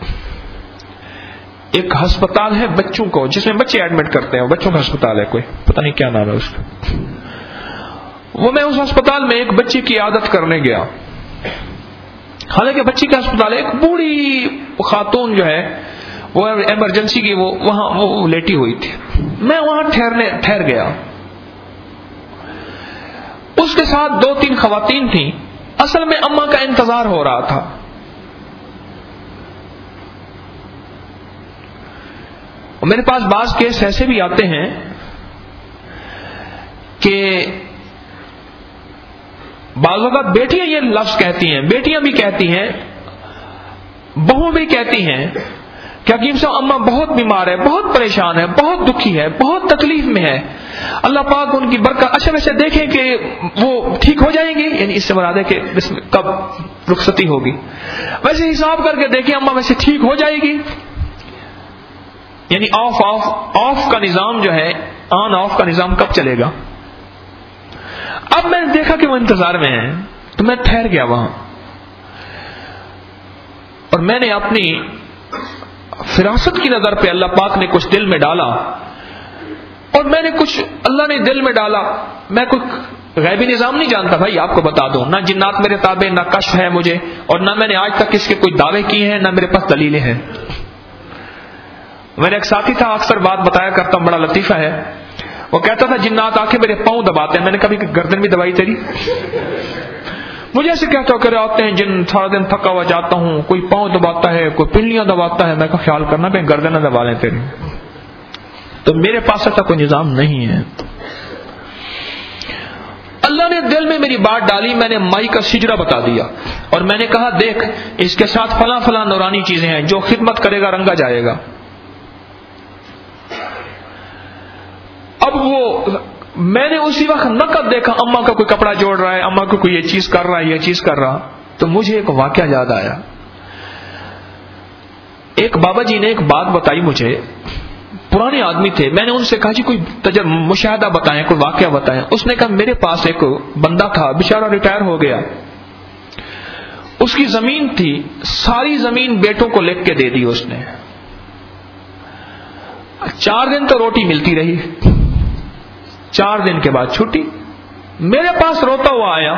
ایک ہسپتال ہے بچوں کو، جس میں بچے ایڈمٹ کرتے ہیں، بچوں کا ہسپتال ہے، کوئی پتہ نہیں کیا نام ہے اس کا. وہ میں اس ہسپتال میں ایک بچی کی عیادت کرنے گیا. حالانکہ بچی کا ہسپتال ہے. ایک بوڑھی خاتون جو ہے وہ ایمرجنسی کی وہ وہاں وہ لیٹی ہوئی تھی. میں وہاں ٹھہرنے ٹھہر گیا. اس کے ساتھ دو تین خواتین تھیں. اصل میں اماں کا انتظار ہو رہا تھا. میرے پاس بعض کیس ایسے بھی آتے ہیں کہ بعض اوقات بیٹیاں یہ لفظ کہتی ہیں، بیٹیاں بھی کہتی ہیں، بہو بھی کہتی ہیں کہ حکیم صاحب اماں بہت بیمار ہے، بہت پریشان ہے، بہت دکھی ہے، بہت تکلیف میں ہے، اللہ پاک ان کی برکت۔ اچھا ویسے دیکھیں کہ وہ ٹھیک ہو جائیں گی، یعنی اس سے مراد ہے کہ کب رخصتی ہوگی، ویسے حساب کر کے دیکھیں اماں ویسے ٹھیک ہو جائے گی، یعنی آف آف آف کا نظام جو ہے، آن آف کا نظام کب چلے گا۔ اب میں نے دیکھا کہ وہ انتظار میں ہیں تو میں ٹھہر گیا وہاں، اور میں نے اپنی فراست کی نظر پہ اللہ پاک نے کچھ دل میں ڈالا، اور میں نے کچھ اللہ نے دل میں ڈالا، میں کوئی غیبی نظام نہیں جانتا بھائی، آپ کو بتا دوں، نہ جنات میرے تابع، نہ کشف ہے مجھے، اور نہ میں نے آج تک اس کے کوئی دعوے کیے ہیں، نہ میرے پاس دلیلیں ہیں۔ میرے ایک ساتھی تھا، اکثر بات بتایا کرتا ہوں، بڑا لطیفہ ہے، وہ کہتا تھا جنات آ کے میرے پاؤں دباتے ہیں، میں نے کبھی گردن بھی دبائی تیری؟ مجھے ایسے کہتا کہ آتے ہیں جن، سارا دن تھکا ہوا جاتا ہوں، کوئی پاؤں دباتا ہے، کوئی پنڈلیاں دباتا ہے، میں کا خیال کرنا کہ گردن نہ دبا لیں تیری۔ تو میرے پاس ایسا کوئی نظام نہیں ہے۔ اللہ نے دل میں میری بات ڈالی، میں نے مائی کا سجرہ بتا دیا، اور میں نے کہا دیکھ اس کے ساتھ فلاں فلاں نورانی چیزیں ہیں، جو خدمت کرے گا رنگا جائے گا۔ اب وہ میں نے اسی وقت نقد دیکھا، اماں کا کوئی کپڑا جوڑ رہا ہے، اماں کو کوئی یہ چیز کر رہا ہے، یہ چیز کر رہا، تو مجھے ایک واقعہ یاد آیا۔ ایک بابا جی نے ایک بات بتائی مجھے، پرانے آدمی تھے، میں نے ان سے کہا جی کوئی تجربہ مشاہدہ بتائیں، کوئی واقعہ بتائیں۔ اس نے کہا میرے پاس ایک بندہ تھا، بیچارہ ریٹائر ہو گیا، اس کی زمین تھی، ساری زمین بیٹوں کو لکھ کے دے دی اس نے، چار دن تو روٹی ملتی رہی، چار دن کے بعد چھٹی۔ میرے پاس روتا ہوا آیا،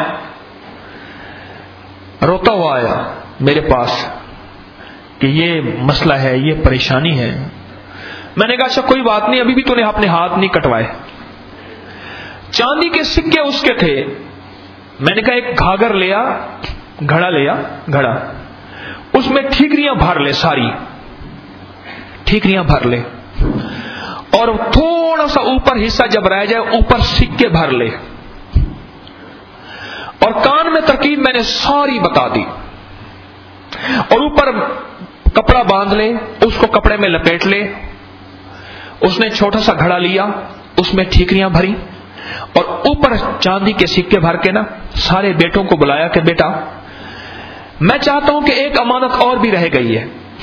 روتا ہوا آیا میرے پاس کہ یہ مسئلہ ہے، یہ پریشانی ہے۔ میں نے کہا اچھا کوئی بات نہیں، ابھی بھی تو نے اپنے ہاتھ نہیں کٹوائے۔ چاندی کے سکے اس کے تھے، میں نے کہا ایک گھاگر لیا، گھڑا لیا، گھڑا، اس میں ٹھیکریاں بھر لے، ساری ٹھیکریاں بھر لے، اور تھوڑا سا اوپر حصہ جب رہ جائے اوپر سکے بھر لے، اور کان میں ترکیب میں نے ساری بتا دی، اور اوپر کپڑا باندھ لے، اس کو کپڑے میں لپیٹ لے۔ اس نے چھوٹا سا گھڑا لیا، اس میں ٹھیکریاں بھری، اور اوپر چاندی کے سکے بھر کے نا سارے بیٹوں کو بلایا کہ بیٹا میں چاہتا ہوں کہ ایک امانت اور بھی رہ گئی ہے،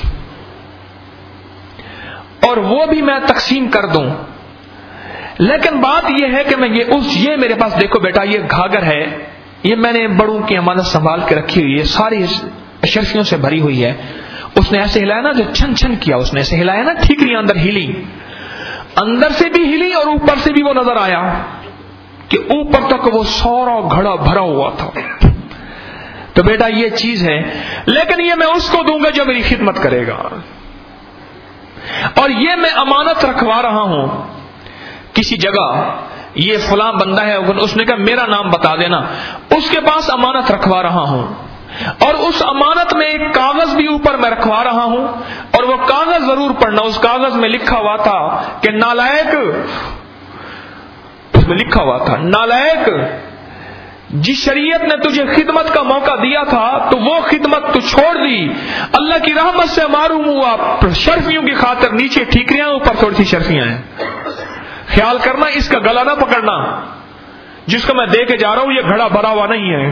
اور وہ بھی میں تقسیم کر دوں، لیکن بات یہ ہے کہ میں یہ اس یہ میرے پاس دیکھو بیٹا، یہ گھاگر ہے، یہ میں نے بڑوں کی امانت سنبھال کے رکھی ہوئی ہے، ساری اشرفیوں سے بھری ہوئی ہے۔ اس نے ایسے ہلایا نا، جو چھن چھن کیا اس نے ایسے ہلایا نا، ٹھیکریاں اندر ہلی، اندر سے بھی ہلی اور اوپر سے بھی وہ نظر آیا کہ اوپر تک وہ سارا گھڑا بھرا ہوا تھا۔ تو بیٹا یہ چیز ہے، لیکن یہ میں اس کو دوں گا جو میری خدمت کرے گا، اور یہ میں امانت رکھوا رہا ہوں کسی جگہ، یہ فلاں بندہ ہے، اس نے کہا میرا نام بتا دینا، اس کے پاس امانت رکھوا رہا ہوں، اور اس امانت میں ایک کاغذ بھی اوپر میں رکھوا رہا ہوں، اور وہ کاغذ ضرور پڑھنا، اس کاغذ میں لکھا ہوا تھا کہ نالائق، اس میں لکھا ہوا تھا نالائق، جس شریعت نے تجھے خدمت کا موقع دیا تھا تو وہ خدمت تو چھوڑ دی، اللہ کی رحمت سے معروم ہوا، شرفیوں کی خاطر نیچے ٹھیکریاں، اوپر تھوڑی سی شرفیاں ہیں، خیال کرنا اس کا گلا نہ پکڑنا، جس کو میں دے کے جا رہا ہوں یہ گھڑا بھرا ہوا نہیں ہے،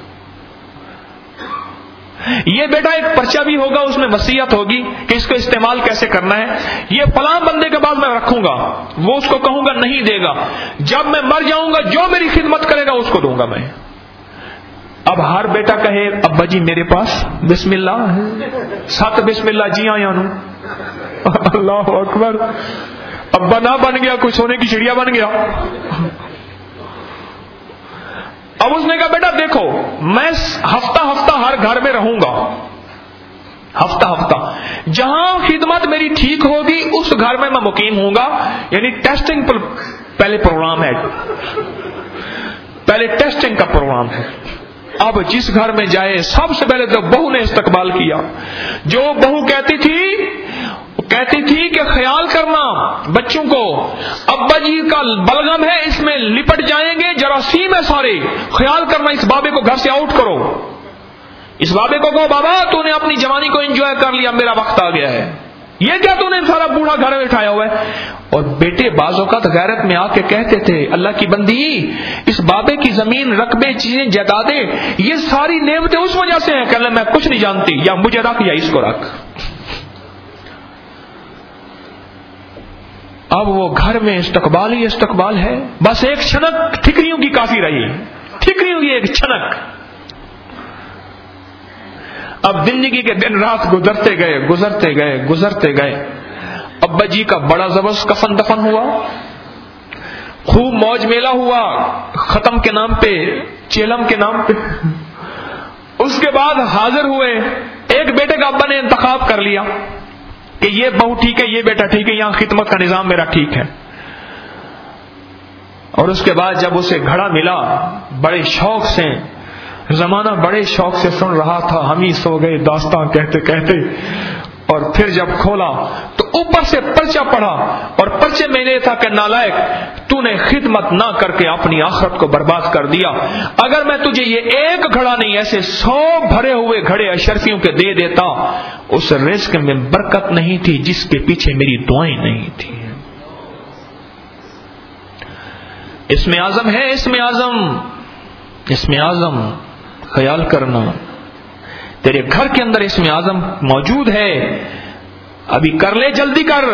یہ بیٹا ایک پرچہ بھی ہوگا، اس میں وصیت ہوگی کہ اس کو استعمال کیسے کرنا ہے، یہ فلاں بندے کے بعد میں رکھوں گا، وہ اس کو کہوں گا نہیں دے گا، جب میں مر جاؤں گا جو میری خدمت کرے گا اس کو دوں گا میں۔ اب ہر بیٹا کہے ابا جی میرے پاس بسم اللہ سات بسم اللہ جی آیا نو، اللہ اکبر، ابا نہ بن گیا کوئی سونے کی چڑیا بن گیا۔ اب اس نے کہا بیٹا دیکھو میں ہفتہ ہفتہ ہر گھر میں رہوں گا، ہفتہ ہفتہ جہاں خدمت میری ٹھیک ہوگی اس گھر میں میں مقیم ہوں گا، یعنی ٹیسٹنگ پر پہلے پروگرام ہے، پہلے ٹیسٹنگ کا پروگرام ہے۔ اب جس گھر میں جائے سب سے پہلے تو بہو نے استقبال کیا، جو بہو کہتی تھی کہتی تھی کہ خیال کرنا بچوں کو، ابا جی کا بلغم ہے، اس میں لپٹ جائیں گے، جراثیم ہے سارے، خیال کرنا، اس بابے کو گھر سے آؤٹ کرو، اس بابے کو کہو بابا تو نے اپنی جوانی کو انجوائے کر لیا، میرا وقت آ گیا ہے، یہ کیا تو نے سارا بوڑھا گھر میں اٹھایا ہوا ہے۔ اور بیٹے بعض اوقات غیرت میں آ کے کہتے تھے اللہ کی بندی، اس بابے کی زمین، رقبے، چیزیں، جائیدادیں، یہ ساری نعمتیں اس وجہ سے ہیں کہ میں کچھ نہیں جانتی، یا مجھے رکھ یا اس کو رکھ۔ اب وہ گھر میں استقبال ہی استقبال ہے، بس ایک چھنک ٹھکریوں کی کافی رہی، ٹھکریوں کی ایک چھنک۔ اب زندگی کے دن رات گزرتے گئے گزرتے گئے گزرتے گئے ابا جی کا بڑا زبردست کفن دفن ہوا، خوب موج میلہ ہوا، ختم کے نام پہ، چیلم کے نام پہ۔ اس کے بعد حاضر ہوئے، ایک بیٹے کا ابا نے انتخاب کر لیا کہ یہ بہو ٹھیک ہے، یہ بیٹا ٹھیک ہے، یہاں خدمت کا نظام میرا ٹھیک ہے۔ اور اس کے بعد جب اسے گھڑا ملا، بڑے شوق سے، زمانہ بڑے شوق سے سن رہا تھا، ہم ہی سو گئے داستان کہتے کہتے، اور پھر جب کھولا تو اوپر سے پرچہ پڑھا، اور پرچے میں نے تھا کہ نالائق، تو نے خدمت نہ کر کے اپنی آخرت کو برباد کر دیا، اگر میں تجھے یہ ایک گھڑا نہیں ایسے سو بھرے ہوئے گھڑے اشرفیوں کے دے دیتا، اس رزق میں برکت نہیں تھی جس کے پیچھے میری دعائیں نہیں تھی۔ اس میں اعظم ہے، اس میں اعظم، اس میں اعظم، خیال کرنا تیرے گھر کے اندر اس میں اعظم موجود ہے، ابھی کر لے، جلدی کر۔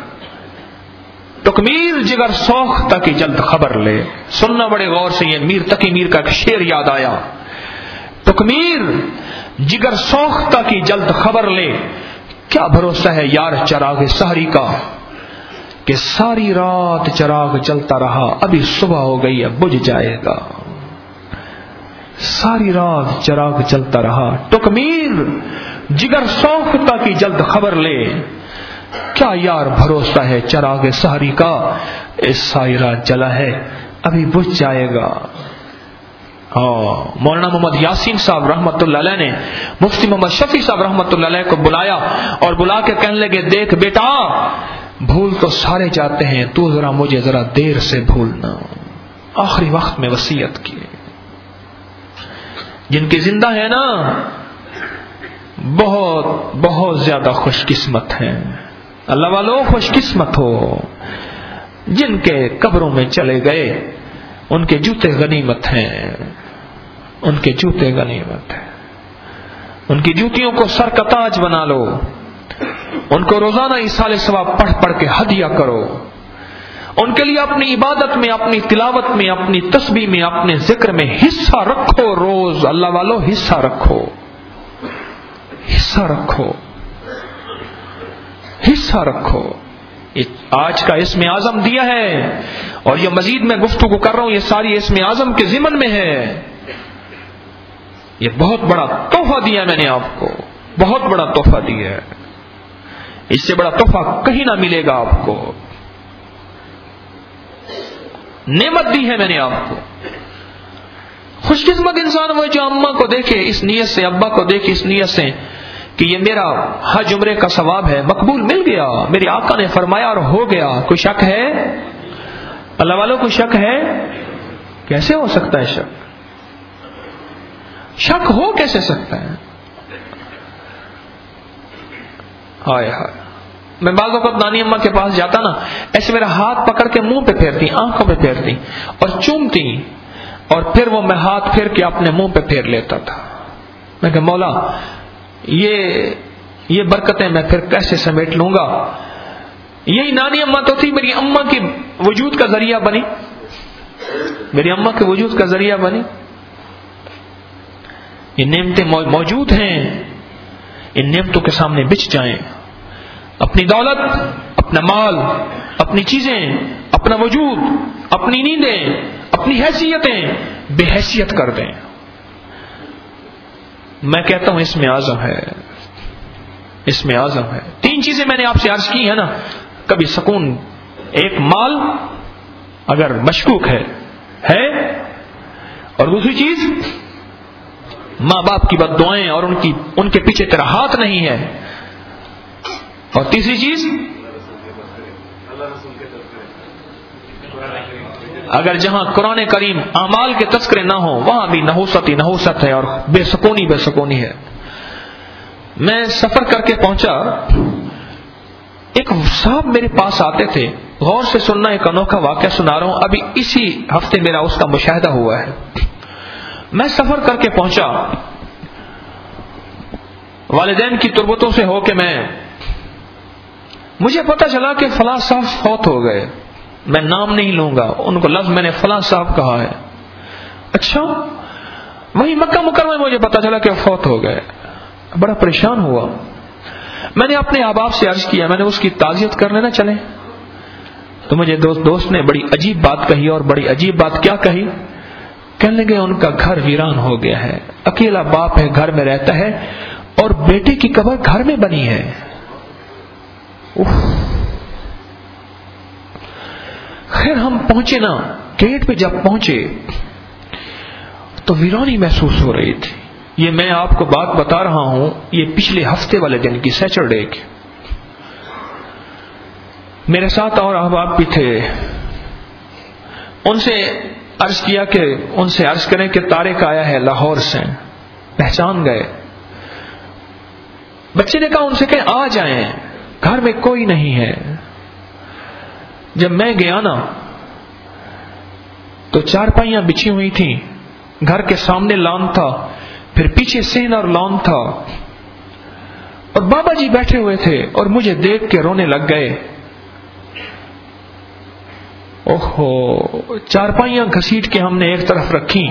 تکمیر جگر سوختہ کی جلد خبر لے، سننا بڑے غور سے، یہ میر تقی میر کا ایک شعر یاد آیا، تکمیر جگر سوختہ کی جلد خبر لے، کیا بھروسہ ہے یار چراغ سحری کا کہ ساری رات چراغ جلتا رہا، ابھی صبح ہو گئی اب بجھ جائے گا، ساری رات چراغ چلتا رہا، تکمیر جگر سوختہ کی جلد خبر لے، کیا یار بھروسہ ہے چراغ سحری کا، اس ساری رات جلا ہے ابھی بجھ جائے گا۔ ہاں، مولانا محمد یاسین صاحب رحمت اللہ علیہ نے مفتی محمد شفیع صاحب رحمت اللہ علیہ کو بلایا اور بلا کے کہنے لگے دیکھ بیٹا، بھول تو سارے جاتے ہیں، تو ذرا مجھے ذرا دیر سے بھولنا۔ آخری وقت میں وصیت کی، جن کے زندہ ہیں نا بہت بہت زیادہ خوش قسمت ہیں، اللہ والوں خوش قسمت ہو، جن کے قبروں میں چلے گئے ان کے جوتے غنیمت ہیں، ان کے جوتے غنیمت ہیں، ان کی جوتیوں کو سر کا تاج بنا لو، ان کو روزانہ ایصال ثواب پڑھ پڑھ کے ہدیہ کرو، ان کے لیے اپنی عبادت میں، اپنی تلاوت میں، اپنی تسبیح میں، اپنے ذکر میں حصہ رکھو، روز اللہ والو حصہ رکھو، حصہ رکھو، حصہ رکھو۔ آج کا اسم اعظم دیا ہے، اور یہ مزید میں گفتگو کر رہا ہوں، یہ ساری اسم اعظم کے ضمن میں ہے، یہ بہت بڑا تحفہ دیا میں نے آپ کو، بہت بڑا تحفہ دیا ہے، اس سے بڑا تحفہ کہیں نہ ملے گا آپ کو، نعمت دی ہے میں نے آپ کو۔ خوش قسمت انسان وہ جو اماں کو دیکھے اس نیت سے، ابا کو دیکھے اس نیت سے کہ یہ میرا حج عمرے کا ثواب ہے، مقبول مل گیا، میرے آقا نے فرمایا اور ہو گیا۔ کوئی شک ہے؟ اللہ والوں کو شک ہے؟ کیسے ہو سکتا ہے شک؟ شک ہو کیسے سکتا ہے؟ ہائے ہائے، میں بعض اوقات نانی اماں کے پاس جاتا نا، ایسے میرا ہاتھ پکڑ کے منہ پہ پھیرتی، آنکھوں پہ پھیرتی اور چومتی، اور پھر وہ میں ہاتھ پھیر کے اپنے منہ پہ پھیر لیتا تھا۔ میں کہ مولا یہ یہ برکتیں میں پھر کیسے سمیٹ لوں گا؟ یہی نانی اماں تو تھی، میری اماں کی وجود کا ذریعہ بنی، میری اماں کے وجود کا ذریعہ بنی۔ یہ نعمتیں موجود ہیں، ان نعمتوں کے سامنے بچ جائیں، اپنی دولت، اپنا مال، اپنی چیزیں، اپنا وجود، اپنی نیندیں، اپنی حیثیتیں بے حیثیت کر دیں۔ میں کہتا ہوں اس میں اعظم ہے، اس میں اعظم ہے۔ تین چیزیں میں نے آپ سے عرض کی ہیں نا، کبھی سکون، ایک مال اگر مشکوک ہے ہے اور دوسری چیز ماں باپ کی بد دعائیں اور ان کی ان کے پیچھے تیرا ہاتھ نہیں ہے، اور تیسری چیز، اگر جہاں قرآن کریم اعمال کے تذکرے نہ ہوں وہاں بھی نحوست ہی نحوست ہے اور بے سکونی بے سکونی ہے۔ میں سفر کر کے پہنچا، ایک صاحب میرے پاس آتے تھے، غور سے سننا، ایک انوکھا واقعہ سنا رہا ہوں، ابھی اسی ہفتے میرا اس کا مشاہدہ ہوا ہے۔ میں سفر کر کے پہنچا، والدین کی تربتوں سے ہو کے میں مجھے پتا چلا کہ فلاں صاحب فوت ہو گئے۔ میں نام نہیں لوں گا، ان کو لفظ میں نے فلاں صاحب کہا ہے۔ اچھا، وہی مکہ مکرمہ میں مجھے پتا چلا کہ فوت ہو گئے۔ بڑا پریشان ہوا، میں نے اپنے احباب سے عرض کیا، میں نے اس کی تعزیت کرنے نہ چلیں؟ تو مجھے دوست دوست نے بڑی عجیب بات کہی، اور بڑی عجیب بات کیا کہی؟ کہنے لگے ان کا گھر ویران ہو گیا ہے، اکیلا باپ ہے، گھر میں رہتا ہے، اور بیٹے کی قبر گھر میں بنی ہے۔ خیر ہم پہنچے نا، گیٹ پہ جب پہنچے تو ویرانی محسوس ہو رہی تھی۔ یہ میں آپ کو بات بتا رہا ہوں، یہ پچھلے ہفتے والے دن کی، سیچرڈے کی۔ میرے ساتھ اور احباب بھی تھے، ان سے عرض کیا کہ ان سے عرض کریں کہ طارق آیا ہے لاہور سے، پہچان گئے۔ بچے نے کہا ان سے کہ آ جائیں، گھر میں کوئی نہیں ہے۔ جب میں گیا نا تو چارپائیاں بچھی ہوئی تھیں، گھر کے سامنے لان تھا، پھر پیچھے سین اور لان تھا، اور بابا جی بیٹھے ہوئے تھے اور مجھے دیکھ کے رونے لگ گئے۔ اوہو، چارپائیاں گھسیٹ کے ہم نے ایک طرف رکھی،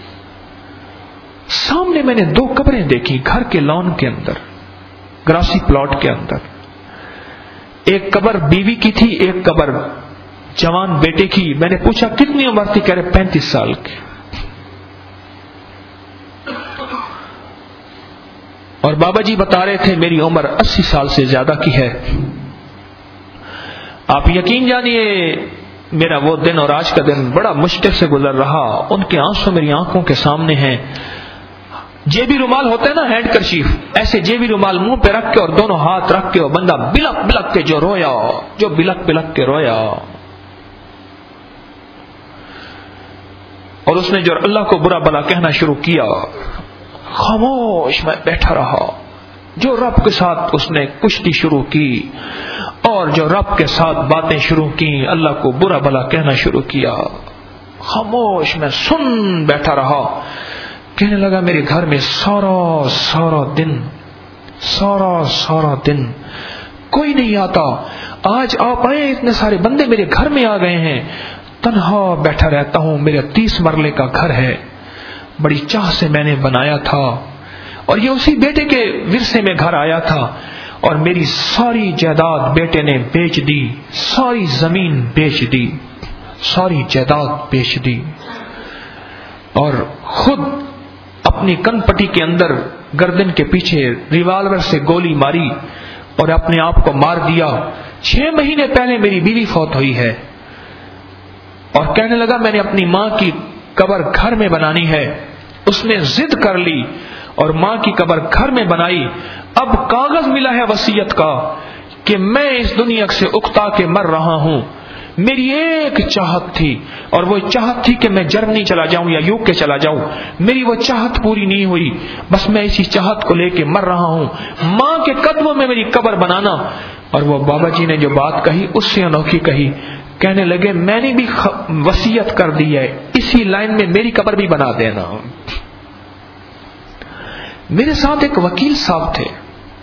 سامنے میں نے دو قبریں دیکھی گھر کے لان کے اندر، گراسی پلاٹ کے اندر۔ ایک قبر بیوی کی تھی، ایک قبر جوان بیٹے کی۔ میں نے پوچھا کتنی عمر تھی؟ کہہ رہے پینتیس سال کی۔ اور بابا جی بتا رہے تھے میری عمر اسی سال سے زیادہ کی ہے۔ آپ یقین جانیے میرا وہ دن اور آج کا دن بڑا مشکل سے گزر رہا۔ ان کے آنسو میری آنکھوں کے سامنے ہیں۔ جیبی رومال ہوتے ہیں نا، ہینڈ کرشیف، ایسے جیبی رومال منہ پہ رکھ کے اور دونوں ہاتھ رکھ کے، اور بندہ بلک بلک کے جو رویا، جو بلک بلک کے رویا، اور اس نے جو اللہ کو برا بلا کہنا شروع کیا، خاموش میں بیٹھا رہا۔ جو رب کے ساتھ اس نے کشتی شروع کی، اور جو رب کے ساتھ باتیں شروع کی، اللہ کو برا بلا کہنا شروع کیا، خاموش میں سن بیٹھا رہا۔ کہنے لگا میرے گھر میں سارا سارا دن سارا سارا دن کوئی نہیں آتا، آج آپ آئے، اتنے سارے بندے میرے گھر میں آ گئے ہیں، تنہا بیٹھا رہتا ہوں۔ میرا تیس مرلے کا گھر ہے، بڑی چاہ سے میں نے بنایا تھا، اور یہ اسی بیٹے کے ورثے میں گھر آیا تھا، اور میری ساری جائیداد بیٹے نے بیچ دی، ساری زمین بیچ دی، ساری جائیداد بیچ دی، اور خود اپنی کن پٹی کے اندر گردن کے پیچھے ریوالور سے گولی ماری اور اپنے آپ کو مار دیا۔ چھ مہینے پہلے میری بیوی فوت ہوئی ہے، اور کہنے لگا میں نے اپنی ماں کی قبر گھر میں بنانی ہے۔ اس نے ضد کر لی اور ماں کی قبر گھر میں بنائی۔ اب کاغذ ملا ہے وصیت کا کہ میں اس دنیا سے اکتا کے مر رہا ہوں۔ میری ایک چاہت تھی، اور وہ چاہت تھی کہ میں جرمنی چلا جاؤں یا یو کے چلا جاؤں۔ میری وہ چاہت پوری نہیں ہوئی، بس میں اسی چاہت کو لے کے مر رہا ہوں، ماں کے قدموں میں میری قبر بنانا۔ اور وہ بابا جی نے جو بات کہی اس سے انوکھی کہی، کہنے لگے میں نے بھی وصیت کر دی ہے، اسی لائن میں میری قبر بھی بنا دینا۔ میرے ساتھ ایک وکیل صاحب تھے،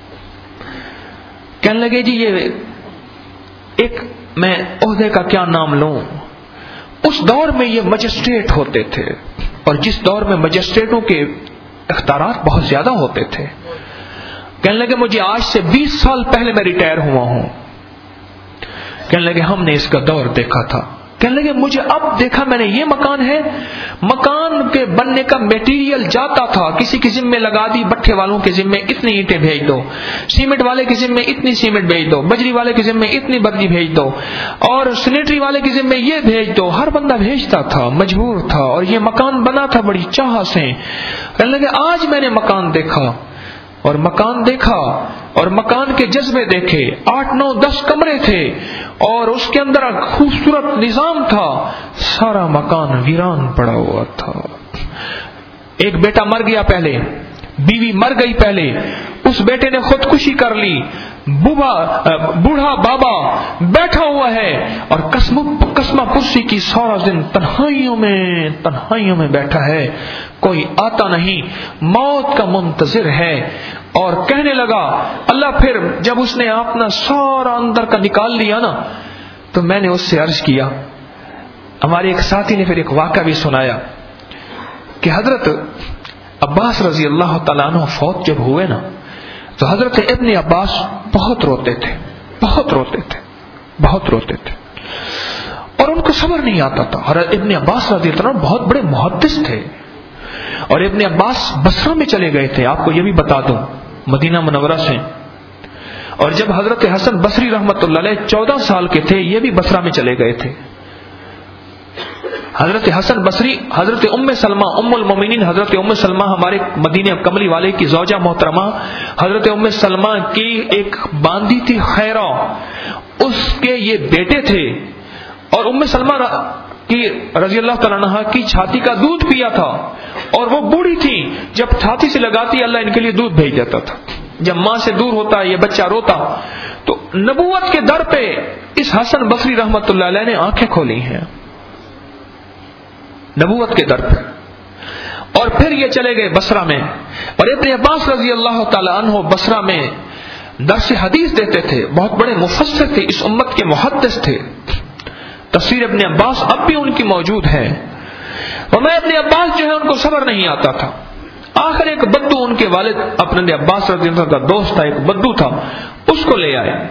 کہنے لگے جی یہ ایک میں عہدے کا کیا نام لوں، اس دور میں یہ مجسٹریٹ ہوتے تھے، اور جس دور میں مجسٹریٹوں کے اختیارات بہت زیادہ ہوتے تھے، کہنے لگے مجھے آج سے بیس سال پہلے میں ریٹائر ہوا ہوں۔ کہنے لگے ہم نے اس کا دور دیکھا تھا۔ کہنے لگے مجھے اب دیکھا میں نے، یہ مکان ہے، مکان کے بننے کا میٹیریل جاتا تھا، کسی کے ذمے لگا دی، بٹھے والوں کے ذمے اتنی اینٹیں بھیج دو، سیمنٹ والے کے ذمے اتنی سیمنٹ بھیج دو، بجری والے کے ذمے اتنی بجری بھیج دو، اور سینیٹری والے کے ذمے یہ بھیج دو۔ ہر بندہ بھیجتا تھا، مجبور تھا، اور یہ مکان بنا تھا بڑی چاہ سے۔ کہنے لگے آج میں نے مکان دیکھا، اور مکان دیکھا اور مکان کے جذبے دیکھے. آٹھ نو دس کمرے تھے اور اس کے اندر خوبصورت نظام تھا. سارا مکان ویران پڑا ہوا تھا. ایک بیٹا مر گیا پہلے, بیوی مر گئی پہلے, اس بیٹے نے خودکشی کر لی. بوڑھا بابا بیٹھا ہوا ہے اور قسمہ پرسی کی سارا دن تنہائیوں میں تنہائیوں میں بیٹھا ہے. کوئی آتا نہیں, موت کا منتظر ہے. اور کہنے لگا اللہ, پھر جب اس نے اپنا سارا اندر کا نکال لیا نا, تو میں نے اس سے عرض کیا, ہمارے ایک ساتھی نے پھر ایک واقعہ بھی سنایا کہ حضرت عباس رضی اللہ تعالیٰ عنہ فوت جب ہوئے نا, تو حضرت ابن عباس بہت روتے تھے, بہت روتے تھے, بہت روتے تھے اور ان کو صبر نہیں آتا تھا. حضرت ابن عباس رضی اللہ عنہ بہت بڑے محدث تھے اور ابن عباس بصرہ میں چلے گئے تھے. آپ کو یہ بھی بتا دوں, مدینہ منورہ سے. اور جب حضرت حسن بصری رحمۃ اللہ علیہ چودہ سال کے تھے, یہ بھی بصرہ میں چلے گئے تھے. حضرت حسن بصری حضرت ام سلمہ ام المومنین حضرت ام سلمہ ہمارے مدینہ کملی والے کی زوجہ محترمہ حضرت ام سلمہ کی ایک باندھی تھی خیرہ, اس کے یہ بیٹے تھے. اور ام سلمہ کی رضی اللہ تعالیٰ عنہ کی چھاتی کا دودھ پیا تھا اور وہ بوڑھی تھی, جب چھاتی سے لگاتی اللہ ان کے لیے دودھ بھیج دیتا تھا. جب ماں سے دور ہوتا یہ بچہ روتا. تو نبوت کے در پہ اس حسن بصری رحمت اللہ علیہ نے آنکھیں کھولی ہیں, نبوت کے در پہ. اور پھر یہ چلے گئے بصرہ میں. اور ابن عباس رضی اللہ تعالی عنہ بصرہ میں درس حدیث دیتے تھے, بہت بڑے مفسر تھے, اس امت کے محدث تھے. تفسیر ابن عباس اب بھی ان کی موجود ہے. اور میں ابن عباس جو ہے ان کو صبر نہیں آتا تھا. آخر ایک بدو, ان کے والد اپنے عباس رضی اللہ عنہ کا دوست تھا, ایک بدو تھا, اس کو لے آئے.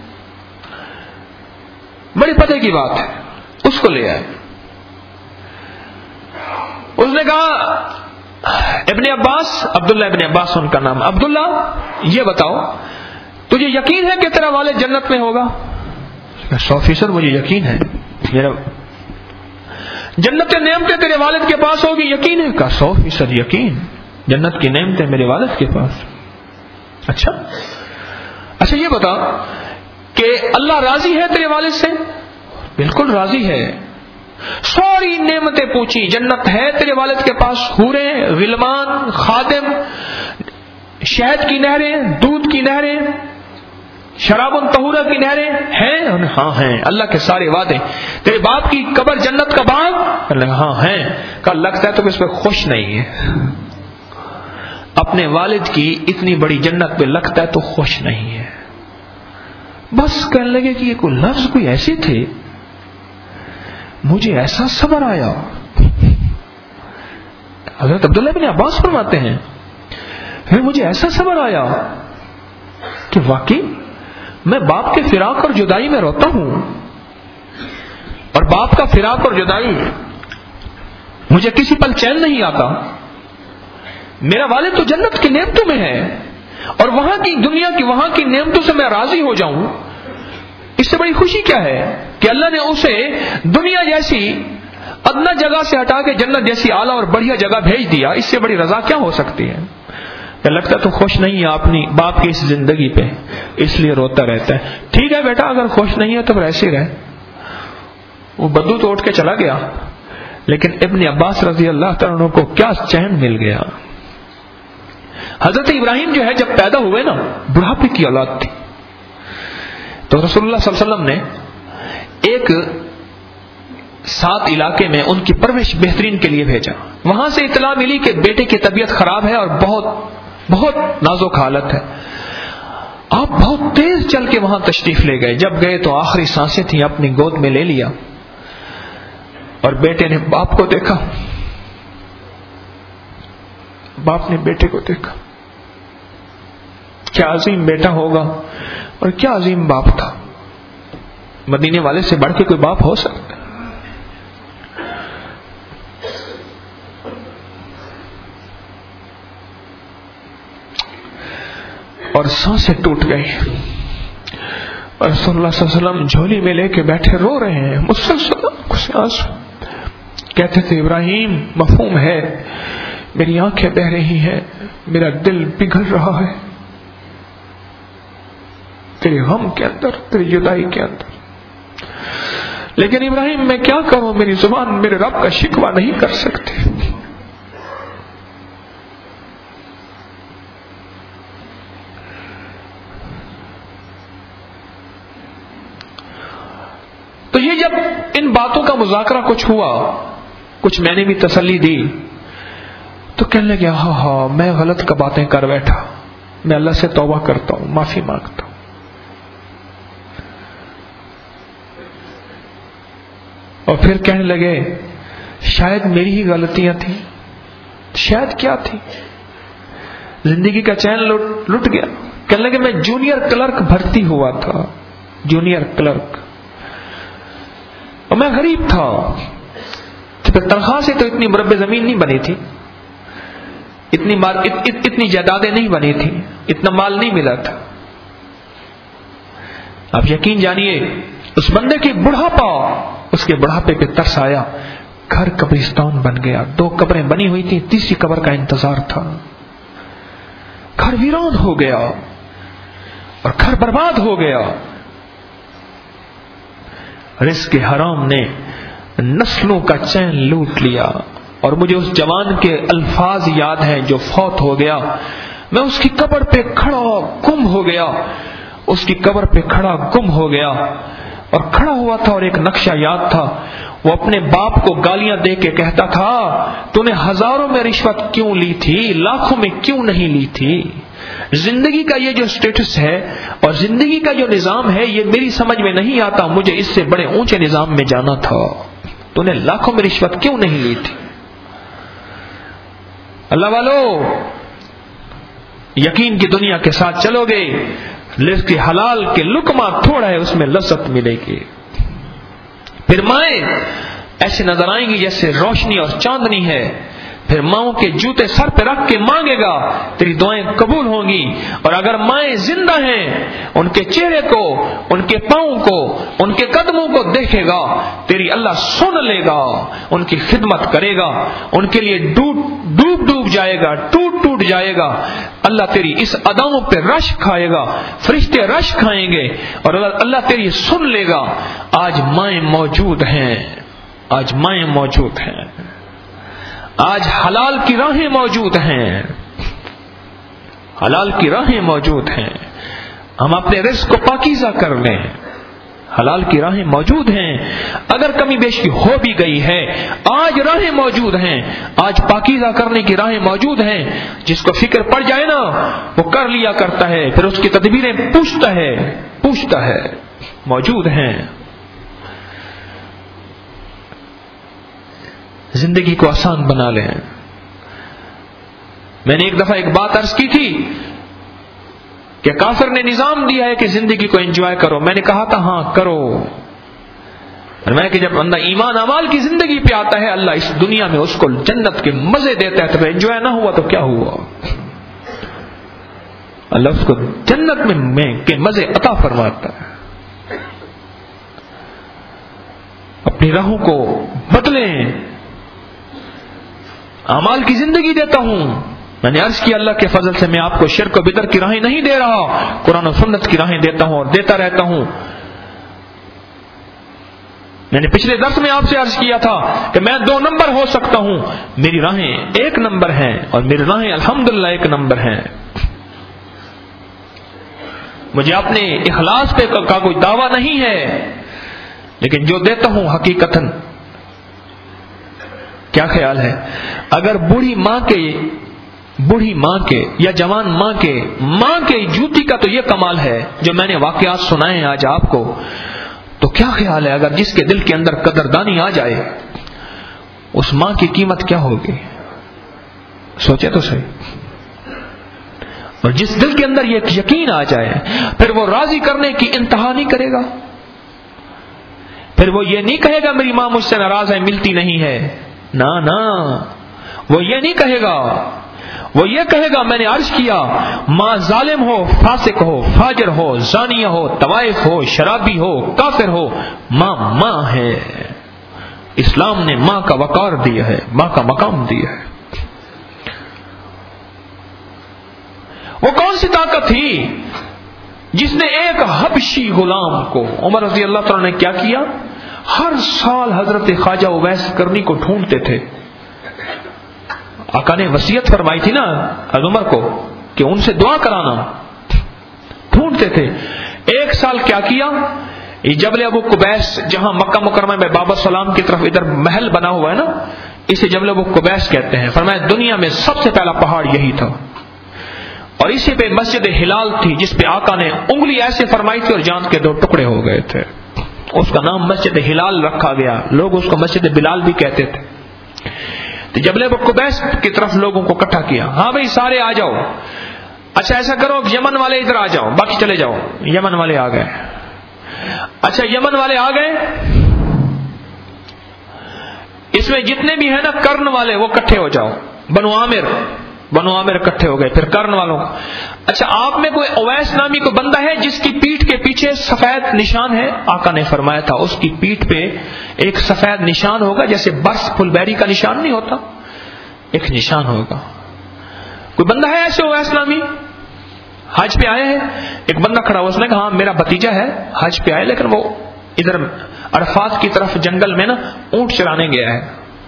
بڑی پتے کی بات ہے, اس کو لے آئے. اس نے کہا ابن عباس, عبداللہ ابن عباس ان کا نام, عبداللہ یہ بتاؤ تجھے یقین ہے کہ تیرا والد جنت میں ہوگا؟ سو فیصد مجھے یقین ہے, میرا جنت نعمتیں تیرے والد کے پاس ہوگی, یقین ہے؟ کا سو فیصد یقین, جنت کی نعمتیں میرے والد کے پاس. اچھا اچھا یہ بتا کہ اللہ راضی ہے تیرے والد سے؟ بالکل راضی ہے. ساری نعمتیں پوچھی, جنت ہے تیرے والد کے پاس؟ حوریں, غلمان, خادم, شہد کی نہریں, دودھ کی نہریں, شراب طہورہ کی نہریں ہیں؟ ہاں ہیں. اللہ کے سارے وعدے. تیرے باپ کی قبر جنت کا باغ؟ ہاں ہیں. کہا لگتا ہے تو اس پہ خوش نہیں ہے, اپنے والد کی اتنی بڑی جنت پہ لگتا ہے تو خوش نہیں ہے. بس کہنے لگے کہ یہ کوئی لفظ کوئی ایسے تھے, مجھے ایسا صبر آیا. حضرت عبداللہ بن عباس فرماتے ہیں پھر مجھے ایسا صبر آیا کہ واقعی میں باپ کے فراق اور جدائی میں روتا ہوں, اور باپ کا فراق اور جدائی مجھے کسی پل چین نہیں آتا. میرا والد تو جنت کی نعمتوں میں ہے اور وہاں کی دنیا کی وہاں کی نعمتوں سے میں راضی ہو جاؤں, اس سے بڑی خوشی کیا ہے کہ اللہ نے اسے دنیا جیسی ادنا جگہ سے ہٹا کے جنت جیسی اعلیٰ اور بڑھیا جگہ بھیج دیا. اس سے بڑی رضا کیا ہو سکتی ہے؟ لگتا تو خوش نہیں ہے اپنی باپ کی اس زندگی پہ, اس لیے روتا رہتا ہے. ٹھیک ہے بیٹا, اگر خوش نہیں ہے تو پھر ایسے رہے. وہ بدو تو اٹھ کے چلا گیا, لیکن ابن عباس رضی اللہ تعالیٰ عنہ کو کیا چین مل گیا. حضرت ابراہیم جو ہے جب پیدا ہوئے نا, بڑھاپے کی اولاد تھی, تو رسول اللہ صلی اللہ علیہ وسلم نے ایک سات علاقے میں ان کی پرورش بہترین کے لیے بھیجا. وہاں سے اطلاع ملی کہ بیٹے کی طبیعت خراب ہے اور بہت بہت نازک حالت ہے. آپ بہت تیز چل کے وہاں تشریف لے گئے. جب گئے تو آخری سانسیں تھیں, اپنی گود میں لے لیا اور بیٹے نے باپ کو دیکھا, باپ نے بیٹے کو دیکھا. کیا عظیم بیٹا ہوگا اور کیا عظیم باپ تھا. مدینے والے سے بڑھ کے کوئی باپ ہو سکتا ہے؟ اور سانسیں ٹوٹ گئی اور رسول اللہ صلی اللہ علیہ وسلم جھولی میں لے کے بیٹھے رو رہے ہیں مسلسل آنسو. کہتے تھے ابراہیم مفہوم ہے, میری آنکھیں بہ رہی ہیں, میرا دل پگھل رہا ہے. تیرے غم کے اندر، تیری جدائی کے اندر. لیکن ابراہیم میں کیا کروں، میری زبان میرے رب کا شکوہ نہیں کر سکتی. تو یہ جب ان باتوں کا مذاکرہ کچھ ہوا، کچھ میں نے بھی تسلی دی، تو کہنے لگے ہاں ہاں میں غلط کا باتیں کر بیٹھا، میں اللہ سے توبہ کرتا ہوں، معافی مانگتا ہوں. اور پھر کہنے لگے شاید میری ہی غلطیاں تھیں. شاید کیا تھی؟ زندگی کا چین لٹ لٹ گیا. کہنے لگے میں جونیئر کلرک بھرتی ہوا تھا، جونیئر کلرک، اور میں غریب تھا. تنخواہ سے تو اتنی مربع زمین نہیں بنی تھی، اتنی مال ات, ات, اتنی جائیدادیں نہیں بنی تھی، اتنا مال نہیں ملا تھا. آپ یقین جانیے اس بندے کی بڑھاپا، اس کے بڑھاپے پہ ترس آیا. گھر قبرستان بن گیا. دو قبریں بنی ہوئی تھی، تیسری قبر کا انتظار تھا. گھر ویران ہو گیا اور گھر برباد ہو گیا. رزق حرام نے نسلوں کا چین لوٹ لیا. اور مجھے اس جوان کے الفاظ یاد ہیں جو فوت ہو گیا. میں اس کی قبر پہ کھڑا گم ہو گیا، اس کی قبر پہ کھڑا گم ہو گیا. اور کھڑا ہوا تھا اور ایک نقشہ یاد تھا. وہ اپنے باپ کو گالیاں دے کے کہتا تھا تو نے ہزاروں میں رشوت کیوں لی تھی، لاکھوں میں کیوں نہیں لی تھی. زندگی کا یہ جو سٹیٹس ہے اور زندگی کا جو نظام ہے یہ میری سمجھ میں نہیں آتا، مجھے اس سے بڑے اونچے نظام میں جانا تھا. تو نے لاکھوں میں رشوت کیوں نہیں لی تھی. اللہ والو یقین کی دنیا کے ساتھ چلو گے، رزق حلال کے لقمہ تھوڑا ہے اس میں لذت ملے گی. پھر مائیں ایسے نظر آئیں گی جیسے روشنی اور چاندنی ہے. پھر ماؤں کے جوتے سر پہ رکھ کے مانگے گا، تیری دعائیں قبول ہوں گی. اور اگر مائیں زندہ ہیں ان کے چہرے کو، ان کے پاؤں کو، ان کے قدموں کو دیکھے گا، تیری اللہ سن لے گا، ان کی خدمت کرے گا، ان کے لیے ڈوب ڈوب ڈوب جائے گا، ٹوٹ ٹوٹ جائے گا. اللہ تیری اس اداؤں پہ رش کھائے گا، فرشتے رش کھائیں گے اور اللہ تیری سن لے گا. آج مائیں موجود ہیں، آج مائیں موجود ہیں، آج حلال کی راہیں موجود ہیں، حلال کی راہیں موجود ہیں. ہم اپنے رزق کو پاکیزہ کر لیں. حلال کی راہیں موجود ہیں. اگر کمی بیشی ہو بھی گئی ہے آج راہیں موجود ہیں، آج پاکیزہ کرنے کی راہیں موجود ہیں. جس کو فکر پڑ جائے نا وہ کر لیا کرتا ہے، پھر اس کی تدبیریں پوچھتا ہے پوچھتا ہے موجود ہیں. زندگی کو آسان بنا لیں. میں نے ایک دفعہ ایک بات عرض کی تھی کہ کافر نے نظام دیا ہے کہ زندگی کو انجوائے کرو. میں نے کہا تھا ہاں کرو. میں کہ جب بندہ ایمان اعمال کی زندگی پہ آتا ہے اللہ اس دنیا میں اس کو جنت کے مزے دیتا ہے. تو انجوائے نہ ہوا تو کیا ہوا؟ اللہ اس کو جنت میں کے مزے عطا فرماتا ہے. اپنی راہوں کو بدلیں. اعمال کی زندگی دیتا ہوں. میں نے عرض کیا اللہ کے فضل سے میں آپ کو شرک و بدعت کی راہیں نہیں دے رہا، قرآن و سنت کی راہیں دیتا ہوں اور دیتا رہتا ہوں. میں نے پچھلے درس میں آپ سے عرض کیا تھا کہ میں دو نمبر ہو سکتا ہوں، میری راہیں ایک نمبر ہیں اور میری راہیں الحمدللہ ایک نمبر ہیں. مجھے اپنے اخلاص پہ کا کوئی دعویٰ نہیں ہے، لیکن جو دیتا ہوں حقیقتاً. کیا خیال ہے اگر بوڑھی ماں کے بوڑھی ماں کے یا جوان ماں کے ماں کے جوتی کا تو یہ کمال ہے جو میں نے واقعات سنائے ہیں آج آپ کو، تو کیا خیال ہے اگر جس کے دل کے اندر قدردانی آ جائے اس ماں کی قیمت کیا ہوگی؟ سوچے تو صحیح. اور جس دل کے اندر یہ یقین آ جائے پھر وہ راضی کرنے کی انتہا نہیں کرے گا. پھر وہ یہ نہیں کہے گا میری ماں مجھ سے ناراض ہے ملتی نہیں ہے، نہ نہ وہ یہ نہیں کہے گا. وہ یہ کہے گا میں نے عرض کیا ماں ظالم ہو، فاسق ہو، فاجر ہو، زانیہ ہو، طوائف ہو، شرابی ہو، کافر ہو، ماں ماں ہے. اسلام نے ماں کا وقار دیا ہے، ماں کا مقام دیا ہے. وہ کون سی طاقت تھی جس نے ایک حبشی غلام کو، عمر رضی اللہ تعالیٰ نے کیا کیا، ہر سال حضرت خواجہ اویس کرنی کو ڈھونڈتے تھے. آقا نے وصیت فرمائی تھی نا حضرت عمر کو کہ ان سے دعا کرانا، ڈھونڈتے تھے. ایک سال کیا کیا، جبل ابو قبیس جہاں مکہ مکرمہ میں بابا سلام کی طرف ادھر محل بنا ہوا ہے نا، اسے جبل ابو قبیس کہتے ہیں. فرمایا دنیا میں سب سے پہلا پہاڑ یہی تھا، اور اسی پہ مسجد ہلال تھی جس پہ آقا نے انگلی ایسے فرمائی تھی اور جان کے دو ٹکڑے ہو گئے تھے. اس کا نام مسجد ہلال رکھا گیا، لوگ اس کو مسجد بلال بھی کہتے تھے. تو جبل ابو قبیس کی طرف لوگوں کو اکٹھا کیا. ہاں بھائی سارے آ جاؤ. اچھا ایسا کرو یمن والے ادھر آ جاؤ، باقی چلے جاؤ. یمن والے آ گئے. اچھا یمن والے آ گئے، اس میں جتنے بھی ہیں نا کرن والے وہ اکٹھے ہو جاؤ. بنو عامر بنو عامر اکٹھے ہو گئے، پھر کرن والوں. اچھا آپ میں کوئی اویس نامی کوئی بندہ ہے جس کی پیٹھ کے پیچھے سفید نشان ہے؟ آقا نے فرمایا تھا اس کی پیٹھ پہ ایک سفید نشان ہوگا، جیسے برس پھل بیری کا نشان نہیں ہوتا، ایک نشان ہوگا. کوئی بندہ ہے ایسے اویس نامی؟ حج پہ آئے ہیں. ایک بندہ کھڑا ہوا، اس نے کہا ہاں میرا بھتیجا ہے، حج پہ آئے لیکن وہ ادھر عرفات کی طرف جنگل میں نا اونٹ چرانے گیا ہے.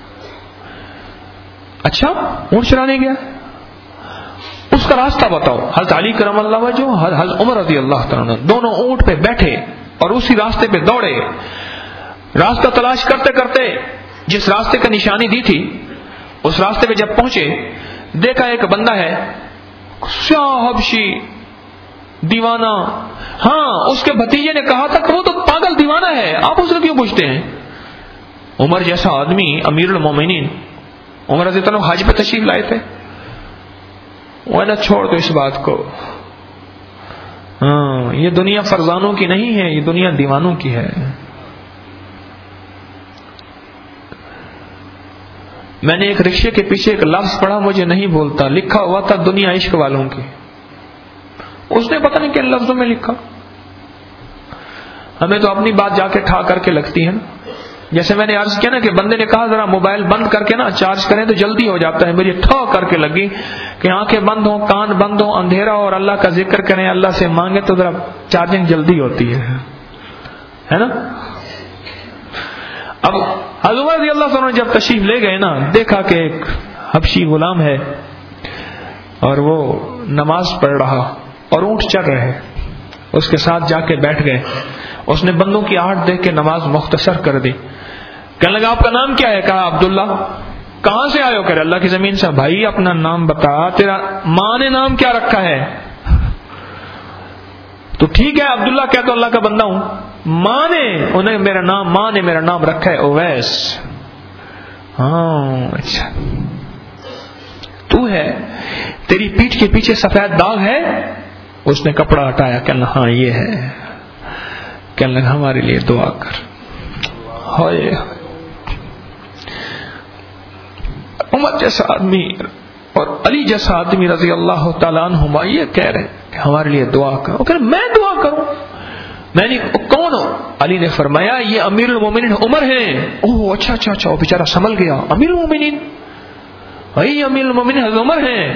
اچھا اونٹ چرانے گیا، اس کا راستہ بتاؤ. حضرت علی کرم اللہ وجہ، حضرت عمر رضی اللہ تعالیٰ دونوں اونٹ پہ بیٹھے اور اسی راستے پہ دوڑے. راستہ تلاش کرتے کرتے جس راستے کا نشانی دی تھی اس راستے پہ جب پہنچے، دیکھا ایک بندہ ہے سیاہ حبشی دیوانہ. ہاں اس کے بھتیجے نے کہا تھا کہ وہ تو پاگل دیوانہ ہے، آپ اسے کیوں پوچھتے ہیں؟ عمر جیسا آدمی امیر المومنین، عمر رضی اللہ عنہ حج پہ تشریف لائے تھے. وہ نہ چھوڑ دو اس بات کو، ہاں یہ دنیا فرزانوں کی نہیں ہے، یہ دنیا دیوانوں کی ہے. میں نے ایک رکشے کے پیچھے ایک لفظ پڑھا، مجھے نہیں بولتا، لکھا ہوا تھا دنیا عشق والوں کی. اس نے پتہ نہیں کن لفظوں میں لکھا. ہمیں تو اپنی بات جا کے ٹھا کر کے لگتی ہے نا. جیسے میں نے عرض کیا نا کہ بندے نے کہا ذرا موبائل بند کر کے نا چارج کریں تو جلدی ہو جاتا ہے. مجھے ٹھا کر کے لگی کہ آنکھیں بند ہوں، کان بند ہوں، اندھیرا اور اللہ کا ذکر کریں، اللہ سے مانگے تو ذرا چارجنگ جلدی ہوتی ہے، ہے نا. اب حضرت رضی اللہ عنہ جب تشریف لے گئے نا، دیکھا کہ ایک حبشی غلام ہے اور وہ نماز پڑھ رہا اور اونٹ چڑھ رہے، اس کے ساتھ جا کے بیٹھ گئے. اس نے بندوں کی آہٹ دیکھ کے نماز مختصر کر دی. کہنے لگا آپ کا نام کیا ہے؟ کہا عبداللہ. کہاں سے آئے ہو؟ کہہ اللہ کی زمین سے. بھائی اپنا نام بتا، تیرا ماں نے نام کیا رکھا ہے؟ تو ٹھیک ہے عبداللہ کہہ تو اللہ کا بندہ ہوں. ماں نے انہیں میرا نام ماں نے میرا نام رکھا ہے اویس. ہاں اچھا تو ہے، تیری پیٹھ کے پیچھے سفید داغ ہے؟ اس نے کپڑا ہٹایا، کہنا ہاں یہ ہے. کہنے لگا ہمارے لیے دعا کر. ہائے عمر جیسا آدمی اور علی جیسا آدمی رضی اللہ تعالیٰ عنہما یہ کہہ رہے کہ ہمارے لیے دعا کرو. کہ میں دعا کروں؟ میں نے کون ہوں؟ علی نے فرمایا یہ امیر المومنین عمر ہیں. اوہ اچھا اچھا اچھا وہ بیچارہ سنبھل گیا. امیر المومنین بھائی امیر المومنین حضرت عمر ہیں.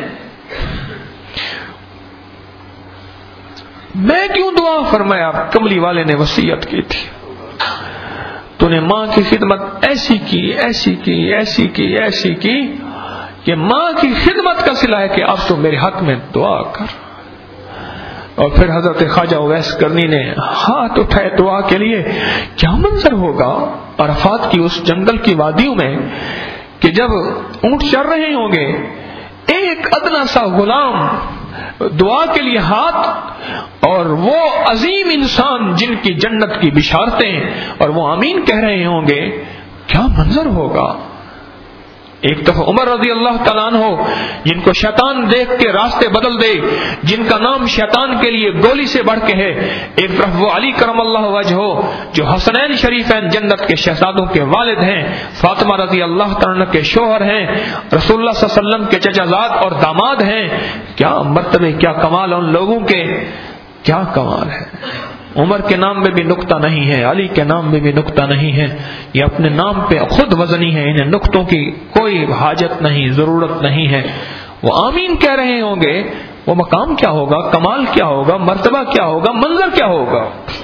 میں کیوں دعا؟ فرمایا کملی والے نے وصیت کی تھی، تو نے ماں کی خدمت ایسی کی ایسی کی ایسی کی ایسی کی کہ ماں کی خدمت کا صلہ ہے کہ اب تو میرے حق میں دعا کر. اور پھر حضرت خواجہ اویس کرنی نے ہاتھ اٹھائے دعا کے لیے. کیا منظر ہوگا عرفات کی اس جنگل کی وادیوں میں کہ جب اونٹ چر رہے ہوں گے، ایک ادنا سا غلام دعا کے لیے ہاتھ، اور وہ عظیم انسان جن کی جنت کی بشارتیں اور وہ آمین کہہ رہے ہوں گے. کیا منظر ہوگا. ایک دفعہ عمر رضی اللہ تعالیٰ عنہ جن کو شیطان دیکھ کے راستے بدل دے، جن کا نام شیطان کے لیے گولی سے بڑھ کے ہے، ایک طرف وہ علی کرم اللہ وجہ جو حسنین شریفین جنت کے شہزادوں کے والد ہیں، فاطمہ رضی اللہ تعالیٰ کے شوہر ہیں، رسول اللہ صلی اللہ علیہ وسلم کے چچا زاد اور داماد ہیں. کیا مرتبے، کیا کمال ان لوگوں کے، کیا کمال ہے. عمر کے نام میں بھی نقطہ نہیں ہے، علی کے نام میں بھی نقطہ نہیں ہے. یہ اپنے نام پہ خود وزنی ہے، انہیں نقطوں کی کوئی حاجت نہیں، ضرورت نہیں ہے. وہ آمین کہہ رہے ہوں گے وہ مقام کیا ہوگا، کمال کیا ہوگا، مرتبہ کیا ہوگا، منظر کیا ہوگا.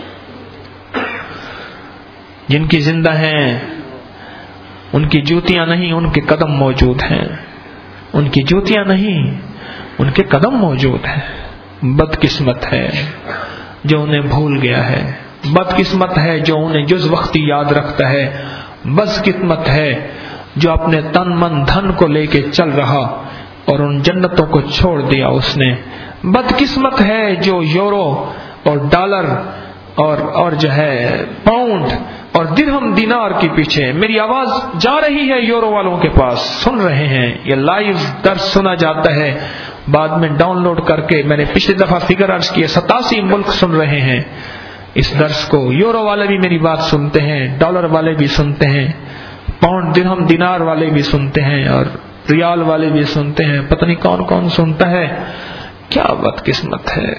جن کی زندہ ہیں ان کی جوتیاں نہیں، ان کے قدم موجود ہیں. ان کی جوتیاں نہیں، ان کے قدم موجود ہیں. بدقسمت ہے جو انہیں بھول گیا ہے، بدقسمت ہے جو انہیں جز وقتی یاد رکھتا ہے، بدقسمت ہے جو اپنے تن من دھن کو لے کے چل رہا اور ان جنتوں کو چھوڑ دیا اس نے. بدقسمت ہے جو یورو اور ڈالر اور اور جو ہے پاؤنڈ اور درہم دینار کے پیچھے. میری آواز جا رہی ہے یورو والوں کے پاس، سن رہے ہیں. یہ لائیو درس سنا جاتا ہے، بعد میں ڈاؤن لوڈ کر کے، میں نے پچھلی دفعہ فگر عرض کیا، ستاسی ملک سن رہے ہیں اس درس کو. یورو والے بھی میری بات سنتے ہیں، ڈالر والے بھی سنتے ہیں، پاؤنڈ درہم دینار والے بھی سنتے ہیں، اور ریال والے بھی سنتے ہیں. پتہ نہیں کون کون سنتا ہے. کیا بدقسمت ہے،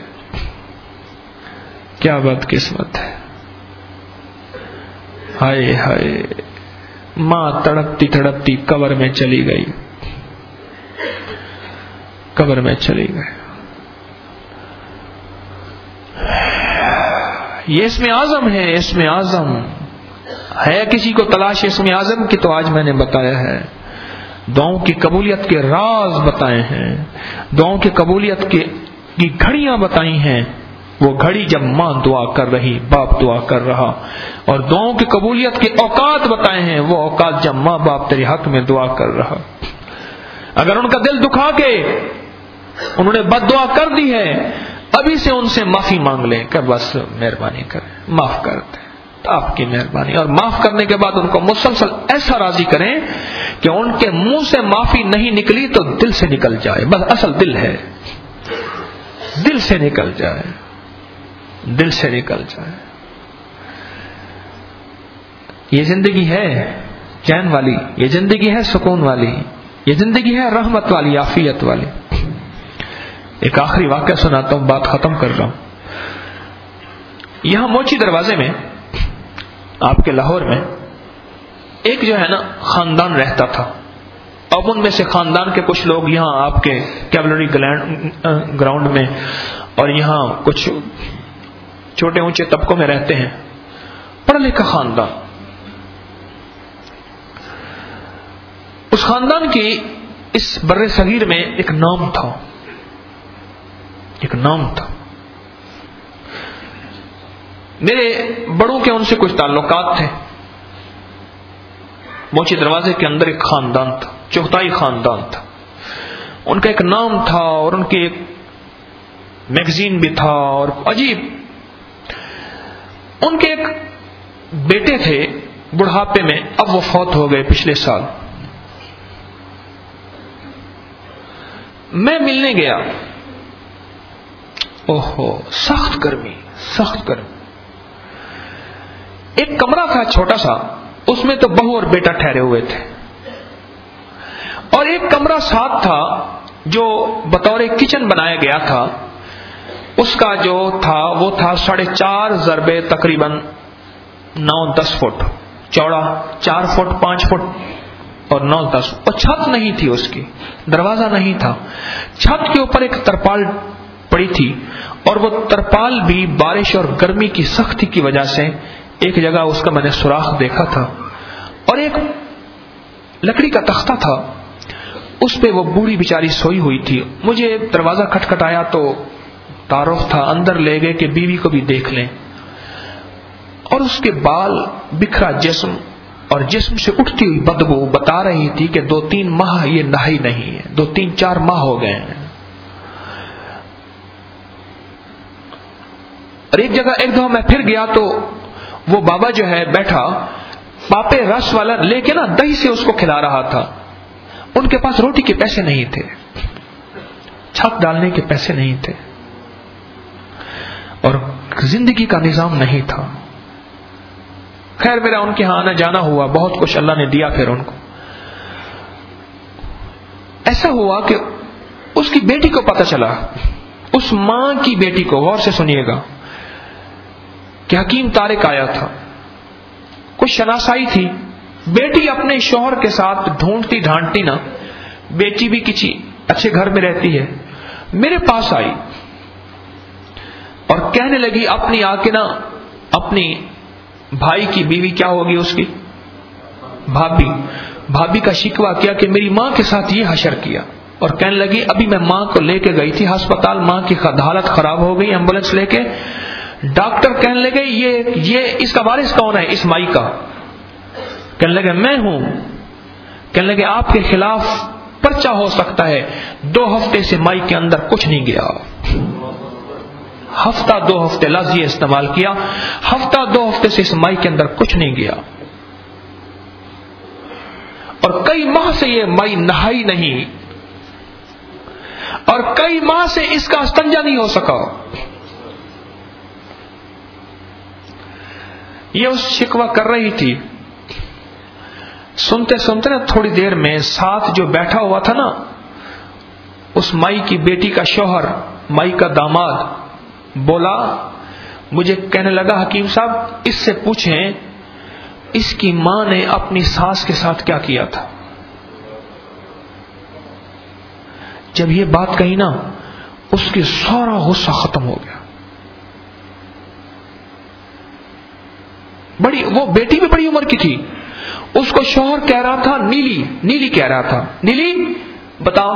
کیا بدقسمت ہے. ہائے ہائے، ماں تڑپتی تڑپتی قبر میں چلی گئی، قبر میں چلی گئی. یہ اسم اعظم ہے، اسم اعظم ہے. کسی کو تلاش اسم اعظم کی تو آج میں نے بتایا ہے. دعاؤں کی قبولیت کے راز بتائے ہیں، دعاؤں کی قبولیت کی گھڑیاں بتائی ہیں. وہ گھڑی جب ماں دعا کر رہی، باپ دعا کر رہا. اور دعاؤں کی قبولیت کے اوقات بتائے ہیں، وہ اوقات جب ماں باپ تیرے حق میں دعا کر رہا. اگر ان کا دل دکھا کے انہوں نے بد دعا کر دی ہے، ابھی سے ان سے معافی مانگ لیں کہ بس مہربانی کریں، معاف کر دیں. آپ کی مہربانی. اور معاف کرنے کے بعد ان کو مسلسل ایسا راضی کریں کہ ان کے منہ سے معافی نہیں نکلی تو دل سے نکل جائے. بس اصل دل ہے، دل سے نکل جائے، دل سے نکل جائے. یہ زندگی ہے چین والی، یہ زندگی ہے سکون والی، یہ زندگی ہے رحمت والی، عافیت والی. ایک آخری واقعہ سناتا ہوں، بات ختم کر رہا ہوں. یہاں موچی دروازے میں آپ کے لاہور میں ایک جو ہے نا خاندان رہتا تھا. اب ان میں سے خاندان کے کچھ لوگ یہاں آپ کے کیولری گراؤنڈ میں اور یہاں کچھ چھوٹے اونچے طبقوں میں رہتے ہیں. پڑھا لکھا خاندان. اس خاندان کی اس بر صغیر میں ایک نام تھا، ایک نام تھا. میرے بڑوں کے ان سے کچھ تعلقات تھے. موچی دروازے کے اندر ایک خاندان تھا، چغتائی خاندان تھا. ان کا ایک نام تھا اور ان کی ایک میگزین بھی تھا. اور عجیب، ان کے ایک بیٹے تھے بڑھاپے میں، اب وہ فوت ہو گئے پچھلے سال. میں ملنے گیا، اوہو سخت گرمی، سخت گرمی. ایک کمرہ تھا چھوٹا سا، اس میں تو بہو اور بیٹا ٹھہرے ہوئے تھے. اور ایک کمرہ ساتھ تھا جو بطور کچن بنایا گیا تھا. اس کا جو تھا وہ تھا ساڑھے چار ضربے تقریباً نو دس فٹ چوڑا، چار فٹ پانچ فٹ اور نو دس. اور چھت نہیں تھی اس کی، دروازہ نہیں تھا. چھت کے اوپر ایک ترپال پڑی تھی اور وہ ترپال بھی بارش اور گرمی کی سختی کی وجہ سے ایک جگہ اس کا میں نے سوراخ دیکھا تھا. اور ایک لکڑی کا تختہ تھا، اس پہ وہ بوڑھی بیچاری سوئی ہوئی تھی. مجھے دروازہ کھٹکھٹایا تو تعارف تھا، اندر لے گئے کہ بیوی کو بھی دیکھ لیں. اور اس کے بال، بکھرا جسم اور جسم سے اٹھتی ہوئی بدبو بتا رہی تھی کہ دو تین ماہ یہ نہائی نہیں ہے، دو تین چار ماہ ہو گئے ہیں. اور ایک جگہ ایک دفعہ میں پھر گیا تو وہ بابا جو ہے بیٹھا پاپے رس والا لے کے نا دہی سے اس کو کھلا رہا تھا. ان کے پاس روٹی کے پیسے نہیں تھے، چھت ڈالنے کے پیسے نہیں تھے اور زندگی کا نظام نہیں تھا. خیر میرا ان کے ہاں آنا جانا ہوا، بہت کچھ اللہ نے دیا. پھر ان کو ایسا ہوا کہ اس کی بیٹی کو پتہ چلا، اس ماں کی بیٹی کو، غور سے سنیے گا، کہ حکیم طارق آیا تھا. کچھ شناسائی تھی. بیٹی اپنے شوہر کے ساتھ ڈھونڈتی ڈھانٹتی نا، بیٹی بھی کسی اچھے گھر میں رہتی ہے میرے پاس آئی اور کہنے لگی اپنی آ کے نا اپنی بھائی کی بیوی کیا ہوگی اس کی بھابھی بھابھی کا شکوہ کیا کہ میری ماں کے ساتھ یہ حشر کیا، اور کہنے لگی ابھی میں ماں کو لے کے گئی تھی ہسپتال، ماں کی حالت خراب ہو گئی، ایمبولینس لے کے ڈاکٹر کہنے لگے یہ یہ اس کا وارث کون ہے اس مائی کا؟ کہنے لگے میں ہوں۔ کہنے لگے آپ کے خلاف پرچہ ہو سکتا ہے۔ دو ہفتے سے مائی کے اندر کچھ نہیں گیا، ہفتہ دو ہفتے لفظ یہ استعمال کیا، ہفتہ دو ہفتے سے اس مائی کے اندر کچھ نہیں گیا، اور کئی ماہ سے یہ مائی نہائی نہیں، اور کئی ماہ سے اس کا استنجا نہیں ہو سکا۔ یہ اس شکوہ کر رہی تھی، سنتے سنتے نا تھوڑی دیر میں ساتھ جو بیٹھا ہوا تھا نا اس مائی کی بیٹی کا شوہر، مائی کا داماد بولا، مجھے کہنے لگا حکیم صاحب اس سے پوچھیں اس کی ماں نے اپنی ساس کے ساتھ کیا کیا تھا۔ جب یہ بات کہی نا اس کی سارا غصہ ختم ہو گیا۔ بڑی وہ بیٹی بھی بڑی عمر کی تھی، اس کو شوہر کہہ رہا تھا نیلی نیلی کہہ رہا تھا، نیلی بتاؤ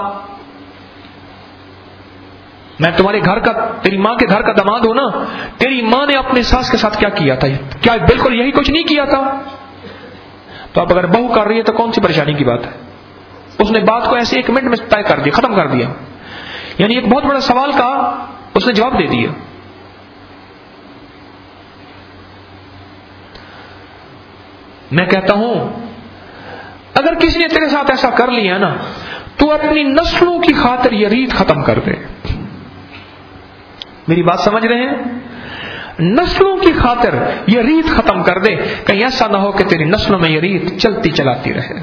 میں تمہارے گھر کا تیری ماں کے گھر کا داماد ہوں نا، تیری ماں نے اپنے ساس کے ساتھ کیا کیا تھا؟ کیا بالکل یہی کچھ نہیں کیا تھا؟ تو اب اگر بہو کر رہی ہے تو کون سی پریشانی کی بات ہے؟ اس نے بات کو ایسے ایک منٹ میں طے کر دیا، ختم کر دیا، یعنی ایک بہت بڑا سوال کا اس نے جواب دے دیا۔ میں کہتا ہوں اگر کسی نے تیرے ساتھ ایسا کر لیا نا تو اپنی نسلوں کی خاطر یہ ریت ختم کر دے۔ میری بات سمجھ رہے ہیں؟ نسلوں کی خاطر یہ ریت ختم کر دے، کہیں ایسا نہ ہو کہ تیری نسلوں میں یہ ریت چلتی چلاتی رہے۔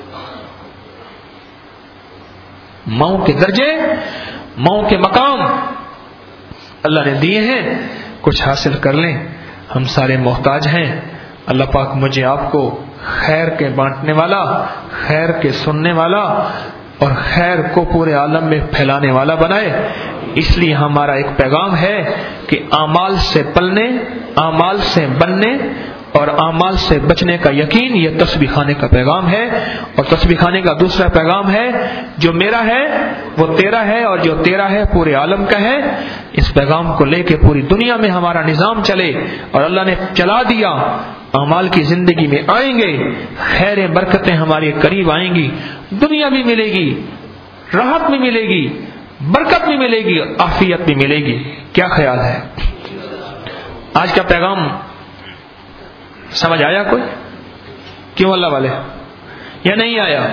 ماؤں کے درجے، ماؤں کے مقام اللہ نے دیے ہیں، کچھ حاصل کر لیں، ہم سارے محتاج ہیں۔ اللہ پاک مجھے آپ کو خیر کے بانٹنے والا، خیر کے سننے والا اور خیر کو پورے عالم میں پھیلانے والا بنائے۔ اس لیے ہمارا ایک پیغام ہے کہ اعمال سے پلنے، اعمال سے بننے اور اعمال سے بچنے کا یقین، یہ تسبیح خانے کا پیغام ہے۔ اور تسبیح خانے کا دوسرا پیغام ہے جو میرا ہے وہ تیرا ہے، اور جو تیرا ہے پورے عالم کا ہے۔ اس پیغام کو لے کے پوری دنیا میں ہمارا نظام چلے، اور اللہ نے چلا دیا، اعمال کی زندگی میں آئیں گے، خیر برکتیں ہمارے قریب آئیں گی، دنیا بھی ملے گی، راحت بھی ملے گی، برکت بھی ملے گی، عافیت بھی ملے گی۔ کیا خیال ہے؟ آج کا پیغام سمجھ آیا کوئی؟ کیوں اللہ والے؟ یا نہیں آیا؟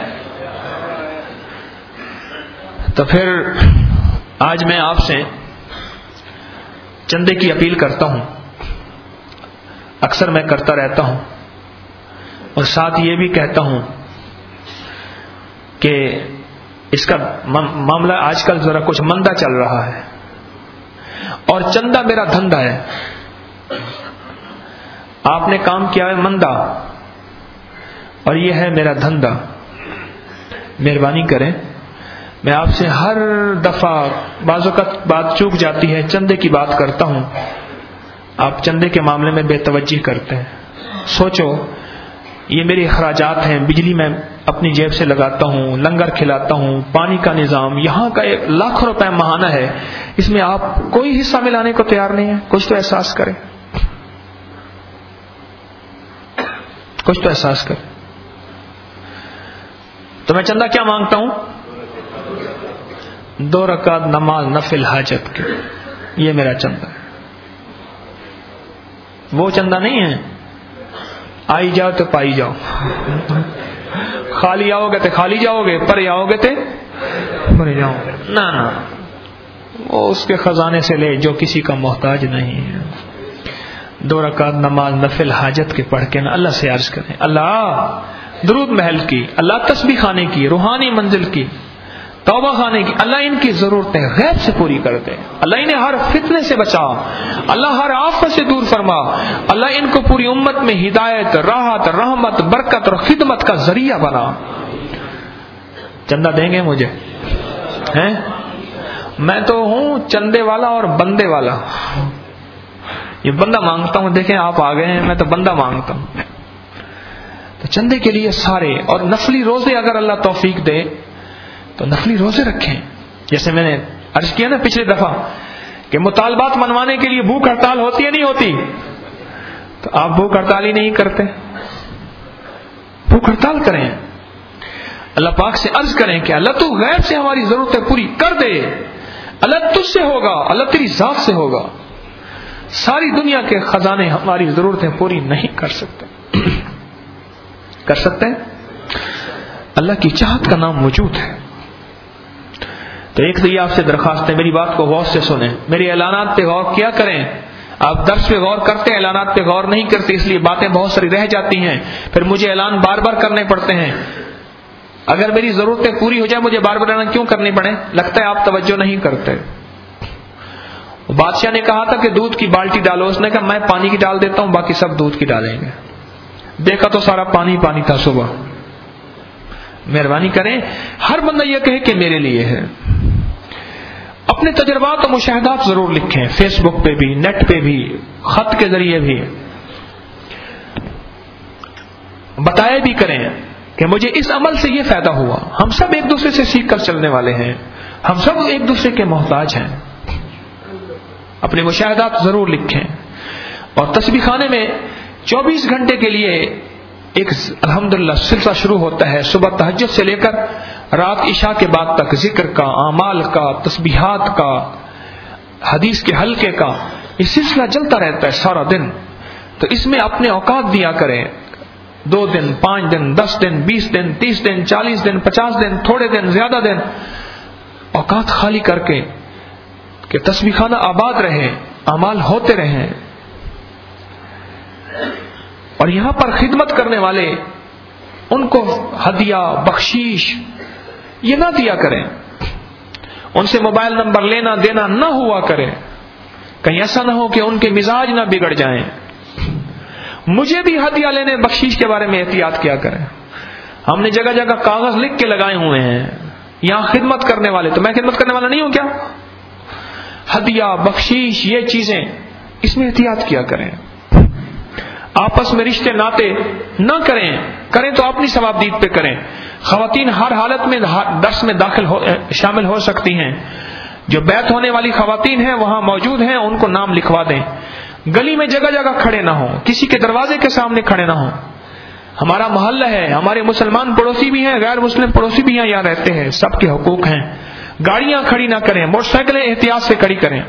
تو پھر آج میں آپ سے چندے کی اپیل کرتا ہوں، اکثر میں کرتا رہتا ہوں، اور ساتھ یہ بھی کہتا ہوں کہ اس کا معاملہ آج کل ذرا کچھ مندہ چل رہا ہے، اور چندہ میرا دھندا ہے۔ آپ نے کام کیا ہے مندہ، اور یہ ہے میرا دھندا۔ مہربانی کریں، میں آپ سے ہر دفعہ بعض اوقات بات چوک جاتی ہے، چندے کی بات کرتا ہوں، آپ چندے کے معاملے میں بے توجہ کرتے ہیں۔ سوچو یہ میرے اخراجات ہیں، بجلی میں اپنی جیب سے لگاتا ہوں، لنگر کھلاتا ہوں، پانی کا نظام، یہاں کا ایک لاکھ روپے ماہانہ ہے، اس میں آپ کوئی حصہ ملانے کو تیار نہیں ہے۔ کچھ تو احساس کریں، کچھ تو احساس کریں۔ تو میں چندہ کیا مانگتا ہوں؟ دو رکعت نماز نفل حاجت کے، یہ میرا چندہ ہے۔ وہ چندہ نہیں ہے آئی جاؤ تو پائی جاؤ، خالی آؤ گے تو خالی جاؤ گے، پرے آؤ گے تو پرے جاؤ گے، نہ نہ، وہ اس کے خزانے سے لے جو کسی کا محتاج نہیں ہے۔ دو رکعت نماز نفل حاجت کے پڑھ کے نا اللہ سے عرض کریں، اللہ درود محل کی، اللہ تسبیح خانے کی، روحانی منزل کی، توبہ خانے کی، اللہ ان کی ضرورتیں غیب سے پوری کر دے، اللہ انہیں ہر فتنے سے بچا، اللہ ہر آفت سے دور فرما، اللہ ان کو پوری امت میں ہدایت، راحت، رحمت، برکت اور خدمت کا ذریعہ بنا۔ چندہ دیں گے مجھے ہیں؟ میں تو ہوں چندے والا اور بندے والا. یہ بندہ مانگتا ہوں، دیکھیں آپ آ گئے ہیں، میں تو بندہ مانگتا ہوں. تو چندے کے لیے سارے، اور نفلی روزے اگر اللہ توفیق دے تو نفلی روزے رکھیں. جیسے میں نے عرض کیا نا پچھلی دفعہ کہ مطالبات منوانے کے لیے بھوک ہڑتال ہوتی ہے نہیں ہوتی؟ تو آپ بھوک ہڑتال ہی نہیں کرتے. بھوک ہڑتال کریں، اللہ پاک سے عرض کریں کہ اللہ تو غیب سے ہماری ضرورتیں پوری کر دے. اللہ تجھ سے ہوگا، اللہ تیری ذات سے ہوگا. ساری دنیا کے خزانے ہماری ضرورتیں پوری نہیں کر سکتے. کر سکتے ہیں؟ اللہ کی چاہت کا نام موجود ہے. تو ایک تو یہ آپ سے درخواست ہے، میری بات کو غور سے سنیں، میرے اعلانات پہ غور کیا کریں. آپ درس پہ غور کرتے ہیں، اعلانات پہ غور نہیں کرتے، اس لیے باتیں بہت ساری رہ جاتی ہیں، پھر مجھے اعلان بار بار کرنے پڑتے ہیں. اگر میری ضرورتیں پوری ہو جائے مجھے بار بار اعلان کیوں کرنے پڑے؟ لگتا ہے آپ توجہ نہیں کرتے. بادشاہ نے کہا تھا کہ دودھ کی بالٹی ڈالو، اس نے کہا میں پانی کی ڈال دیتا ہوں، باقی سب دودھ کی ڈالیں گے. دیکھا تو سارا پانی پانی تھا صبح. مہربانی کریں ہر بندہ یہ کہے کہ میرے لیے ہے. اپنے تجربات اور مشاہدات ضرور لکھیں، فیس بک پہ بھی، نیٹ پہ بھی، خط کے ذریعے بھی. بتایا بھی کریں کہ مجھے اس عمل سے یہ فائدہ ہوا. ہم سب ایک دوسرے سے سیکھ کر چلنے والے ہیں، ہم سب ایک دوسرے کے محتاج ہیں. اپنے مشاہدات ضرور لکھیں. اور تسبیح خانے میں چوبیس گھنٹے کے لیے ایک الحمدللہ سلسلہ شروع ہوتا ہے، صبح تہجد سے لے کر رات عشاء کے بعد تک، ذکر کا، اعمال کا، تسبیحات کا، حدیث کے حلقے کا. یہ سلسلہ چلتا رہتا ہے سارا دن. تو اس میں اپنے اوقات دیا کریں، دو دن، پانچ دن، دس دن، بیس دن، تیس دن، چالیس دن، پچاس دن، تھوڑے دن، زیادہ دن، اوقات خالی کر کے کہ تسبیح خانہ آباد رہے، اعمال ہوتے رہیں. اور یہاں پر خدمت کرنے والے ان کو ہدیہ، بخشیش یہ نہ دیا کریں. ان سے موبائل نمبر لینا دینا نہ ہوا کرے، کہیں ایسا نہ ہو کہ ان کے مزاج نہ بگڑ جائیں. مجھے بھی ہدیہ لینے بخشیش کے بارے میں احتیاط کیا کریں. ہم نے جگہ جگہ کاغذ لکھ کے لگائے ہوئے ہیں، یہاں خدمت کرنے والے، تو میں خدمت کرنے والا نہیں ہوں کیا؟ ہدیہ، بخشیش یہ چیزیں، اس میں احتیاط کیا کریں. آپس میں رشتے ناتے نہ کریں، کریں تو اپنی ثوابدید پہ کریں. خواتین ہر حالت میں درس میں داخل ہو شامل ہو سکتی ہیں. جو بیعت ہونے والی خواتین ہیں وہاں موجود ہیں، ان کو نام لکھوا دیں. گلی میں جگہ جگہ کھڑے نہ ہوں، کسی کے دروازے کے سامنے کھڑے نہ ہوں. ہمارا محلہ ہے، ہمارے مسلمان پڑوسی بھی ہیں، غیر مسلم پڑوسی بھی یہاں رہتے ہیں، سب کے حقوق ہیں. گاڑیاں کھڑی نہ کریں، موٹر سائیکلیں احتیاط سے کھڑی کریں.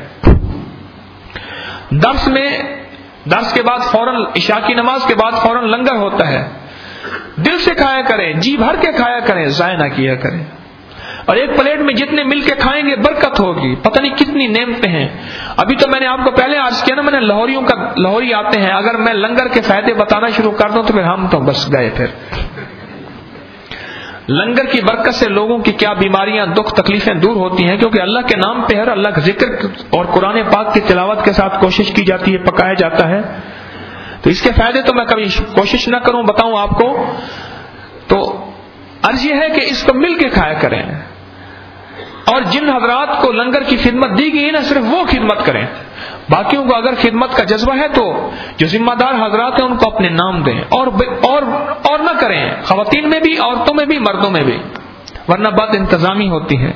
درس میں درس کے بعد فوراً عشاء کی نماز کے بعد فوراً لنگر ہوتا ہے، دل سے کھایا کریں، جی بھر کے کھایا کریں، ضائع نہ کیا کریں. اور ایک پلیٹ میں جتنے مل کے کھائیں گے برکت ہوگی. پتہ نہیں کتنی نعمتیں ہیں. ابھی تو میں نے آپ کو پہلے عرض کیا نا، میں نے لاہوریوں کا لاہوری آتے ہیں، اگر میں لنگر کے فائدے بتانا شروع کر دوں تو پھر ہم تو بس گئے. پھر لنگر کی برکت سے لوگوں کی کیا بیماریاں، دکھ، تکلیفیں دور ہوتی ہیں، کیونکہ اللہ کے نام پہ ہر اللہ کا ذکر اور قرآن پاک کی تلاوت کے ساتھ کوشش کی جاتی ہے، پکایا جاتا ہے. تو اس کے فائدے تو میں کبھی کوشش نہ کروں بتاؤں آپ کو. تو عرض یہ ہے کہ اس کو مل کے کھایا کریں. اور جن حضرات کو لنگر کی خدمت دی گئی ہے نا، صرف وہ خدمت کریں. باقیوں کو اگر خدمت کا جذبہ ہے تو جو ذمہ دار حضرات ہیں ان کو اپنے نام دیں. اور اور اور نہ کریں، خواتین میں بھی، عورتوں میں بھی، مردوں میں بھی، ورنہ بات انتظامی ہوتی ہے.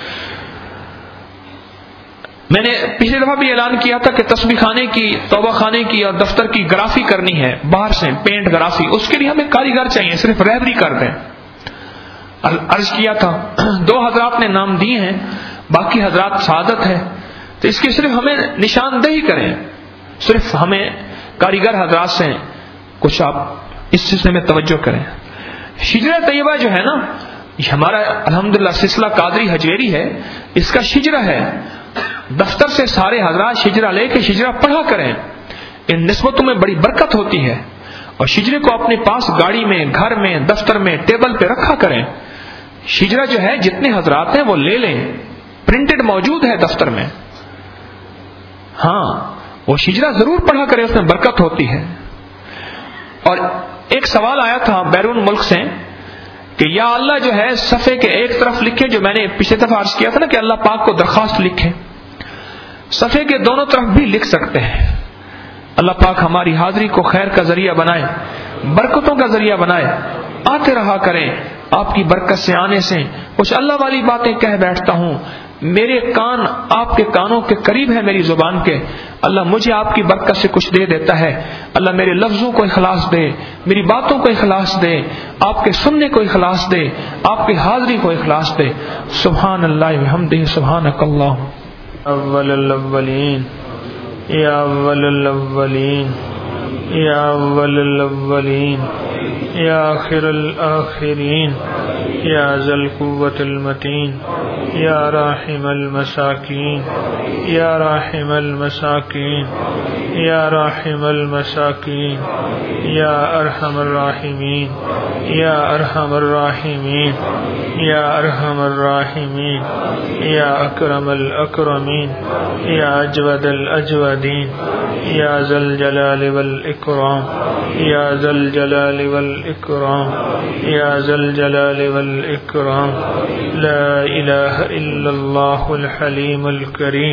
میں نے پچھلی دفعہ بھی اعلان کیا تھا کہ تسبیح خانے کی، توبہ خانے کی اور دفتر کی گرافی کرنی ہے باہر سے، پینٹ گرافی. اس کے لیے ہمیں کاریگر چاہیے، صرف رہبری کر دیں. عرض کیا تھا دو حضرات نے نام دیے ہیں، باقی حضرات سعادت ہے. تو اس کی صرف ہمیں نشاندہی کریں، صرف ہمیں کاریگر حضرات سے کچھ آپ اس سلسلے میں توجہ کریں. شجرہ طیبہ جو ہے نا، یہ ہمارا الحمدللہ سلسلہ قادری حجویری ہے، اس کا شجرہ ہے. دفتر سے سارے حضرات شجرہ لے کے شجرہ پڑھا کریں. ان نسبتوں میں بڑی برکت ہوتی ہے. اور شجرے کو اپنے پاس گاڑی میں، گھر میں، دفتر میں، ٹیبل پہ رکھا کریں. شجرہ جو ہے جتنے حضرات ہیں وہ لے لیں، پرنٹڈ موجود ہے دفتر میں. ہاں وہ شجرہ ضرور پڑھا کریں، اس میں برکت ہوتی ہے. اور ایک سوال آیا تھا بیرون ملک سے کہ یا اللہ جو ہے صفحے کے ایک طرف لکھے، جو میں نے پچھلے دفعہ عرض کیا تھا نا کہ اللہ پاک کو درخواست لکھے، صفحے کے دونوں طرف بھی لکھ سکتے ہیں۔ اللہ پاک ہماری حاضری کو خیر کا ذریعہ بنائے، برکتوں کا ذریعہ بنائے، آتے رہا کریں آپ کی برکت سے آنے سے۔ کچھ اللہ والی باتیں کہہ بیٹھتا ہوں، میرے کان آپ کے کانوں کے قریب ہے میری زبان کے، اللہ مجھے آپ کی برکت سے کچھ دے دیتا ہے۔ اللہ میرے لفظوں کو اخلاص دے، میری باتوں کو اخلاص دے، آپ کے سننے کو اخلاص دے، آپ کی حاضری کو اخلاص دے۔ سبحان اللہ وبحمدہ، سبحانک اللہم۔ اول الاولین یا اول الاولین یا اول الاولین یا آخر الآخرین یا ذی القوة المتین یا راحم المساکین یا راحم المساکین یا راحم المساکین یا ارحم الراحمین یا ارحم الراحمین یا ارحم الراحمین یا اکرم الاکرمین یا اجود الاجودین یا ذی الجلال والاکرام یا ذی الجلال والاکرام یا ذی الجلال والاکرام۔ لا الہ الا اللہ الحلیم الکریم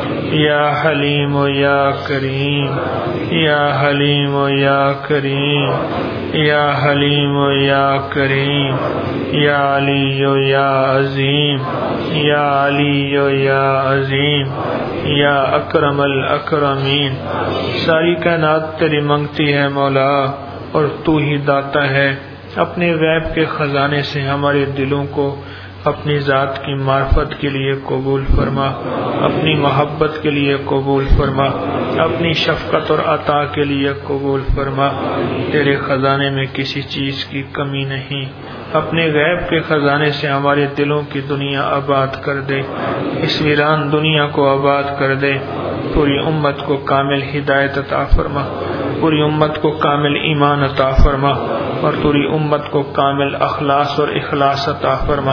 یا حلیم یا کریم یا حلیم یا کریم یا حلیم یا کریم یا علی یا عظیم یا علی یا عظیم یا اکرم الاکرمین۔ ساری کائنات تیری منگتی ہے مولا، اور تو ہی داتا ہے۔ اپنے غیب کے خزانے سے ہمارے دلوں کو اپنی ذات کی معرفت کے لیے قبول فرما، اپنی محبت کے لیے قبول فرما، اپنی شفقت اور عطا کے لیے قبول فرما۔ تیرے خزانے میں کسی چیز کی کمی نہیں۔ اپنے غیب کے خزانے سے ہمارے دلوں کی دنیا آباد کر دے، اس ویران دنیا کو آباد کر دے۔ پوری امت کو کامل ہدایت عطا فرما، پوری امت کو کامل ایمان عطا فرما، اور پوری امت کو کامل اخلاص اور اخلاص عطا فرما،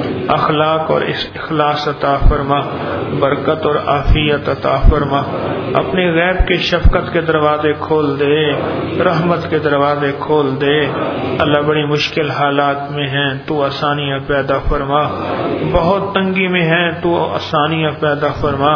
اخلاق اور اخلاص عطا فرما، برکت اور عافیت عطا فرما۔ اپنے غیب کے شفقت کے دروازے کھول دے، رحمت کے دروازے کھول دے۔ اللہ بڑی مشکل حالات میں ہیں، تو آسانیاں پیدا فرما۔ بہت تنگی میں ہیں، تو آسانیاں پیدا فرما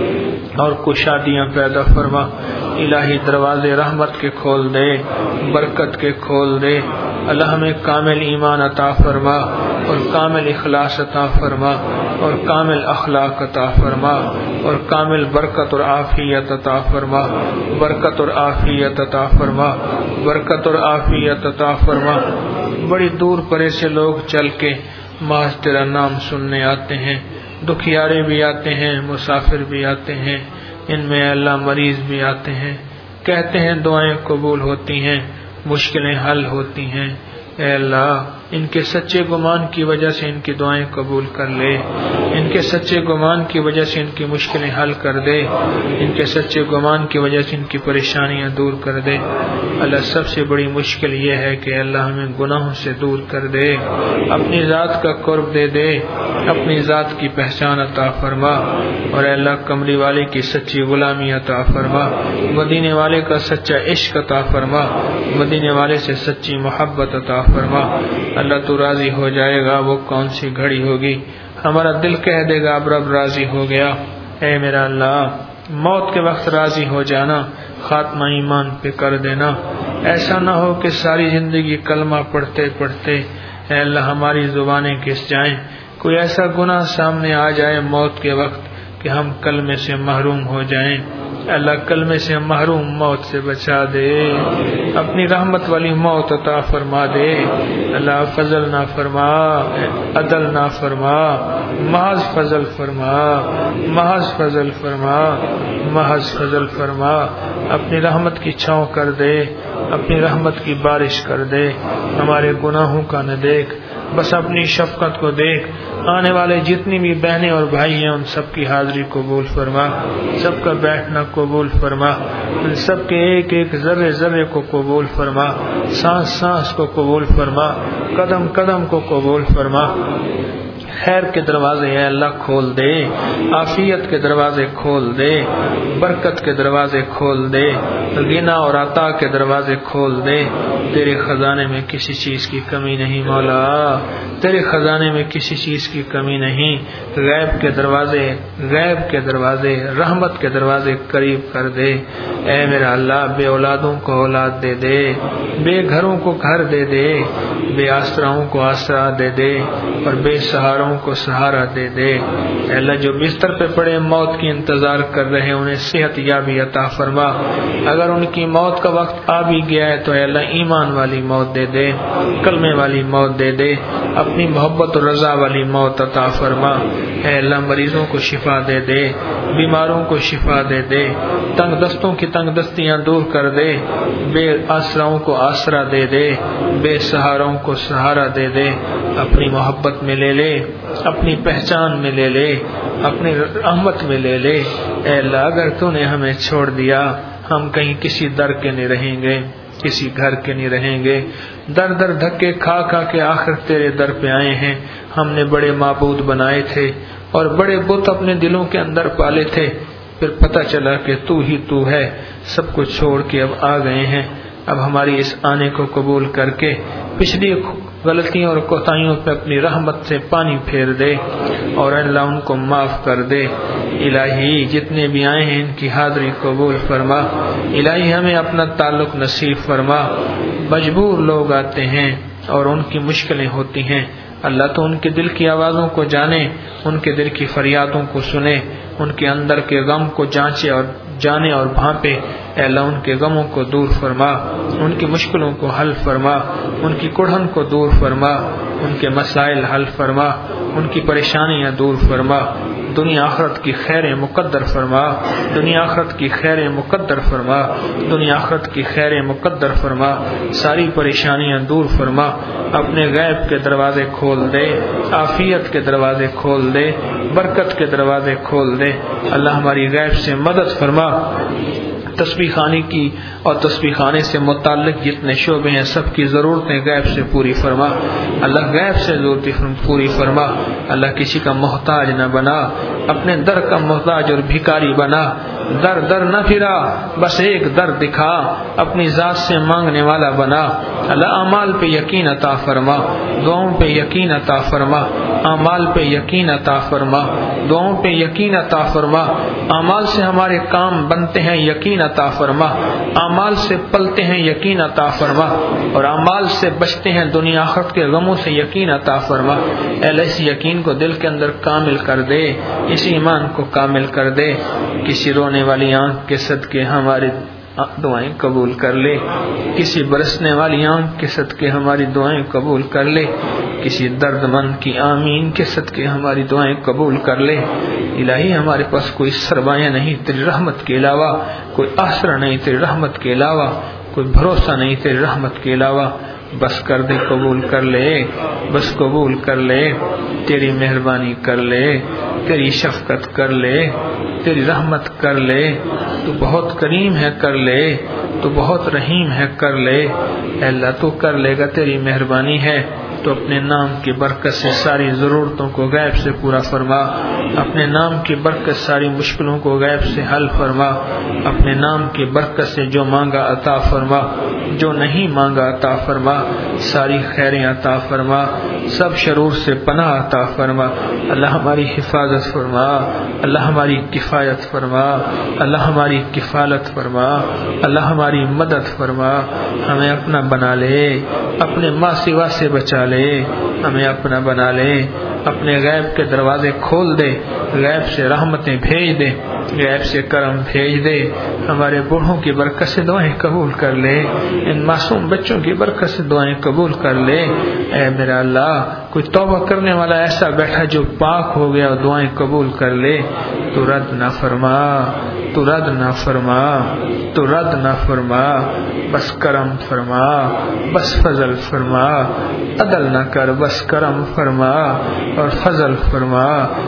اور کشادیاں پیدا فرما۔ الہی دروازے رحمت کے کھول دے، برکت کے کھول دے۔ اللہ ہمیں کامل ایمان عطا فرما، اور کامل اخلاص عطا فرما، اور کامل اخلاق عطا فرما، اور کامل برکت اور عافیت عطا فرما، برکت اور عافیت عطا فرما، برکت اور عافیت عطا فرما۔ بڑی دور پرے سے لوگ چل کے محض تیرا نام سننے آتے ہیں، دکھیارے بھی آتے ہیں، مسافر بھی آتے ہیں، ان میں اللہ مریض بھی آتے ہیں، کہتے ہیں دعائیں قبول ہوتی ہیں، مشکلیں حل ہوتی ہیں۔ اے اللہ ان کے سچے گمان کی وجہ سے ان کی دعائیں قبول کر لے، ان کے سچے گمان کی وجہ سے ان کی مشکلیں حل کر دے، ان کے سچے گمان کی وجہ سے ان کی پریشانیاں دور کر دے۔ اللہ سب سے بڑی مشکل یہ ہے کہ اللہ ہمیں گناہوں سے دور کر دے، اپنی ذات کا قرب دے دے، اپنی ذات کی پہچان عطا فرما، اور اے اللہ کملی والے کی سچی غلامی عطا فرما، مدینے والے کا سچا عشق عطا فرما، مدینے والے سے سچی محبت عطا فرما۔ اللہ تو راضی ہو جائے گا وہ کون سی گھڑی ہوگی، ہمارا دل کہہ دے گا اب رب راضی ہو گیا۔ اے میرا اللہ موت کے وقت راضی ہو جانا، خاتمہ ایمان پہ کر دینا۔ ایسا نہ ہو کہ ساری زندگی کلمہ پڑھتے پڑھتے اے اللہ ہماری زبانیں گھس جائیں، کوئی ایسا گناہ سامنے آ جائے موت کے وقت کہ ہم کلمے سے محروم ہو جائیں۔ اللہ کلمے سے محروم موت سے بچا دے، اپنی رحمت والی موت عطا فرما دے۔ اللہ فضل نہ فرما، عدل نہ فرما، محض فضل فرما، محض فضل فرما، محض فضل فرما۔ اپنی رحمت کی چھاؤں کر دے، اپنی رحمت کی بارش کر دے، ہمارے گناہوں کا نہ دیکھ، بس اپنی شفقت کو دیکھ۔ آنے والے جتنی بھی بہنیں اور بھائی ہیں ان سب کی حاضری قبول فرما، سب کا بیٹھنا قبول فرما، ان سب کے ایک ایک ذرے ذرے کو قبول فرما، سانس سانس کو قبول فرما، قدم قدم کو قبول فرما۔ خیر کے دروازے اے اللہ کھول دے، عافیت کے دروازے کھول دے، برکت کے دروازے کھول دے، غنا اور عطا کے دروازے کھول دے۔ تیرے خزانے میں کسی چیز کی کمی نہیں مولا، تیرے خزانے میں کسی چیز کی کمی نہیں۔ غیب کے دروازے غیب کے دروازے رحمت کے دروازے قریب کر دے۔ اے میرا اللہ بے اولادوں کو اولاد دے دے، بے گھروں کو گھر دے دے، بے آسراؤں کو آسرا دے دے، اور بے سہاروں کو سہارا دے دے۔ اے اللہ جو بستر پہ پڑے موت کی انتظار کر رہے انہیں صحت یابی عطا فرما، اگر ان کی موت کا وقت آ بھی گیا ہے تو اے اللہ ایمان والی موت دے دے، کلمے والی موت دے دے، اپنی محبت اور رضا والی موت عطا فرما۔ اے اللہ مریضوں کو شفا دے دے، بیماروں کو شفا دے دے، تنگ دستوں کی تنگ دستیاں دور کر دے، بے آسراؤں کو آسرا دے دے، بے سہاروں کو سہارا دے دے، اپنی محبت میں لے لے، اپنی پہچان میں لے لے، اپنی رحمت میں لے لے۔ اے اللہ اگر تو نے ہمیں چھوڑ دیا ہم کہیں کسی در کے نہیں رہیں گے، کسی گھر کے نہیں رہیں گے، در در دھکے کھا کھا کے آخر تیرے در پہ آئے ہیں۔ ہم نے بڑے معبود بنائے تھے اور بڑے بت اپنے دلوں کے اندر پالے تھے، پھر پتہ چلا کہ تو ہی تو ہے، سب کچھ چھوڑ کے اب آ گئے ہیں۔ اب ہماری اس آنے کو قبول کر کے پچھلی غلطیوں اور کوتاہیوں پہ اپنی رحمت سے پانی پھیر دے اور اللہ ان کو معاف کر دے۔ الہی جتنے بھی آئے ہیں ان کی حاضری قبول فرما، الہی ہمیں اپنا تعلق نصیب فرما۔ مجبور لوگ آتے ہیں اور ان کی مشکلیں ہوتی ہیں، اللہ تو ان کے دل کی آوازوں کو جانے، ان کے دل کی فریادوں کو سنے، ان کے اندر کے غم کو جانچے اور جانے اور بھانپے۔ اے اللہ ان کے غموں کو دور فرما، ان کی مشکلوں کو حل فرما، ان کی کڑھن کو دور فرما، ان کے مسائل حل فرما، ان کی پریشانیاں دور فرما، دنیا آخرت کی خیریں مقدر فرما، دنیا آخرت کی خیریں مقدر فرما، دنیا آخرت کی خیریں مقدر فرما، ساری پریشانیاں دور فرما، اپنے غیب کے دروازے کھول دے، عافیت کے دروازے کھول دے، برکت کے دروازے کھول دے۔ اللہ ہماری غیب سے مدد فرما، تسبیح خانے کی اور تسبیح خانے سے متعلق جتنے شعبے ہیں سب کی ضرورتیں غیب سے پوری فرما، اللہ غیب سے ضرورتیں پوری فرما، اللہ کسی کا محتاج نہ بنا، اپنے در کا محتاج اور بھکاری بنا، در در نہ پھرا بس ایک در دکھا، اپنی ذات سے مانگنے والا بنا، اللہ اعمال پہ یقین عطا فرما، دعاؤں پہ یقین عطا فرما، اعمال پہ یقین عطا فرما، دعاؤں پہ یقین عطا فرما، اعمال سے ہمارے کام بنتے ہیں یقین عطا فرما، اعمال سے پلتے ہیں یقین عطا فرما، اور اعمال سے بچتے ہیں دنیا آخرت کے غموں سے یقین عطا فرما۔ اے اللہ اس یقین کو دل کے اندر کامل کر دے، اس ایمان کو کامل کر دے، کسی رونے والی آنکھ کے صدقے ہماری دعائیں قبول کر لے، کسی برسنے والی آنکھ کے صدقے ہماری دعائیں قبول کر لے، کسی درد مند کی آمین کے صدقے ہماری دعائیں قبول کر لے۔ الہی ہمارے پاس کوئی سرمایہ نہیں تیری رحمت کے علاوہ، کوئی آسرا نہیں تیری رحمت کے علاوہ، کوئی بھروسہ نہیں تیری رحمت کے علاوہ، بس کر دے، قبول کر لے، بس قبول کر لے، تیری مہربانی کر لے، تیری شفقت کر لے، تیری رحمت کر لے، تو بہت کریم ہے کر لے، تو بہت رحیم ہے کر لے۔ اے اللہ تو کر لے گا، تیری مہربانی ہے، تو اپنے نام کی برکت سے ساری ضرورتوں کو غیب سے پورا فرما، اپنے نام کی برکت ساری مشکلوں کو غیب سے حل فرما، اپنے نام کی برکت سے جو مانگا عطا فرما، جو نہیں مانگا عطا فرما، ساری خیریں عطا فرما، سب شرور سے پناہ عطا فرما۔ اللہ ہماری حفاظت فرما، اللہ ہماری کفایت فرما، اللہ ہماری کفالت فرما، اللہ ہماری مدد فرما، ہمیں اپنا بنا لے، اپنے ماں سوا سے بچا لے، ہمیں اپنا بنا لے، اپنے غیب کے دروازے کھول دے، غیب سے رحمتیں بھیج دے، غیب سے کرم بھیج دے، ہمارے بوڑھوں کی برکت سے دعائیں قبول کر لے، ان معصوم بچوں کی برکت سے دعائیں قبول کر لے۔ اے میرا اللہ کوئی توبہ کرنے والا ایسا بیٹھا جو پاک ہو گیا اور دعائیں قبول کر لے، تو رد نہ فرما، تو رد نہ فرما، تو رد نہ فرما، بس کرم فرما، بس فضل فرما، عدل نہ کر، بس کرم فرما اور فضل فرما،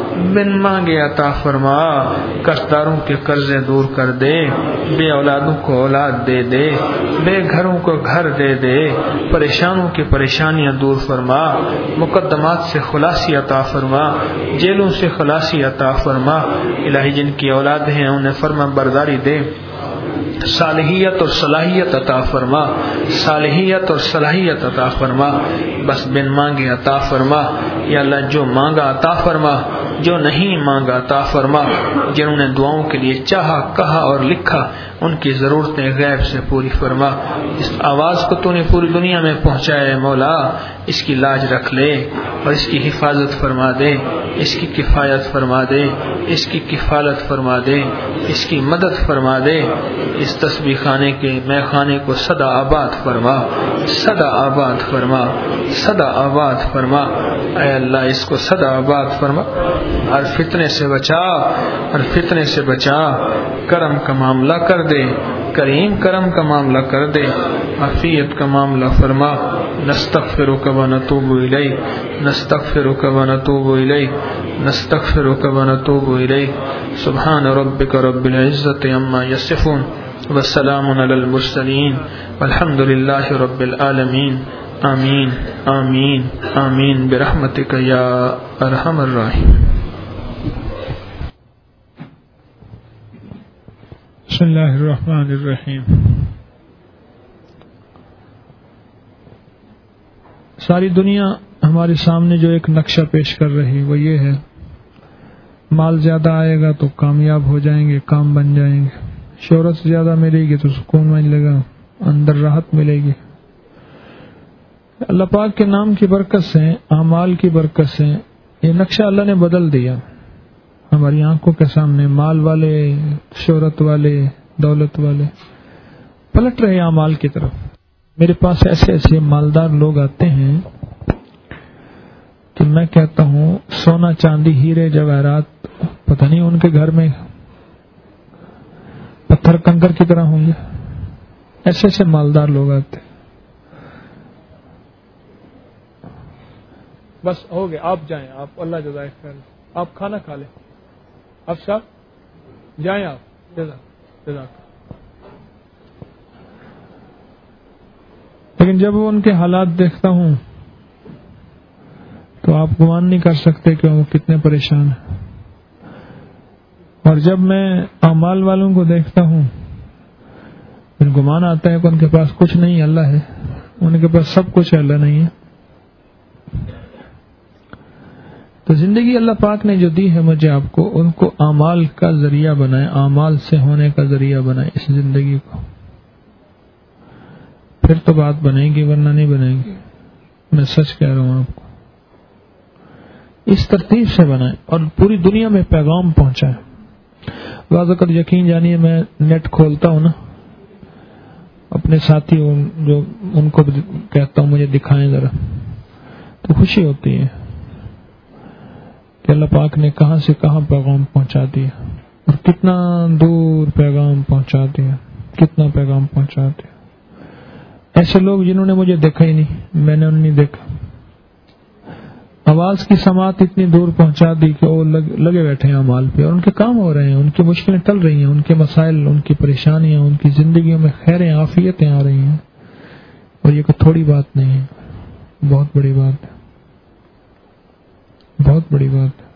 بن مانگے عطا فرما، قرضداروں کے قرضے دور کر دے، بے اولادوں کو اولاد دے دے، بے گھروں کو گھر دے دے، پریشانوں کی پریشانیاں دور فرما، مقدمات سے خلاصی عطا فرما، جیلوں سے خلاصی عطا فرما۔ الہی جن کی اولاد ہیں انہیں فرما برداری دے، صالحیت اور صلاحیت عطا فرما، صالحیت اور صلاحیت عطا فرما، بس بن مانگے عطا فرما۔ یا اللہ جو مانگا عطا فرما، جو نہیں مانگا عطا فرما۔ جنہوں نے دعاؤں کے لیے چاہا، کہا اور لکھا، ان کی ضرورتیں غیب سے پوری فرما۔ اس آواز کو تو نے پوری دنیا میں پہنچایا مولا، اس کی لاج رکھ لے اور اس کی حفاظت فرما دے، اس کی کفایت فرما دے، اس کی کفالت فرما دے، اس کی مدد فرما دے۔ اس تسبیح خانے کے مے خانے کو سدا آباد فرما، سدا آباد فرما، سدا آباد فرما۔ اے اللہ اس کو سدا آباد فرما، ہر فتنے سے بچا، ہر فتنے سے بچا۔ کرم کا معاملہ کر دے، کریم کرم کا معاملہ کر دے، عافیت کا معاملہ فرما۔ نستغفرک و نتوب الیک، نستغفرک و نتوب الیک، نستغفرک و نتوب الیک۔ سبحان ربک رب العزت عما یصفون وسلام علی المرسلین والحمد للہ رب العالمین۔ آمین آمین آمین برحمتک یا ارحم الراحمین۔ بسم اللہ الرحمن الرحیم۔ ساری دنیا ہمارے سامنے جو ایک نقشہ پیش کر رہی وہ یہ ہے، مال زیادہ آئے گا تو کامیاب ہو جائیں گے، کام بن جائیں گے، شہرت زیادہ ملے گی تو سکون ملے گا، اندر راحت ملے گی۔ اللہ پاک کے نام کی برکت سے، اعمال کی برکت سے یہ نقشہ اللہ نے بدل دیا۔ ہماری آنکھوں کے سامنے مال والے، شہرت والے، دولت والے پلٹ رہے اعمال کی طرف۔ میرے پاس ایسے ایسے مالدار لوگ آتے ہیں کہ میں کہتا ہوں سونا چاندی ہیرے جواہرات پتہ نہیں ان کے گھر میں پتھر کنکر کی طرح ہوں گے، ایسے ایسے مالدار لوگ آتے ہیں۔ بس ہو گئے، آپ جائیں، آپ اللہ جزائے خیر، آپ کھانا کھا لیں، اب صاحب جائیں، آپ جزاک جزاک۔ لیکن جب وہ ان کے حالات دیکھتا ہوں تو آپ گمان نہیں کر سکتے کہ وہ کتنے پریشان ہیں۔ اور جب میں اعمال والوں کو دیکھتا ہوں پھر گمان آتا ہے کہ ان کے پاس کچھ نہیں، اللہ ہے، ان کے پاس سب کچھ ہے، اللہ نہیں ہے۔ تو زندگی اللہ پاک نے جو دی ہے مجھے آپ کو، ان کو اعمال کا ذریعہ بنائے، اعمال سے ہونے کا ذریعہ بنائے اس زندگی کو، پھر تو بات بنے گی، ورنہ نہیں بنے گی۔ میں سچ کہہ رہا ہوں آپ کو، اس ترتیب سے بنائے اور پوری دنیا میں پیغام پہنچائے۔ بعض اوقات یقین جانیے میں نیٹ کھولتا ہوں نا، اپنے ساتھی جو ان کو کہتا ہوں مجھے دکھائیں ذرا، تو خوشی ہوتی ہے کہ اللہ پاک نے کہاں سے کہاں پیغام پہنچا دیا اور کتنا دور پیغام پہنچا دیا، کتنا پیغام پہنچا دیا۔ ایسے لوگ جنہوں نے مجھے دیکھا ہی نہیں، میں نے انہیں نہیں دیکھا، آواز کی سماعت اتنی دور پہنچا دی کہ وہ لگے بیٹھے ہیں اعمال پہ، اور ان کے کام ہو رہے ہیں، ان کی مشکلیں ٹل رہی ہیں، ان کے مسائل، ان کی پریشانیاں، ان کی زندگیوں میں خیریں عافیتیں آ رہی ہیں، اور یہ کوئی تھوڑی بات نہیں ہے، بہت بڑی بات ہے، بہت بڑی بات ہے۔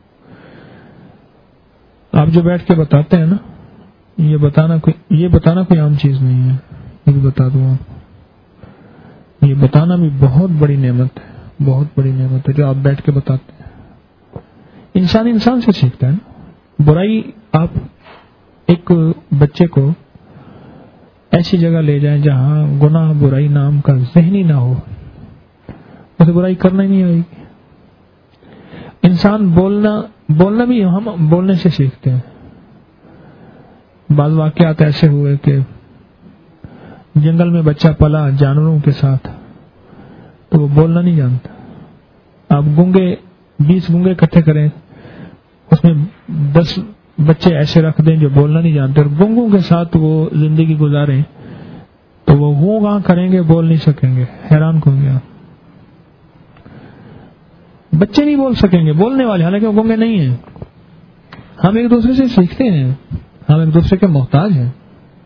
آپ جو بیٹھ کے بتاتے ہیں نا، یہ بتانا کوئی یہ بتانا کوئی عام چیز نہیں ہے، یہ بھی بتا دوں آپ کو، یہ بتانا بھی بہت بڑی نعمت ہے، بہت بڑی نعمت ہے جو آپ بیٹھ کے بتاتے ہیں۔ انسان انسان سے سیکھتا ہے نا۔ برائی، آپ ایک بچے کو ایسی جگہ لے جائیں جہاں گناہ برائی نام کا ذہنی نہ ہو، اسے برائی کرنا ہی نہیں آئے گی۔ انسان بولنا بولنا بھی ہم بولنے سے سیکھتے ہیں۔ بعض واقعات ایسے ہوئے کہ جنگل میں بچہ پلا جانوروں کے ساتھ، تو وہ بولنا نہیں جانتا۔ آپ گونگے بیس گونگے اکٹھے کریں، اس میں دس بچے ایسے رکھ دیں جو بولنا نہیں جانتے، اور گونگوں کے ساتھ وہ زندگی گزاریں تو وہ گوں گاں کریں گے، بول نہیں سکیں گے، حیران ہوں گے آپ۔ بچے نہیں بول سکیں گے، بولنے والے، حالانکہ وہ گونگے نہیں ہیں۔ ہم ایک دوسرے سے سیکھتے ہیں، ہم ایک دوسرے کے محتاج ہیں۔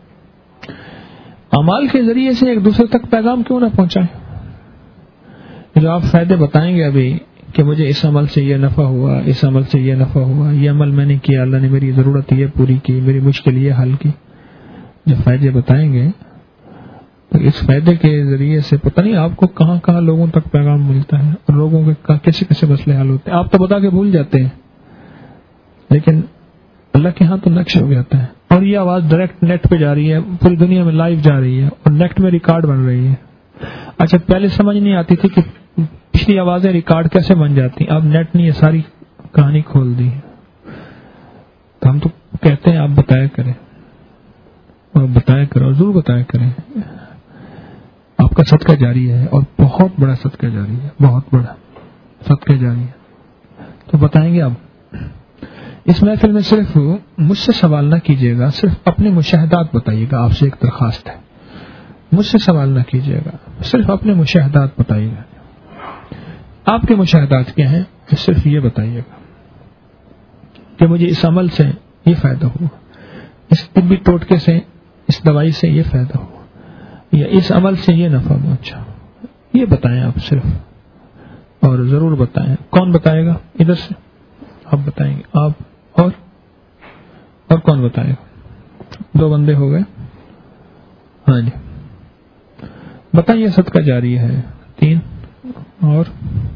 اعمال کے ذریعے سے ایک دوسرے تک پیغام کیوں نہ پہنچائیں؟ جو آپ فائدے بتائیں گے ابھی کہ مجھے اس عمل سے یہ نفع ہوا، اس عمل سے یہ نفع ہوا، یہ عمل میں نے کیا، اللہ نے میری ضرورت یہ پوری کی، میری مشکل یہ حل کی، جب فائدے بتائیں گے تو اس فائدے کے ذریعے سے پتہ نہیں آپ کو کہاں کہاں لوگوں تک پیغام ملتا ہے اور لوگوں کے کیسے کیسے مسئلے حل ہوتے ہیں. آپ تو بتا کے بھول جاتے ہیں، لیکن اللہ کے ہاں تو نقش ہو جاتا ہے. اور یہ آواز ڈائریکٹ نیٹ پہ جا رہی ہے، پوری دنیا میں لائیو جا رہی ہے اور نیٹ میں ریکارڈ بن رہی ہے. اچھا پہلے سمجھ نہیں آتی تھی کہ پچھلی آوازیں ریکارڈ کیسے بن جاتی، اب نیٹ نے یہ ساری کہانی کھول دی. تو ہم تو کہتے ہیں آپ بتایا کریں اور بتایا کرو، ضرور بتایا کریں. آپ کا صدقہ جاری ہے اور بہت بڑا صدقہ جاری ہے، بہت بڑا صدقہ جاری ہے. تو بتائیں گے. اب اس محفل میں صرف مجھ سے سوال نہ کیجیے گا، صرف اپنے مشاہدات بتائیے گا. آپ سے ایک درخواست ہے، مجھ سے سوال نہ کیجیے گا، صرف اپنے مشاہدات بتائیے گا. آپ کے مشاہدات کیا ہیں؟ صرف یہ بتائیے گا کہ مجھے اس عمل سے یہ فائدہ ہوا، اس طبی ٹوٹکے سے، اس دوائی سے یہ فائدہ ہوا، یا اس عمل سے یہ نفع پہنچا. یہ بتائیں آپ صرف، اور ضرور بتائیں. کون بتائے گا؟ ادھر سے آپ بتائیں گے. آپ اور اور کون بتائے گا؟ دو بندے ہو گئے. ہاں جی بتائیے. صدقہ جاری ہے. تین اور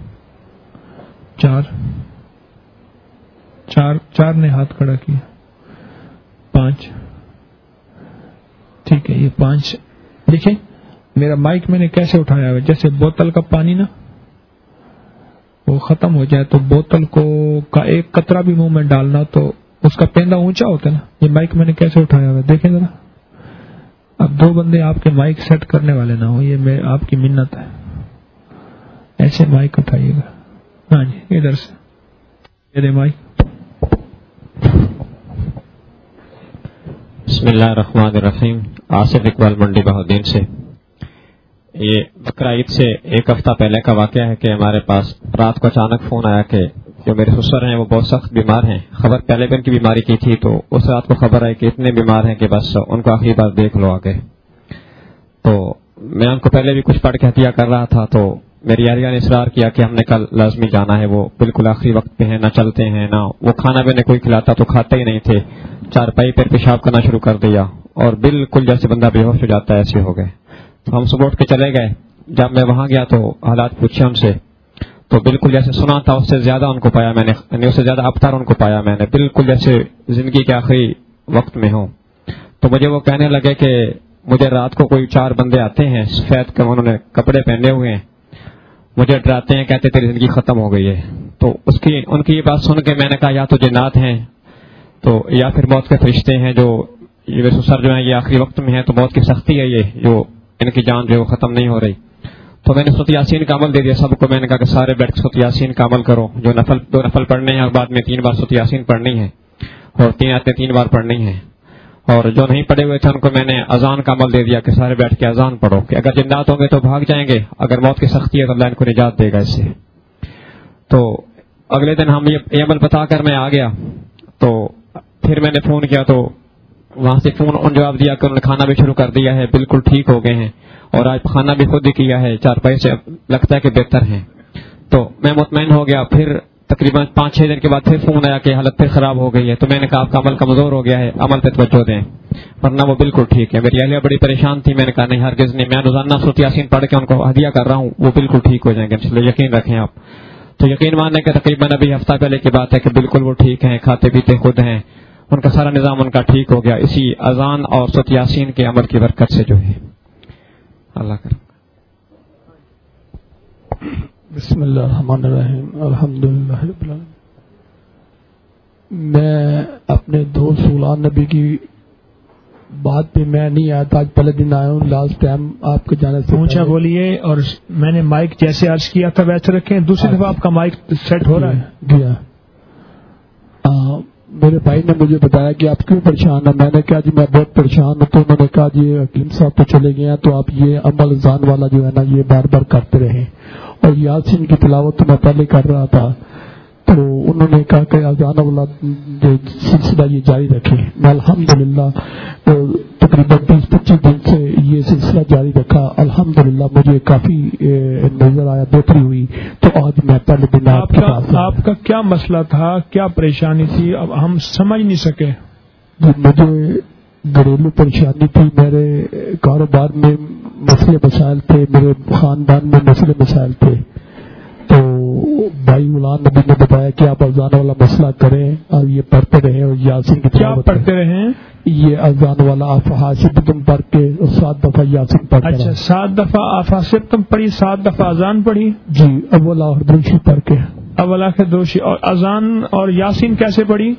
چار چار چار نے ہاتھ کھڑا کیا. پانچ. ٹھیک ہے یہ پانچ. دیکھیں میرا مائک میں نے کیسے اٹھایا ہوا، جیسے بوتل کا پانی نا وہ ختم ہو جائے تو بوتل کو کا ایک قطرہ بھی منہ میں ڈالنا تو اس کا پیندا اونچا ہوتا ہے نا. یہ مائک میں نے کیسے اٹھایا ہوا دیکھیں ذرا. اب دو بندے آپ کے مائک سیٹ کرنے والے نہ ہو، یہ میں آپ کی منت ہے. ایسے مائک اٹھائیے گا. ہاں جی ادھر سے میرے مائک. بسم اللہ الرحمن الرحیم. آصف اقبال منڈی بہودین سے. یہ بقرہ عید سے ایک ہفتہ پہلے کا واقعہ ہے کہ ہمارے پاس رات کو اچانک فون آیا کہ جو میرے سسر ہیں وہ بہت سخت بیمار ہیں. خبر پہلے بھی ان کی بیماری کی تھی تو اس رات کو خبر آئی کہ اتنے بیمار ہیں کہ بس ان کو آخری بار دیکھ لو آگے. تو میں ان کو پہلے بھی کچھ پڑھ کے ہتیا کر رہا تھا تو میری اہلیہ نے اصرار کیا کہ ہم نے کل لازمی جانا ہے. وہ بالکل آخری وقت پہ ہیں، نہ چلتے ہیں نہ وہ کھانا بھی کوئی کھلاتا تو کھاتے ہی نہیں تھے. چارپائی پر پیشاب کرنا شروع کر دیا اور بالکل جیسے بندہ بے ہوش ہو جاتا ہے ایسے ہو گئے. تو ہم صبح اٹھ کے چلے گئے. جب میں وہاں گیا تو حالات پوچھے ان سے تو بالکل جیسے سنا تھا اس سے زیادہ ان کو پایا میں نے، یعنی اس سے زیادہ ابتر ان کو پایا میں نے، بالکل جیسے زندگی کے آخری وقت میں ہوں. تو مجھے وہ کہنے لگے کہ مجھے رات کو کوئی چار بندے آتے ہیں سفید کے، انہوں نے کپڑے پہنے ہوئے ہیں، مجھے ڈراتے ہیں، کہتے تیری زندگی ختم ہو گئی ہے. تو اس کی ان کی یہ بات سن کے میں نے کہا یا تو جنات ہیں تو یا پھر موت کے فرشتے ہیں جو یہ سسر جو ہیں یہ آخری وقت میں ہیں تو موت کی سختی ہے یہ جو ان کی جان جو ہے ختم نہیں ہو رہی. تو میں نے سورۃ یاسین کا عمل دے دیا سب کو. میں نے کہا کہ سارے بیٹھ کے سورۃ یاسین کا عمل کرو. جو نفل دو نفل پڑھنے ہیں اور بعد میں تین بار سورۃ یاسین پڑھنی ہے اور تین آیتیں تین بار پڑھنی ہیں. اور جو نہیں پڑھے ہوئے تھے ان کو میں نے اذان کا عمل دے دیا کہ سارے بیٹھ کے اذان پڑھو کہ اگر جنات ہوں گے تو بھاگ جائیں گے، اگر موت کی سختی ہے تو اللہ ان کو نجات دے گا اس سے. تو اگلے دن ہم یہ عمل بتا کر میں آ گیا. تو پھر میں نے فون کیا تو وہاں سے فون ان جواب دیا کہ انہوں نے کھانا بھی شروع کر دیا ہے، بالکل ٹھیک ہو گئے ہیں اور آج کھانا بھی خود ہی کیا ہے، چارپائی سے لگتا ہے کہ بہتر ہیں. تو میں مطمئن ہو گیا. پھر تقریباً پانچ چھ دن کے بعد پھر فون آیا کہ حالت پھر خراب ہو گئی ہے. تو میں نے کہا آپ کا عمل کمزور ہو گیا ہے، عمل پہ توجہ دیں، ورنہ وہ بالکل ٹھیک ہے. میری اہلیہ بڑی پریشان تھی. میں نے کہا نہیں ہرگز نہیں، میں روزانہ سورۃ یاسین پڑھ کے ان کو ہدیہ کر رہا ہوں، وہ بالکل ٹھیک ہو جائیں گے انشاءاللہ، یقین رکھیں آپ. تو یقین ماننے کے تقریباً ابھی ہفتہ پہلے کی بات ہے کہ بالکل وہ ٹھیک ہیں، کھاتے پیتے خود ہیں، ان کا سارا نظام ان کا ٹھیک ہو گیا اسی اذان اور سورۃ یاسین کے عمل کی برکت سے جو ہے. اللہ کرم. بسم اللہ الرحمن الرحیم. الحمدللہ رب العالمین. میں اپنے دوست غلام نبی کی بات پہ میں نہیں آیا تھا، آج پہلے دن آیا ہوں. لاسٹ ٹائم آپ کے جانے سے اونچا بولیے اور میں نے مائک جیسے عرض کیا تھا ویسے رکھیں. دوسری دفعہ آپ کا مائک سیٹ ہو رہا ہے. جی ہاں. میرے بھائی نے مجھے بتایا کہ آپ کیوں پریشان ہیں. میں نے کہا جی میں بہت پریشان ہوں. تو انہوں نے کہا جی حکیم صاحب تو چلے گئے ہیں تو آپ یہ عمل زان والا جو ہے نا یہ بار بار کرتے رہیں. اور یاسین کی تلاوت تو میں پہلے کر رہا تھا تو انہوں نے کہا کہ اذان والا جو سلسلہ یہ جاری رکھے. میں الحمدللہ تقریباً بیس پچیس دن سے یہ سلسلہ جاری رکھا الحمدللہ. الحمدللہ مجھے کافی نظر آیا، بہتری ہوئی، تو آج میں پہلے دن آپ کا آپ کا کیا مسئلہ تھا، کیا پریشانی تھی؟ اب ہم سمجھ نہیں سکے. مجھے گھریلو پریشانی تھی، میرے کاروبار میں مسئلے مسائل تھے، میرے خاندان میں مسئلے مسائل تھے. تو بھائی غلام نبی نے بتایا کہ آپ اذان والا مسئلہ کریں اور یہ پڑھتے رہیں اور یاسین کی کیا پڑھتے رہیں؟ یہ اذان والا آفاصب تم پڑھ کے اور سات دفعہ یاسین پڑھتے رہیں. اچھا، سات دفعہ آفاصب تم پڑھی، سات دفعہ اذان پڑھی؟ جی، اول آخر دروشی پڑھ کے. اول آخر دروشی. اور اذان اور یاسین کیسے پڑھی؟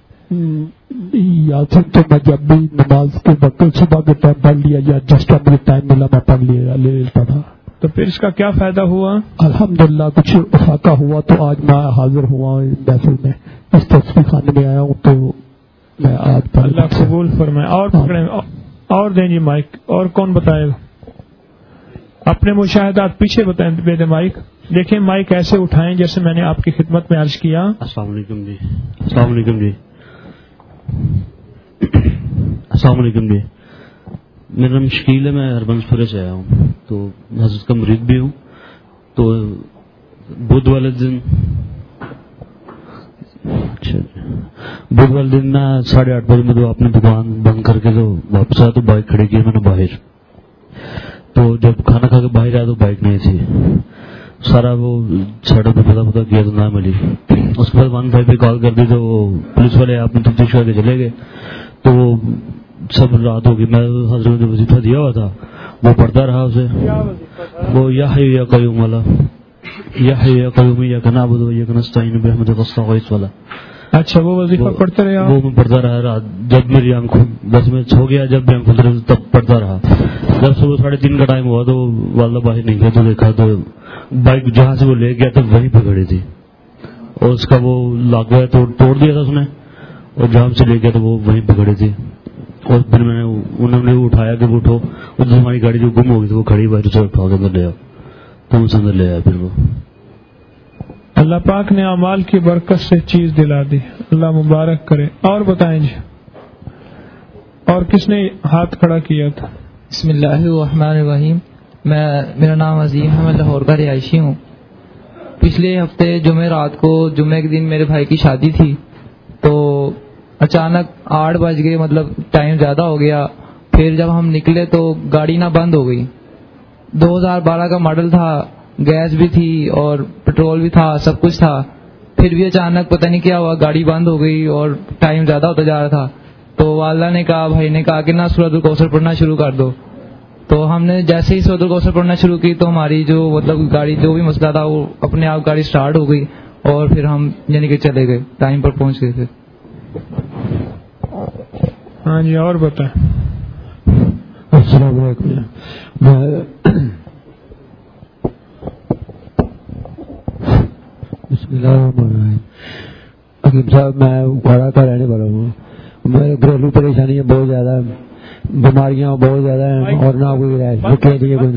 یاسین تو میں جب بھی نماز کے وقت صبح کے ٹائم پڑھ لیا یا جس ٹائم مجھے ٹائم ملا میں پڑھ لیا لے لیتا تھا. تو پھر اس کا کیا فائدہ ہوا؟ الحمدللہ کچھ افاقہ ہوا، تو آج میں حاضر ہوا محفل میں، اس تصویر خانے میں آیا ہوں، تو میں آج پڑھ. اللہ قبول فرمائے. اور پکڑیں اور دیں جی مائک. اور کون بتائے گا؟ اپنے مشاہدات پیچھے بتائیں. بے دے مائک. دیکھیں مائک ایسے اٹھائیں جیسے میں نے آپ کی خدمت میں عرض کیا. السلام علیکم جی. السلام علیکم جی. السلام علیکم جی. میرا نام شکیل ہے، میں ہربنس پورے سے آیا ہوں، تو حضرت کا مرید بھی ہوں. تو بدھ والے دن اچھا بدھ والے دن میں ساڑھے آٹھ بجے میں تو اپنی دکان بند کر کے تو واپس آیا، تو بائک کھڑی کی میں نے باہر. تو جب کھانا کھا کے باہر آیا تو بائک نہیں تھی. سارا وہ سڑک پہ پتا پتا کیا تو نہ ملی. اس کے بعد ون فائیو پہ کال کر دی تو وہ پولیس والے آپ نے تفتیش کر کے چلے گئے. تو وہ سب رات ہوگی. میں حضرت نے وظیفہ دیا ہوا تھا وہ پڑھتا رہا اسے. وہ یا حی یا قیوم والا، یا حی یا قیوم یا نعبد و یا نستعین برحمتک استغیث والا. اچھا، وہ وظیفہ پڑھتے رہے؟ وہ میں پڑھتا رہا رات. جب میری آنکھ بس میں سو گیا، جب بھی آنکھ کھل رہی تب پڑھتا رہا. جب صبح ساڑھے تین کا ٹائم ہوا تو والدہ باہر نہیں گیا، تو دیکھا تو بائک جہاں سے وہ لے گیا تو وہیں پہ کھڑی تھی، اور اس کا وہ لاگ گیا تو توڑ دیا تھا اس نے، اور جہاں سے لے گیا تو وہ وہیں پہ کھڑی تھی. اور پھر میں نے انہوں نے اٹھایا کہ وہ اٹھو، اور ہماری گاڑی جو گم ہو گئی تھی وہ کھڑی باہر سے اٹھا کے اندر لے آؤ، تو اس اندر لے آیا. پھر وہ اللہ پاک نے اعمال کی برکت سے چیز دلا دی، اللہ مبارک کرے. اور بتائیں جی، اور کس نے ہاتھ کھڑا کیا تھا؟ بسم اللہ الرحمن الرحیم. میں میرا نام عظیم ہے، میں لاہور کا رہائشی ہوں. پچھلے ہفتے جمعہ رات کو جمعے کے دن میرے بھائی کی شادی تھی، تو اچانک آٹھ بج گئے، مطلب ٹائم زیادہ ہو گیا. پھر جب ہم نکلے تو گاڑی نہ بند ہو گئی. دو ہزار بارہ کا ماڈل تھا، گیس بھی تھی اور پیٹرول بھی تھا، سب کچھ تھا. پھر بھی اچانک پتہ نہیں کیا ہوا، گاڑی بند ہو گئی اور ٹائم زیادہ ہوتا جا رہا تھا. تو والدہ نے کہا، بھائی نے کہا کہ نا سورۃ الکوثر پڑھنا شروع کر دو. تو ہم نے جیسے ہی سورۃ الکوثر پڑھنا شروع کی تو ہماری جو مطلب گاڑی جو بھی مسئلہ تھا وہ اپنے آپ گاڑی سٹارٹ ہو گئی، اور پھر ہم یعنی کہ چلے گئے، ٹائم پر پہنچ گئے. پھر ہاں جی، اور بتائیں. السلام علیکم. بسم اللہ الرحمن الرحیم. حکیم صاحب، میں اکھاڑا کا رہنے والا ہوں. میرے گھریلو پریشانیاں بہت زیادہ ہیں، بیماریاں بہت زیادہ ہیں، اور نہ کوئی رہائش کے لیے کوئی.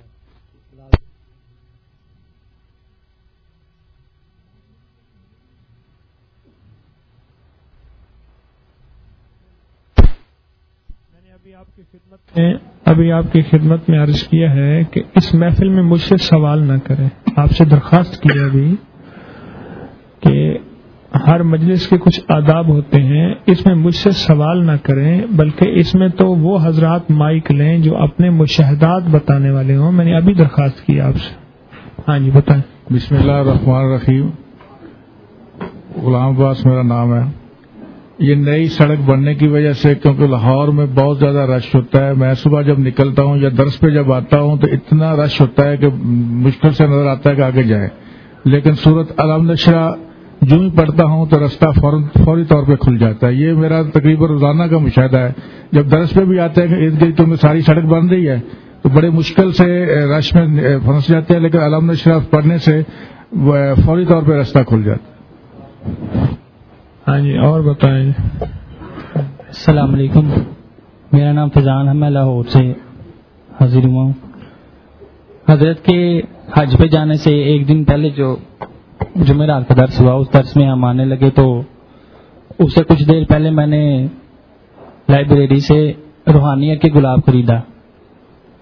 ابھی آپ کی خدمت میں عرض کیا ہے کہ اس محفل میں مجھ سے سوال نہ کریں. آپ سے درخواست کی ابھی کہ ہر مجلس کے کچھ آداب ہوتے ہیں، اس میں مجھ سے سوال نہ کریں، بلکہ اس میں تو وہ حضرات مائک لیں جو اپنے مشاہدات بتانے والے ہوں. میں نے ابھی درخواست کی آپ سے. ہاں جی بتائیں. بسم اللہ الرحمن الرحیم. غلام عباس میرا نام ہے. یہ نئی سڑک بننے کی وجہ سے، کیونکہ لاہور میں بہت زیادہ رش ہوتا ہے، میں صبح جب نکلتا ہوں یا درس پہ جب آتا ہوں تو اتنا رش ہوتا ہے کہ مشکل سے نظر آتا ہے کہ آگے جائے. لیکن سورۃ الم نشرح جو ہی پڑھتا ہوں تو رستہ فوری طور پہ کھل جاتا ہے. یہ میرا تقریباً روزانہ کا مشاہدہ ہے. جب درس پہ بھی آتے ہیں کہ ارد گرد میں ساری سڑک بن رہی ہے تو بڑے مشکل سے رش میں پھنس جاتے ہیں، لیکن الم نشرح پڑھنے سے فوری طور پہ رستہ کھل جاتا ہے. ہاں جی، اور بتائیں. السلام علیکم. میرا نام فیضان ہے، میں لاہور سے حاضر ہوا ہوں. حضرت کے حج پہ جانے سے ایک دن پہلے جو جمعرات کا درس ہوا، اس درس میں ہم آنے لگے تو اس سے کچھ دیر پہلے میں نے لائبریری سے روحانیت کے گلاب خریدا.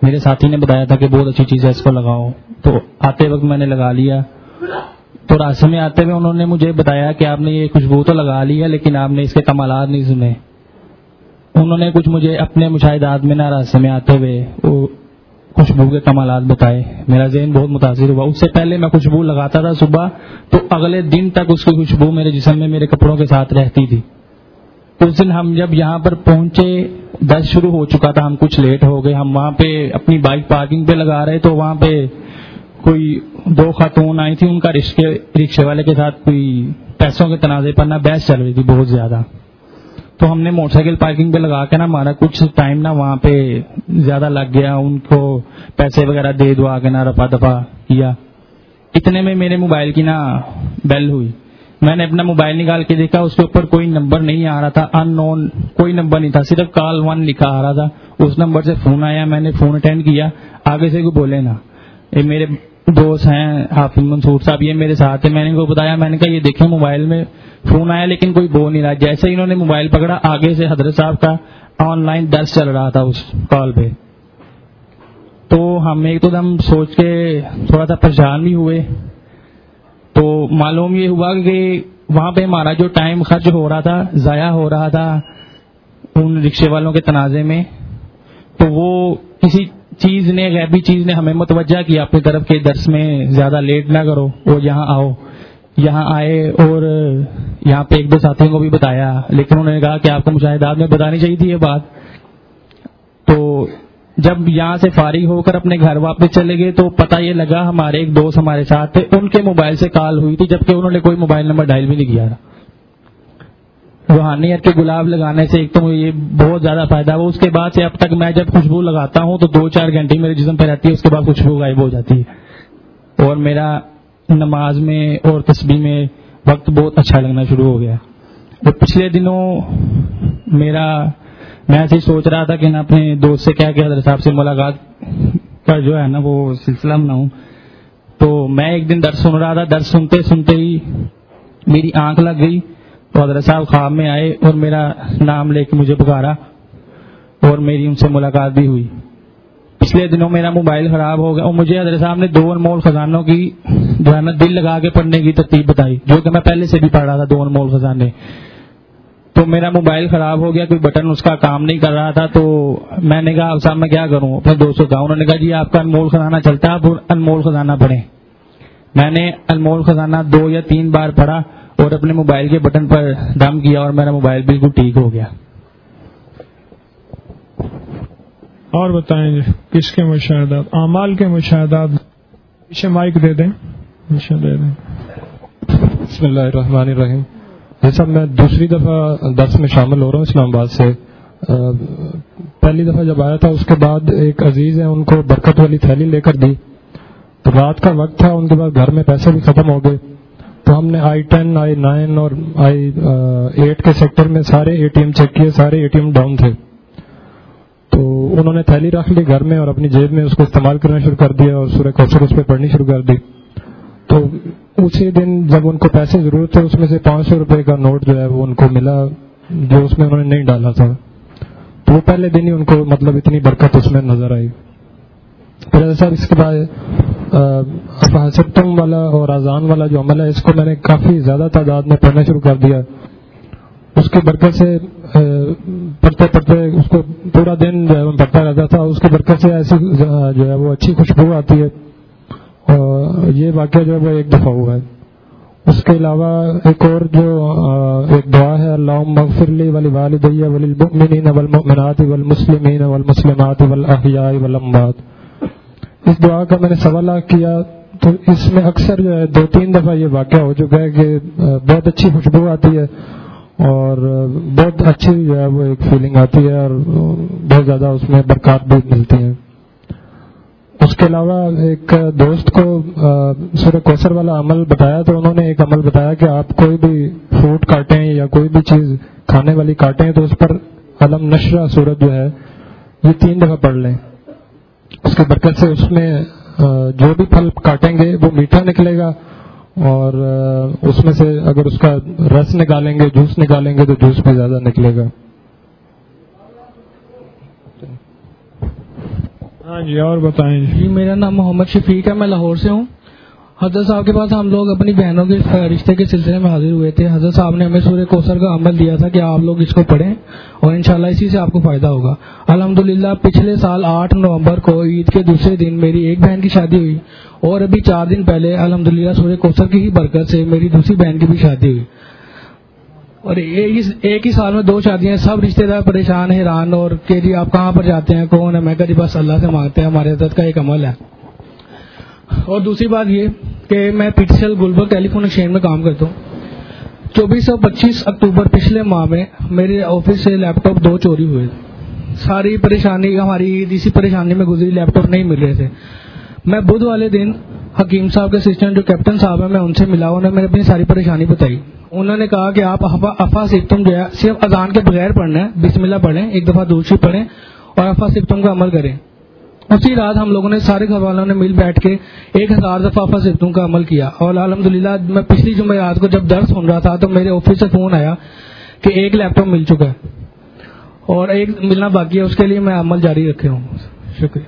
میرے ساتھی نے بتایا تھا کہ بہت اچھی چیز ہے اس کو لگاؤ, تو آتے وقت میں نے لگا لیا. تو راستے میں آتے ہوئے انہوں نے مجھے بتایا کہ آپ نے یہ خوشبو تو لگا لی ہے لیکن آپ نے اس کے کمالات نہیں سنے. انہوں نے کچھ مجھے اپنے مشاہدات میں نہ راستے میں آتے ہوئے وہ خوشبو کے کمالات بتائے. میرا ذہن بہت متاثر ہوا. اس سے پہلے میں خوشبو لگاتا تھا صبح تو اگلے دن تک اس کی خوشبو میرے جسم میں میرے کپڑوں کے ساتھ رہتی تھی. اس دن ہم جب یہاں پر پہنچے دس شروع ہو چکا تھا, ہم کچھ لیٹ ہو گئے. ہم وہاں پہ اپنی بائک پارکنگ پہ لگا رہے تو وہاں پہ کوئی دو خاتون آئی تھی, ان کا رکشے رکشے والے کے ساتھ کوئی پیسوں کے تنازع پر نہ بحث چل رہی تھی بہت زیادہ. تو ہم نے موٹر سائیکل پارکنگ پہ لگا کے نا ہمارا کچھ ٹائم نا وہاں پہ زیادہ لگ گیا. ان کو پیسے وغیرہ دے دعا کے نا رفع دفع کیا. اتنے میں میرے موبائل کی نا بیل ہوئی. میں نے اپنا موبائل نکال کے دیکھا, اس کے اوپر کوئی نمبر نہیں آ رہا تھا, ان نون کوئی نمبر نہیں تھا, صرف کال ون لکھا آ رہا تھا. اس نمبر سے فون آیا, میں نے فون اٹینڈ کیا. آگے سے کوئی بولے نا, یہ میرے دوست ہیں حافظ منصور صاحب, یہ میرے ساتھ ہیں. میں نے ان کو بتایا, میں نے کہا یہ دیکھیں موبائل میں فون آیا لیکن کوئی بول نہیں رہا. جیسے ہی انہوں نے موبائل پکڑا, آگے سے حضرت صاحب کا آن لائن درس چل رہا تھا اس کال پہ. تو ہم ایک تو دم سوچ کے تھوڑا سا پریشان بھی ہوئے. تو معلوم یہ ہوا کہ وہاں پہ ہمارا جو ٹائم خرچ ہو رہا تھا ضائع ہو رہا تھا ان رکشے والوں کے تنازع میں, تو وہ کسی چیز نے غیبی چیز نے ہمیں متوجہ کیا اپنی طرف کے درس میں زیادہ لیٹ نہ کرو اور یہاں آؤ. یہاں آئے اور یہاں پہ ایک دو ساتھیوں کو بھی بتایا, لیکن انہوں نے کہا کہ آپ کو مشاہدات میں بتانی چاہیے تھی یہ بات. تو جب یہاں سے فارغ ہو کر اپنے گھر واپس چلے گئے تو پتہ یہ لگا ہمارے ایک دوست ہمارے ساتھ تھے, ان کے موبائل سے کال ہوئی تھی جبکہ انہوں نے کوئی موبائل نمبر ڈائل بھی نہیں کیا تھا. روحانیت کے گلاب لگانے سے ایک تو مجھے یہ بہت زیادہ فائدہ ہوا. اس کے بعد سے اب تک میں جب خوشبو لگاتا ہوں تو دو چار گھنٹے میرے جسم پہ رہتی ہے, اس کے بعد خوشبو غائب ہو جاتی ہے اور میرا نماز میں اور تسبیح میں وقت بہت اچھا لگنا شروع ہو گیا. اور پچھلے دنوں میرا میں ایسے ہی سوچ رہا تھا کہ میں اپنے دوست سے کیا کہ حضرت صاحب سے ملاقات کا جو ہے نا وہ سلسلہ بناؤں. تو میں ایک دن درس سن رہا تھا, درس سنتے سنتے ہی میری آنکھ لگ گئی. تو حضرت صاحب خواب میں آئے اور میرا نام لے کے مجھے پکارا اور میری ان سے ملاقات بھی ہوئی. پچھلے دنوں میرا موبائل خراب ہو گیا اور مجھے حضرت صاحب نے دو انمول خزانوں کی جو ہے نا دل لگا کے پڑھنے کی ترتیب بتائی, جو کہ میں پہلے سے بھی پڑھ رہا تھا دو انمول خزانے. تو میرا موبائل خراب ہو گیا, کوئی بٹن اس کا کام نہیں کر رہا تھا. تو میں نے کہا صاحب میں کیا کروں, اپنے دوست کو کہا. انہوں نے کہا جی آپ کا انمول خزانہ چلتا ہے, آپ انمول خزانہ پڑھیں. میں نے انمول خزانہ دو یا تین بار پڑھا اور اپنے موبائل کے بٹن پر دم کیا اور میرا موبائل بالکل ٹھیک ہو گیا. اور بتائیں جی کس کے مشاہدات, اعمال کے مشاہدات. پیچھے مائک دے دیں, پیچھے دے دیں. بسم اللہ الرحمن الرحیم. جیسا میں دوسری دفعہ درس میں شامل ہو رہا ہوں اسلام آباد سے. پہلی دفعہ جب آیا تھا اس کے بعد ایک عزیز ہے, ان کو برکت والی تھیلی لے کر دی. تو رات کا وقت تھا, ان کے بعد گھر میں پیسے بھی ختم ہو گئے. تو ہم نے آئی ٹین آئی نائن اور آئی ایٹ کے سیکٹر میں سارے اے ٹی ایم چیک کیے, سارے اے ٹی ایم ڈاؤن تھے. تو انہوں نے تھیلی رکھ لی گھر میں اور اپنی جیب میں اس کو استعمال کرنا شروع کر دیا اور سورہ کوثر اس پہ پڑھنی شروع کر دی. تو اسی دن جب ان کو پیسے ضرورت تھے, اس میں سے پانچ سو روپے کا نوٹ جو ہے وہ ان کو ملا, جو اس میں انہوں نے نہیں ڈالا تھا. تو وہ پہلے دن ہی ان کو مطلب اتنی برکت اس میں نظر آئی. پھر ایسا اس کے بعد افحسبتم والا اور اذان والا جو عمل ہے, اس کو میں نے کافی زیادہ تعداد میں پڑھنا شروع کر دیا. اس کی برکت سے پڑھتے پڑھتے اس کو پورا دن جو ہے میں پڑھتا رہتا تھا. اس کی برکت سے ایسی جو ہے وہ اچھی خوشبو آتی ہے. اور یہ واقعہ جو ہے وہ ایک دفعہ ہوا ہے. اس کے علاوہ ایک اور جو ایک دعا ہے, اللہم اغفر لی ولوالدی وللمؤمنین والمؤمنات والمسلمین والمسلمات والاحیاء والاموات. اس دعا کا میں نے سوال کیا تو اس میں اکثر جو ہے دو تین دفعہ یہ واقعہ ہو چکا ہے کہ بہت اچھی خوشبو آتی ہے اور بہت اچھی جو ہے وہ ایک فیلنگ آتی ہے اور بہت زیادہ اس میں برکات بھی ملتی ہیں. اس کے علاوہ ایک دوست کو سورہ کوثر والا عمل بتایا, تو انہوں نے ایک عمل بتایا کہ آپ کوئی بھی فروٹ کاٹیں یا کوئی بھی چیز کھانے والی کاٹیں تو اس پر علم نشرہ سورت جو ہے یہ تین دفعہ پڑھ لیں. اس کی برکت سے اس میں جو بھی پھل کاٹیں گے وہ میٹھا نکلے گا اور اس میں سے اگر اس کا رس نکالیں گے, جوس نکالیں گے تو جوس بھی زیادہ نکلے گا. ہاں جی اور بتائیں جی. میرا نام محمد شفیق ہے, میں لاہور سے ہوں. حضرت صاحب کے پاس ہم لوگ اپنی بہنوں کے رشتے کے سلسلے میں حاضر ہوئے تھے. حضرت صاحب نے ہمیں سورہ کوثر کا عمل دیا تھا کہ آپ لوگ اس کو پڑھیں اور انشاءاللہ اسی سے آپ کو فائدہ ہوگا. الحمدللہ پچھلے سال آٹھ نومبر کو عید کے دوسرے دن میری ایک بہن کی شادی ہوئی, اور ابھی چار دن پہلے الحمدللہ سورہ کوثر کی ہی برکت سے میری دوسری بہن کی بھی شادی ہوئی. اور ایک ہی سال میں دو شادیاں. سب رشتے دار پریشان حیران اور کہ جی آپ کہاں پر جاتے ہیں, کون ہے. میں کہا جی بس اللہ سے مانگتے ہیں, ہمارے حضرت کا ایک عمل ہے. اور دوسری بات یہ کہ میں P T C L Gulberg telephone exchange میں کام کرتا ہوں. چوبیس اور پچیس اکتوبر پچھلے ماہ میں میرے آفس سے لیپ ٹاپ دو چوری ہوئے. ساری پریشانی ہماری اسی پریشانی میں گزری, لیپ ٹاپ نہیں مل رہے تھے. میں بدھ والے دن حکیم صاحب کے اسسٹنٹ جو کیپٹن صاحب ہیں, میں ان سے ملا. انہوں نے میرے اپنی ساری پریشانی بتائی. انہوں نے کہا کہ آپ افا سکتم جو ہے صرف اذان کے بغیر پڑھنا ہے, بسم اللہ پڑھیں, ایک دفعہ دوسری پڑھیں اور افا سکتم کا عمل کریں. اسی رات ہم لوگوں نے سارے گھر والوں نے مل بیٹھ کے ایک ہزار دفعہ افا سکتم کا عمل کیا. اور الحمدللہ میں پچھلی جمعرات کو جب درس سن رہا تھا تو میرے آفس سے فون آیا کہ ایک لیپ ٹاپ مل چکا ہے اور ایک ملنا باقی ہے. اس کے لیے میں عمل جاری رکھے ہوں. شکریہ.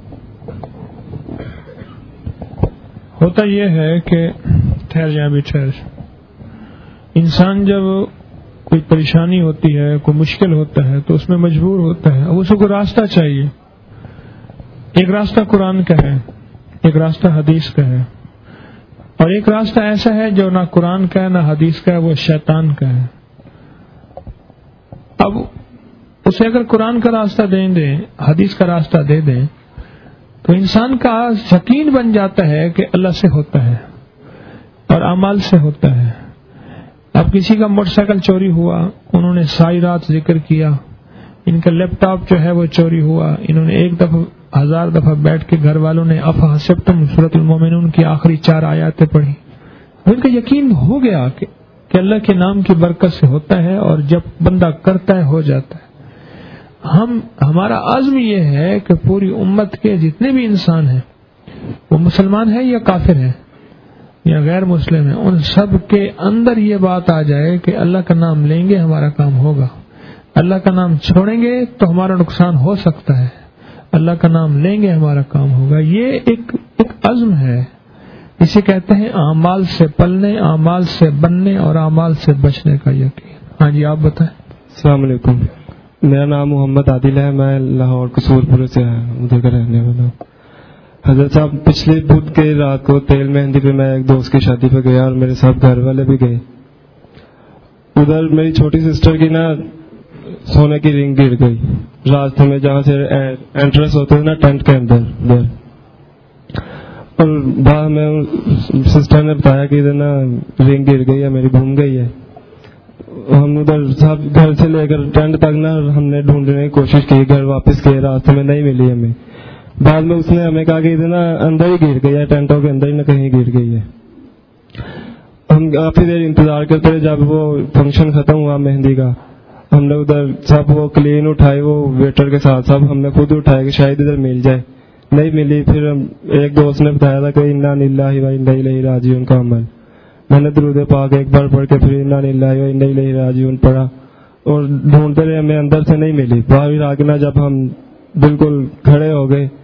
ہوتا یہ ہے کہ ٹھہر جائیں بھی ٹھہر انسان جب کوئی پریشانی ہوتی ہے, کوئی مشکل ہوتا ہے تو اس میں مجبور ہوتا ہے. اب اسے کوئی راستہ چاہیے. ایک راستہ قرآن کا ہے, ایک راستہ حدیث کا ہے, اور ایک راستہ ایسا ہے جو نہ قرآن کا ہے نہ حدیث کا ہے, وہ شیطان کا ہے. اب اسے اگر قرآن کا راستہ دیں دیں, حدیث کا راستہ دے دیں, تو انسان کا یقین بن جاتا ہے کہ اللہ سے ہوتا ہے اور اعمال سے ہوتا ہے. اب کسی کا موٹر سائیکل چوری ہوا, انہوں نے ساری رات ذکر کیا. ان کا لیپ ٹاپ جو ہے وہ چوری ہوا, انہوں نے ایک دفعہ ہزار دفعہ بیٹھ کے گھر والوں نے افا حسبتم سورۃ المومنون کی آخری چار آیاتیں پڑھی. ان کا یقین ہو گیا کہ, کہ اللہ کے نام کی برکت سے ہوتا ہے, اور جب بندہ کرتا ہے ہو جاتا ہے. ہم ہمارا عزم یہ ہے کہ پوری امت کے جتنے بھی انسان ہیں, وہ مسلمان ہیں یا کافر ہیں یا غیر مسلم ہیں, ان سب کے اندر یہ بات آ جائے کہ اللہ کا نام لیں گے ہمارا کام ہوگا, اللہ کا نام چھوڑیں گے تو ہمارا نقصان ہو سکتا ہے, اللہ کا نام لیں گے ہمارا کام ہوگا. یہ ایک ایک عزم ہے. اسے کہتے ہیں اعمال سے پلنے, اعمال سے بننے اور اعمال سے بچنے کا یقین. ہاں جی آپ بتائیں. السلام علیکم, میرا نام محمد عادل ہے, میں لاہور قصور پورے سے ادھر کا رہنے والا ہوں. حضرت صاحب پچھلے بدھ کے رات کو تیل مہندی پہ میں ایک دوست کی شادی پہ گیا, اور میرے ساتھ گھر والے بھی گئے. ادھر میری چھوٹی سسٹر کی نا سونے کی رنگ گر گئی راستے میں, جہاں سے انٹرنس ہوتے ہیں نا ٹینٹ کے اندر ادھر. اور بعد میں سسٹر نے بتایا کہ ادھر نا رنگ گر گئی ہے میری, گھوم گئی ہے. ہم ادھر سب گھر سے لے کر ٹینٹ تک نا ہم نے ڈھونڈنے کی کوشش کی, گھر واپس کیے, راستے میں نہیں ملی ہمیں. بعد میں اس نے ہمیں کہا کہ ادھر نا اندر ہی گر گئی ہے, ٹینٹوں کے اندر ہی نہ کہیں گر گئی ہے. ہم کافی دیر انتظار کرتے رہے. جب وہ فنکشن ختم ہوا مہندی کا, ہم نے ادھر سب وہ کلین اٹھائے, وہ ویٹر کے ساتھ سب ہم نے خود اٹھائے کہ شاید ادھر مل جائے. نہیں ملی. پھر ایک دوست نے بتایا تھا کہ انا للہ و انا الیہ راجعون کا عمل. میں نے درود پاک ایک بار پڑھ کے پھر انا للہ و انا الیہ راجعون پڑھا, اور ڈھونڈتے رہے, ہمیں اندر سے نہیں ملی. باہر آ کے نا جب ہم بالکل کھڑے ہو گئے